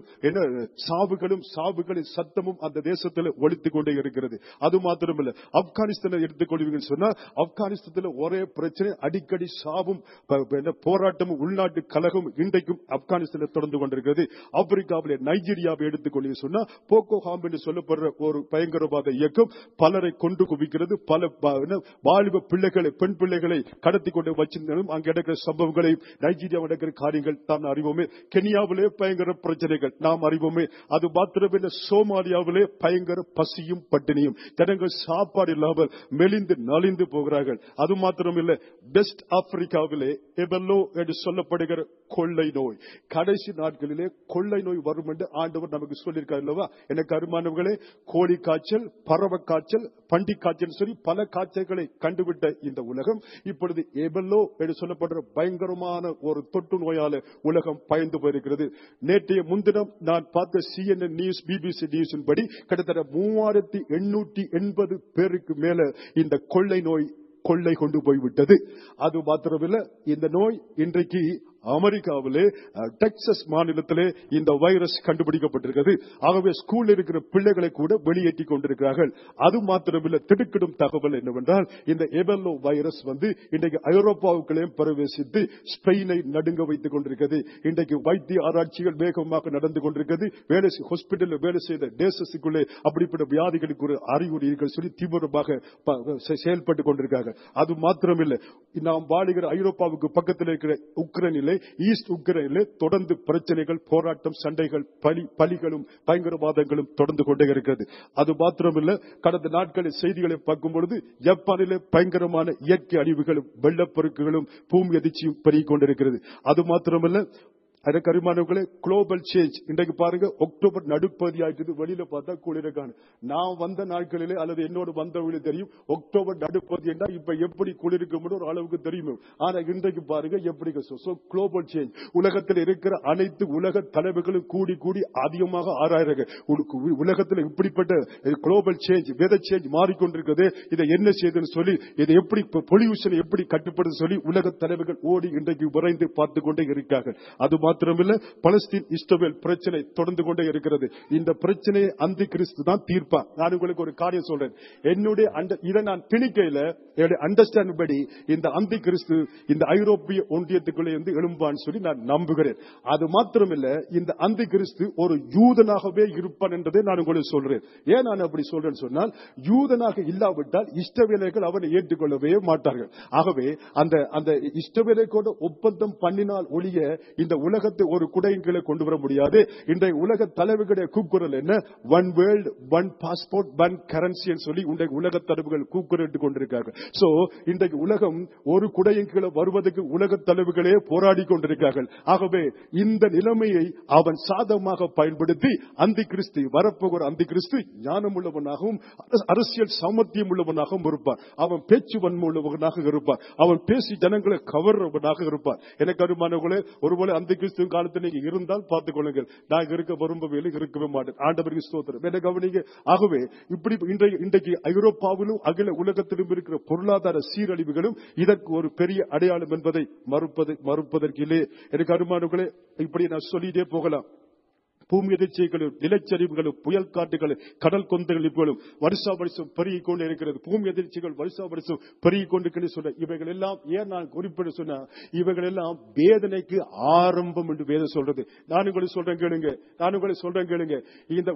சாவுகளின் சத்தமும் அந்த தேசத்தில் ஒலித்துக் கொண்டே இருக்கிறது. அது மாத்திரமல்ல, ஆப்கானிஸ்தானை எடுத்துக்கொள்வீங்கன்னு சொன்னா ஆப்கானிஸ்தானில் ஒரே பிரச்சனை, அடிக்கடி சாவும் போராட்டமும் உள்நாட்டு கலகம் இன்றைக்கும் ஆப்கானிஸ்தானில் தொடர்ந்து கொண்டிருக்கிறது. ஆப்பிரிக்காவிலே நைஜீரியாவை எடுத்துக்கொள்ள சொன்னா போகோ ஹாம் என்று சொல்லப்படுற ஒரு பயங்கரவாத இயக்கம் பலரை கொண்டு குவிக்கிறது. பல வாலிப பிள்ளைகளை, பெண் பிள்ளைகளை கடத்தி கொண்டு வச்சிருந்தாலும் அங்கே நடக்கிற சம்பவங்களை, நைஜீரியாவில் நடக்கிற காரியங்கள் தான் அறிவோமே. கென்யாவிலே பயங்கர பிரச்சனைகள் நாம் அறிவோமே. அது மாத்திரமில்லை, சோமாலியாவிலே பயங்கர பசியும் பட்டினியும், ஜனங்கள் சாப்பாடு இல்லாமல் மெலிந்து நலிந்து போகிறார்கள். அது மாத்திரமில்லை, வெஸ்ட் ஆப்பிரிக்காவிலே எபெல்லோ என்று சொல்லப்படுகிற கொள்ளை நோய், கடைசி நாட்களிலே கொள்ளை நோய் வரும் என்று ஆண்டவர் நமக்கு சொல்லியிருக்கார் அல்லவா? எனக்கு அருமானவர்களே, கோழி காய்ச்சல், பறவை காய்ச்சல், பண்டி காய்ச்சல் சொல்லி பல காய்ச்சல்களை கண்டுவிட்ட இந்த உலகம் இப்பொழுது எபெல்லோ என்று சொல்லப்படுற பயங்கரமான ஒரு தொற்று நோயால உலகம் பயந்து போயிருக்கிறது. நேற்றைய முன்தினம் நான் பார்த்த CNN நியூஸ், BBC நியூஸின் படி கிட்டத்தட்ட 3880 பேருக்கு மேல இந்த கொள்ளை நோய் கொள்ளை கொண்டு போய்விட்டது. அது மாத்திரமில்லை, இந்த நோய் இன்றைக்கு அமெரிக்காவிலே டெக்சாஸ் மாநிலத்திலே இந்த வைரஸ் கண்டுபிடிக்கப்பட்டிருக்கிறது. ஆகவே ஸ்கூல் இருக்கிற பிள்ளைகளை கூட வெளியேற்றி கொண்டிருக்கிறார்கள். அது மாத்திரமில்லை, திடுக்கிடும் தகவல் என்னவென்றால், இந்த எபெல்லோ வைரஸ் இன்றைக்கு ஐரோப்பாவுக்குள்ளேயும் பிரவேசித்து ஸ்பெயினை நடுங்க வைத்துக் கொண்டிருக்கிறது. இன்றைக்கு வைத்திய ஆராய்ச்சிகள் வேகமாக நடந்து கொண்டிருக்கிறது. ஹாஸ்பிட்டலில் வேலை செய்த தேசத்துக்குள்ளே அப்படிப்பட்ட வியாதிகளுக்கு ஒரு அறிகுறிகள் சொல்லி தீவிரமாக செயல்பட்டுக் கொண்டிருக்கிறார்கள். அது மாத்திரமில்லை, நாம் வாழுகிற ஐரோப்பாவுக்கு பக்கத்தில் இருக்கிற உக்ரைனிலே, ஈஸ்ட் உக்ரைனிலே தொடர்ந்து பிரச்சனைகள், போராட்டம், சண்டைகள், பலிகளும் பயங்கரவாதங்களும் தொடர்ந்து கொண்டே இருக்கிறது. அது மாத்திரமில்லை, கடந்த நாட்களில் செய்திகளை பார்க்கும் பொழுது ஜப்பானிலே பயங்கரமான இயற்கை அழிவுகளும் வெள்ளப்பெருக்குகளும் பூமி அதிர்ச்சியும் பெருகிக் கொண்டிருக்கிறது. அது மாத்திரமல்ல, அதற்கு அருமானவர்களே, குளோபல் சேஞ்ச். இன்றைக்கு பாருங்க, அக்டோபர் நடுப்பகுதி ஆயிட்டு வெளியில பார்த்தா குளிரக்கான. நான் வந்த நாட்களிலே அல்லது என்னோடு வந்தவர்களுக்கு தெரியும், அக்டோபர் நடுப்பகுதி என்றால் இப்ப எப்படி குளிர்க்கும் ஒரு அளவுக்கு தெரியும். ஆனா இன்றைக்கு பாருங்க எப்படி. குளோபல் சேஞ்ச், உலகத்தில் இருக்கிற அனைத்து உலக தலைவர்களும் கூடி கூடி அதிகமாக ஆராய்றாங்க. உலகத்தில் இப்படிப்பட்ட குளோபல் சேஞ்ச், வெதர் சேஞ்ச் மாறிக்கொண்டிருக்கிறது. இதை என்ன செய்யுதுன்னு சொல்லி, இதை எப்படி பொல்யூஷன் எப்படி கட்டுப்படுது சொல்லி உலக தலைவர்கள் ஓடி இன்றைக்கு விரைந்து பார்த்துக் கொண்டே இருக்கிறார்கள். அது மாத்திரமில்லை, பலஸ்தீன் இஸ்ரவேல் பிரச்சனை தொடர்ந்து கொண்டே இருக்கிறது. இந்த பிரச்சனையை அந்தி கிறிஸ்து தான் தீர்ப்பார். நான் உங்களுக்கு ஒரு காரியம் சொல்றேன். என்னுடைய இதை நான் திணிக்கையில என்னுடைய அண்டர்ஸ்டாண்ட் படி இந்த அந்தி கிறிஸ்து இந்த ஐரோப்பிய ஒன்றியத்துக்குள்ளே இருந்து எழும்பான்னு சொல்லி நான் நம்புகிறேன். அது மாத்திரமில்லை, இந்த அந்தி கிறிஸ்து ஒரு யூதனாகவே இருப்பான் என்றதை நான் உங்களுக்கு சொல்றேன். ஏன் நான் அப்படி சொல்றேன்னு சொன்னால், யூதனாக இல்லாவிட்டால் இஸ்ரவேலர்கள் அவனை ஏற்றுக்கொள்ளவே மாட்டார்கள். ஆகவே அந்த இஸ்ரவேலர்களோடு ஒப்பந்தம் பண்ணினால் ஒழிய இந்த உலக உலகத்தை ஒரு குடையின் கீழே கொண்டு வர முடியாது. இன்றைய உலக தலைவர்களுடைய கூக்குரல் என்ன? One world, one passport, one currency சொல்லி இன்றைய உலக தலைவர்கள் கூக்குரலிட்டு கொண்டிருக்கார்கள். சோ இன்றைக்கு உலகம் ஒரு குடையின் கீழே வருவதற்கு உலக தலைவர்களே போராடி கொண்டிருக்கிறார்கள். ஆகவே இந்த நிலைமையை அவன் சாதகமாக பயன்படுத்தி அந்தி கிறிஸ்து வரப்போகிற அந்தி கிறிஸ்து ஞானம் உள்ளவனாகவும் அரசியல் சாமர்த்தியம் உள்ளவனாகவும் இருப்பார். அவன் பேச்சு வன்மை உள்ளவனாக இருப்பார். அவன் பேசி ஜனங்களை கவர்றவனாக இருப்பார். எனக்கு அருமானவர்களே, ஒருவேளை அந்த கிறிஸ்துவ காலத்தில் நீங்க இருந்தால் பார்த்துக் கொள்ளுங்கள். நான் இருக்க விரும்பவில்லை, இருக்கவே மாட்டேன். ஆண்டவருக்கு ஸ்தோத்திரம். என்ன கவனிங்க. ஆகவே இப்படி இன்றைக்கு ஐரோப்பாவிலும் அகில உலகத்திலும் இருக்கிற பொருளாதார சீரழிவுகளும் இதற்கு ஒரு பெரிய அடையாளம் என்பதை மறுப்பதற்கு இல்லை. எனக்கு அருமானவர்களே, இப்படி நான் சொல்லிட்டே போகலாம். பூமி எதிர்ச்சிகளும் நிலச்சரிவுகளும் புயல் காட்டுகளும் கடல் கொந்தளிப்புகளும் வருஷா வருஷம் பெருகிக் கொண்டு இருக்கிறது. பூமி எதிர்ச்சிகள் வருஷா வருஷம் பெருகிக் கொண்டு சொன்ன இவைகள் எல்லாம் ஏன் நான் குறிப்பிட சொன்ன, இவைகள் எல்லாம் வேதனைக்கு ஆரம்பம் என்று வேதம் சொல்றது. நான் உங்களுக்கு சொல்றேன் கேளுங்க. இந்த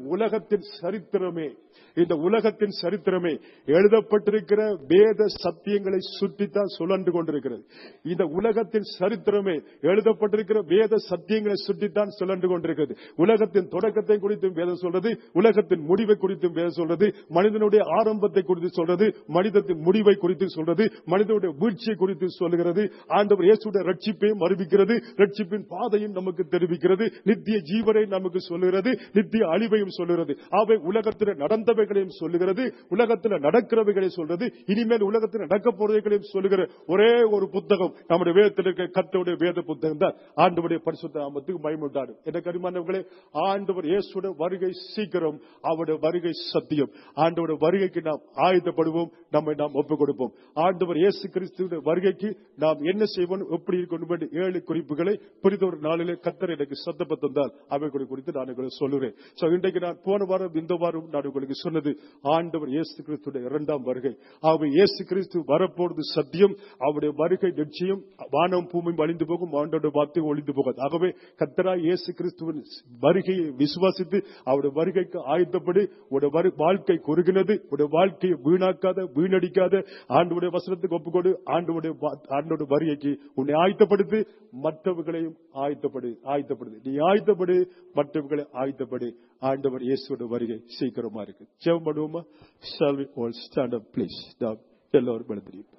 உலகத்தின் சரித்திரமே எழுதப்பட்டிருக்கிற வேத சத்தியங்களை சுற்றித்தான் சுழன்று கொண்டிருக்கிறது. இந்த உலகத்தின் சரித்திரமே எழுதப்பட்டிருக்கிற வேத சத்தியங்களை சுற்றித்தான் சுழன்று கொண்டிருக்கிறது. உலகத்தின் தொடக்கத்தை குறித்தும் வேதம் சொல்றது, உலகத்தின் முடிவை குறித்தும் வேதம் சொல்றது, மனிதனுடைய ஆரம்பத்தை குறித்து சொல்றது, மனிதத்தின் முடிவை குறித்து சொல்றது, மனிதனுடைய வீழ்ச்சியை குறித்து சொல்லுகிறது. ஆண்டவர் இயேசுடைய ரட்சிப்பையும் அறிவிக்கிறது, ரட்சிப்பின் பாதையும் நமக்கு தெரிவிக்கிறது, நித்திய ஜீவனை நமக்கு சொல்லுகிறது, நித்திய அழிவையும் சொல்லுகிறது. அவை உலகத்தில் நடந்தவைகளையும் சொல்லுகிறது, உலகத்தில் நடக்கிறவைகளை சொல்றது, இனிமேல் உலகத்தில் நடக்க போறவைகளையும் சொல்லுகிற ஒரே ஒரு புத்தகம் நம்முடைய வேதத்தில் இருக்க கர்த்தருடைய வேத புத்தகம் தான். ஆண்டவருடைய பரிசுத்த நாமத்துக்கு மகிமை உண்டாகும். என்ன கரிமானவர்களே, ஆண்டவர் இயேசுடைய வருகை சீக்கிரம், அவருடைய வருகை சத்தியம். ஆண்டவருடைய வருகைக்கு நாம் ஆயத்தப்படுவோம், நம்மை நாம் ஒப்புக் கொடுப்போம். ஆண்டவர் இயேசு கிறிஸ்துவின் வருகைக்கு நாம் என்ன செய்வோம், எப்படி இருக்கணும் என்று 7 குறிப்புகளை புரிந்த ஒரு நாளிலே கர்த்தர் எனக்கு சத்தப்ப தந்தால் அவைகளை குறித்து நான் உங்களுக்கு சொல்லுறேன். இன்றைக்கு நான் போன வாரம் இந்த வாரம் நான் உங்களுக்கு சொன்னது ஆண்டவர் இயேசு கிறிஸ்துடைய 2ஆம் வருகை. அவர் இயேசு கிறிஸ்து வரப்போறது சத்தியம், அவருடைய வருகை நிச்சயம். வானம் பூமியும் அழிந்து போகும், ஆண்டவருடைய வார்த்தை ஒழிந்து போகாது. ஆகவே கர்த்தராய் இயேசு கிறிஸ்துவின் வருகையை விசுவாசித்து அவருடைய வருகைக்கு ஆயத்தப்படி உடைய வாழ்க்கை குறுகினது, உடைய வாழ்க்கையை வீணடிக்காத ஆண்டவருடைய வசனத்துக்கு ஒப்புக்கொடு. ஆண்டவருடைய வருகைக்கு உன்னை ஆயத்தப்படுத்தி மற்றவர்களையும் ஆயத்தப்படுது. நீ ஆயத்தப்படு, மற்றவர்களை ஆயத்தப்படு. ஆண்டவர் இயேசுவோட வருகை சீக்கிரமா இருக்கு. ஜெபம் பண்ணுவோமா? Shall we all stand up please? எல்லாரும் எழுந்திருப்போம்.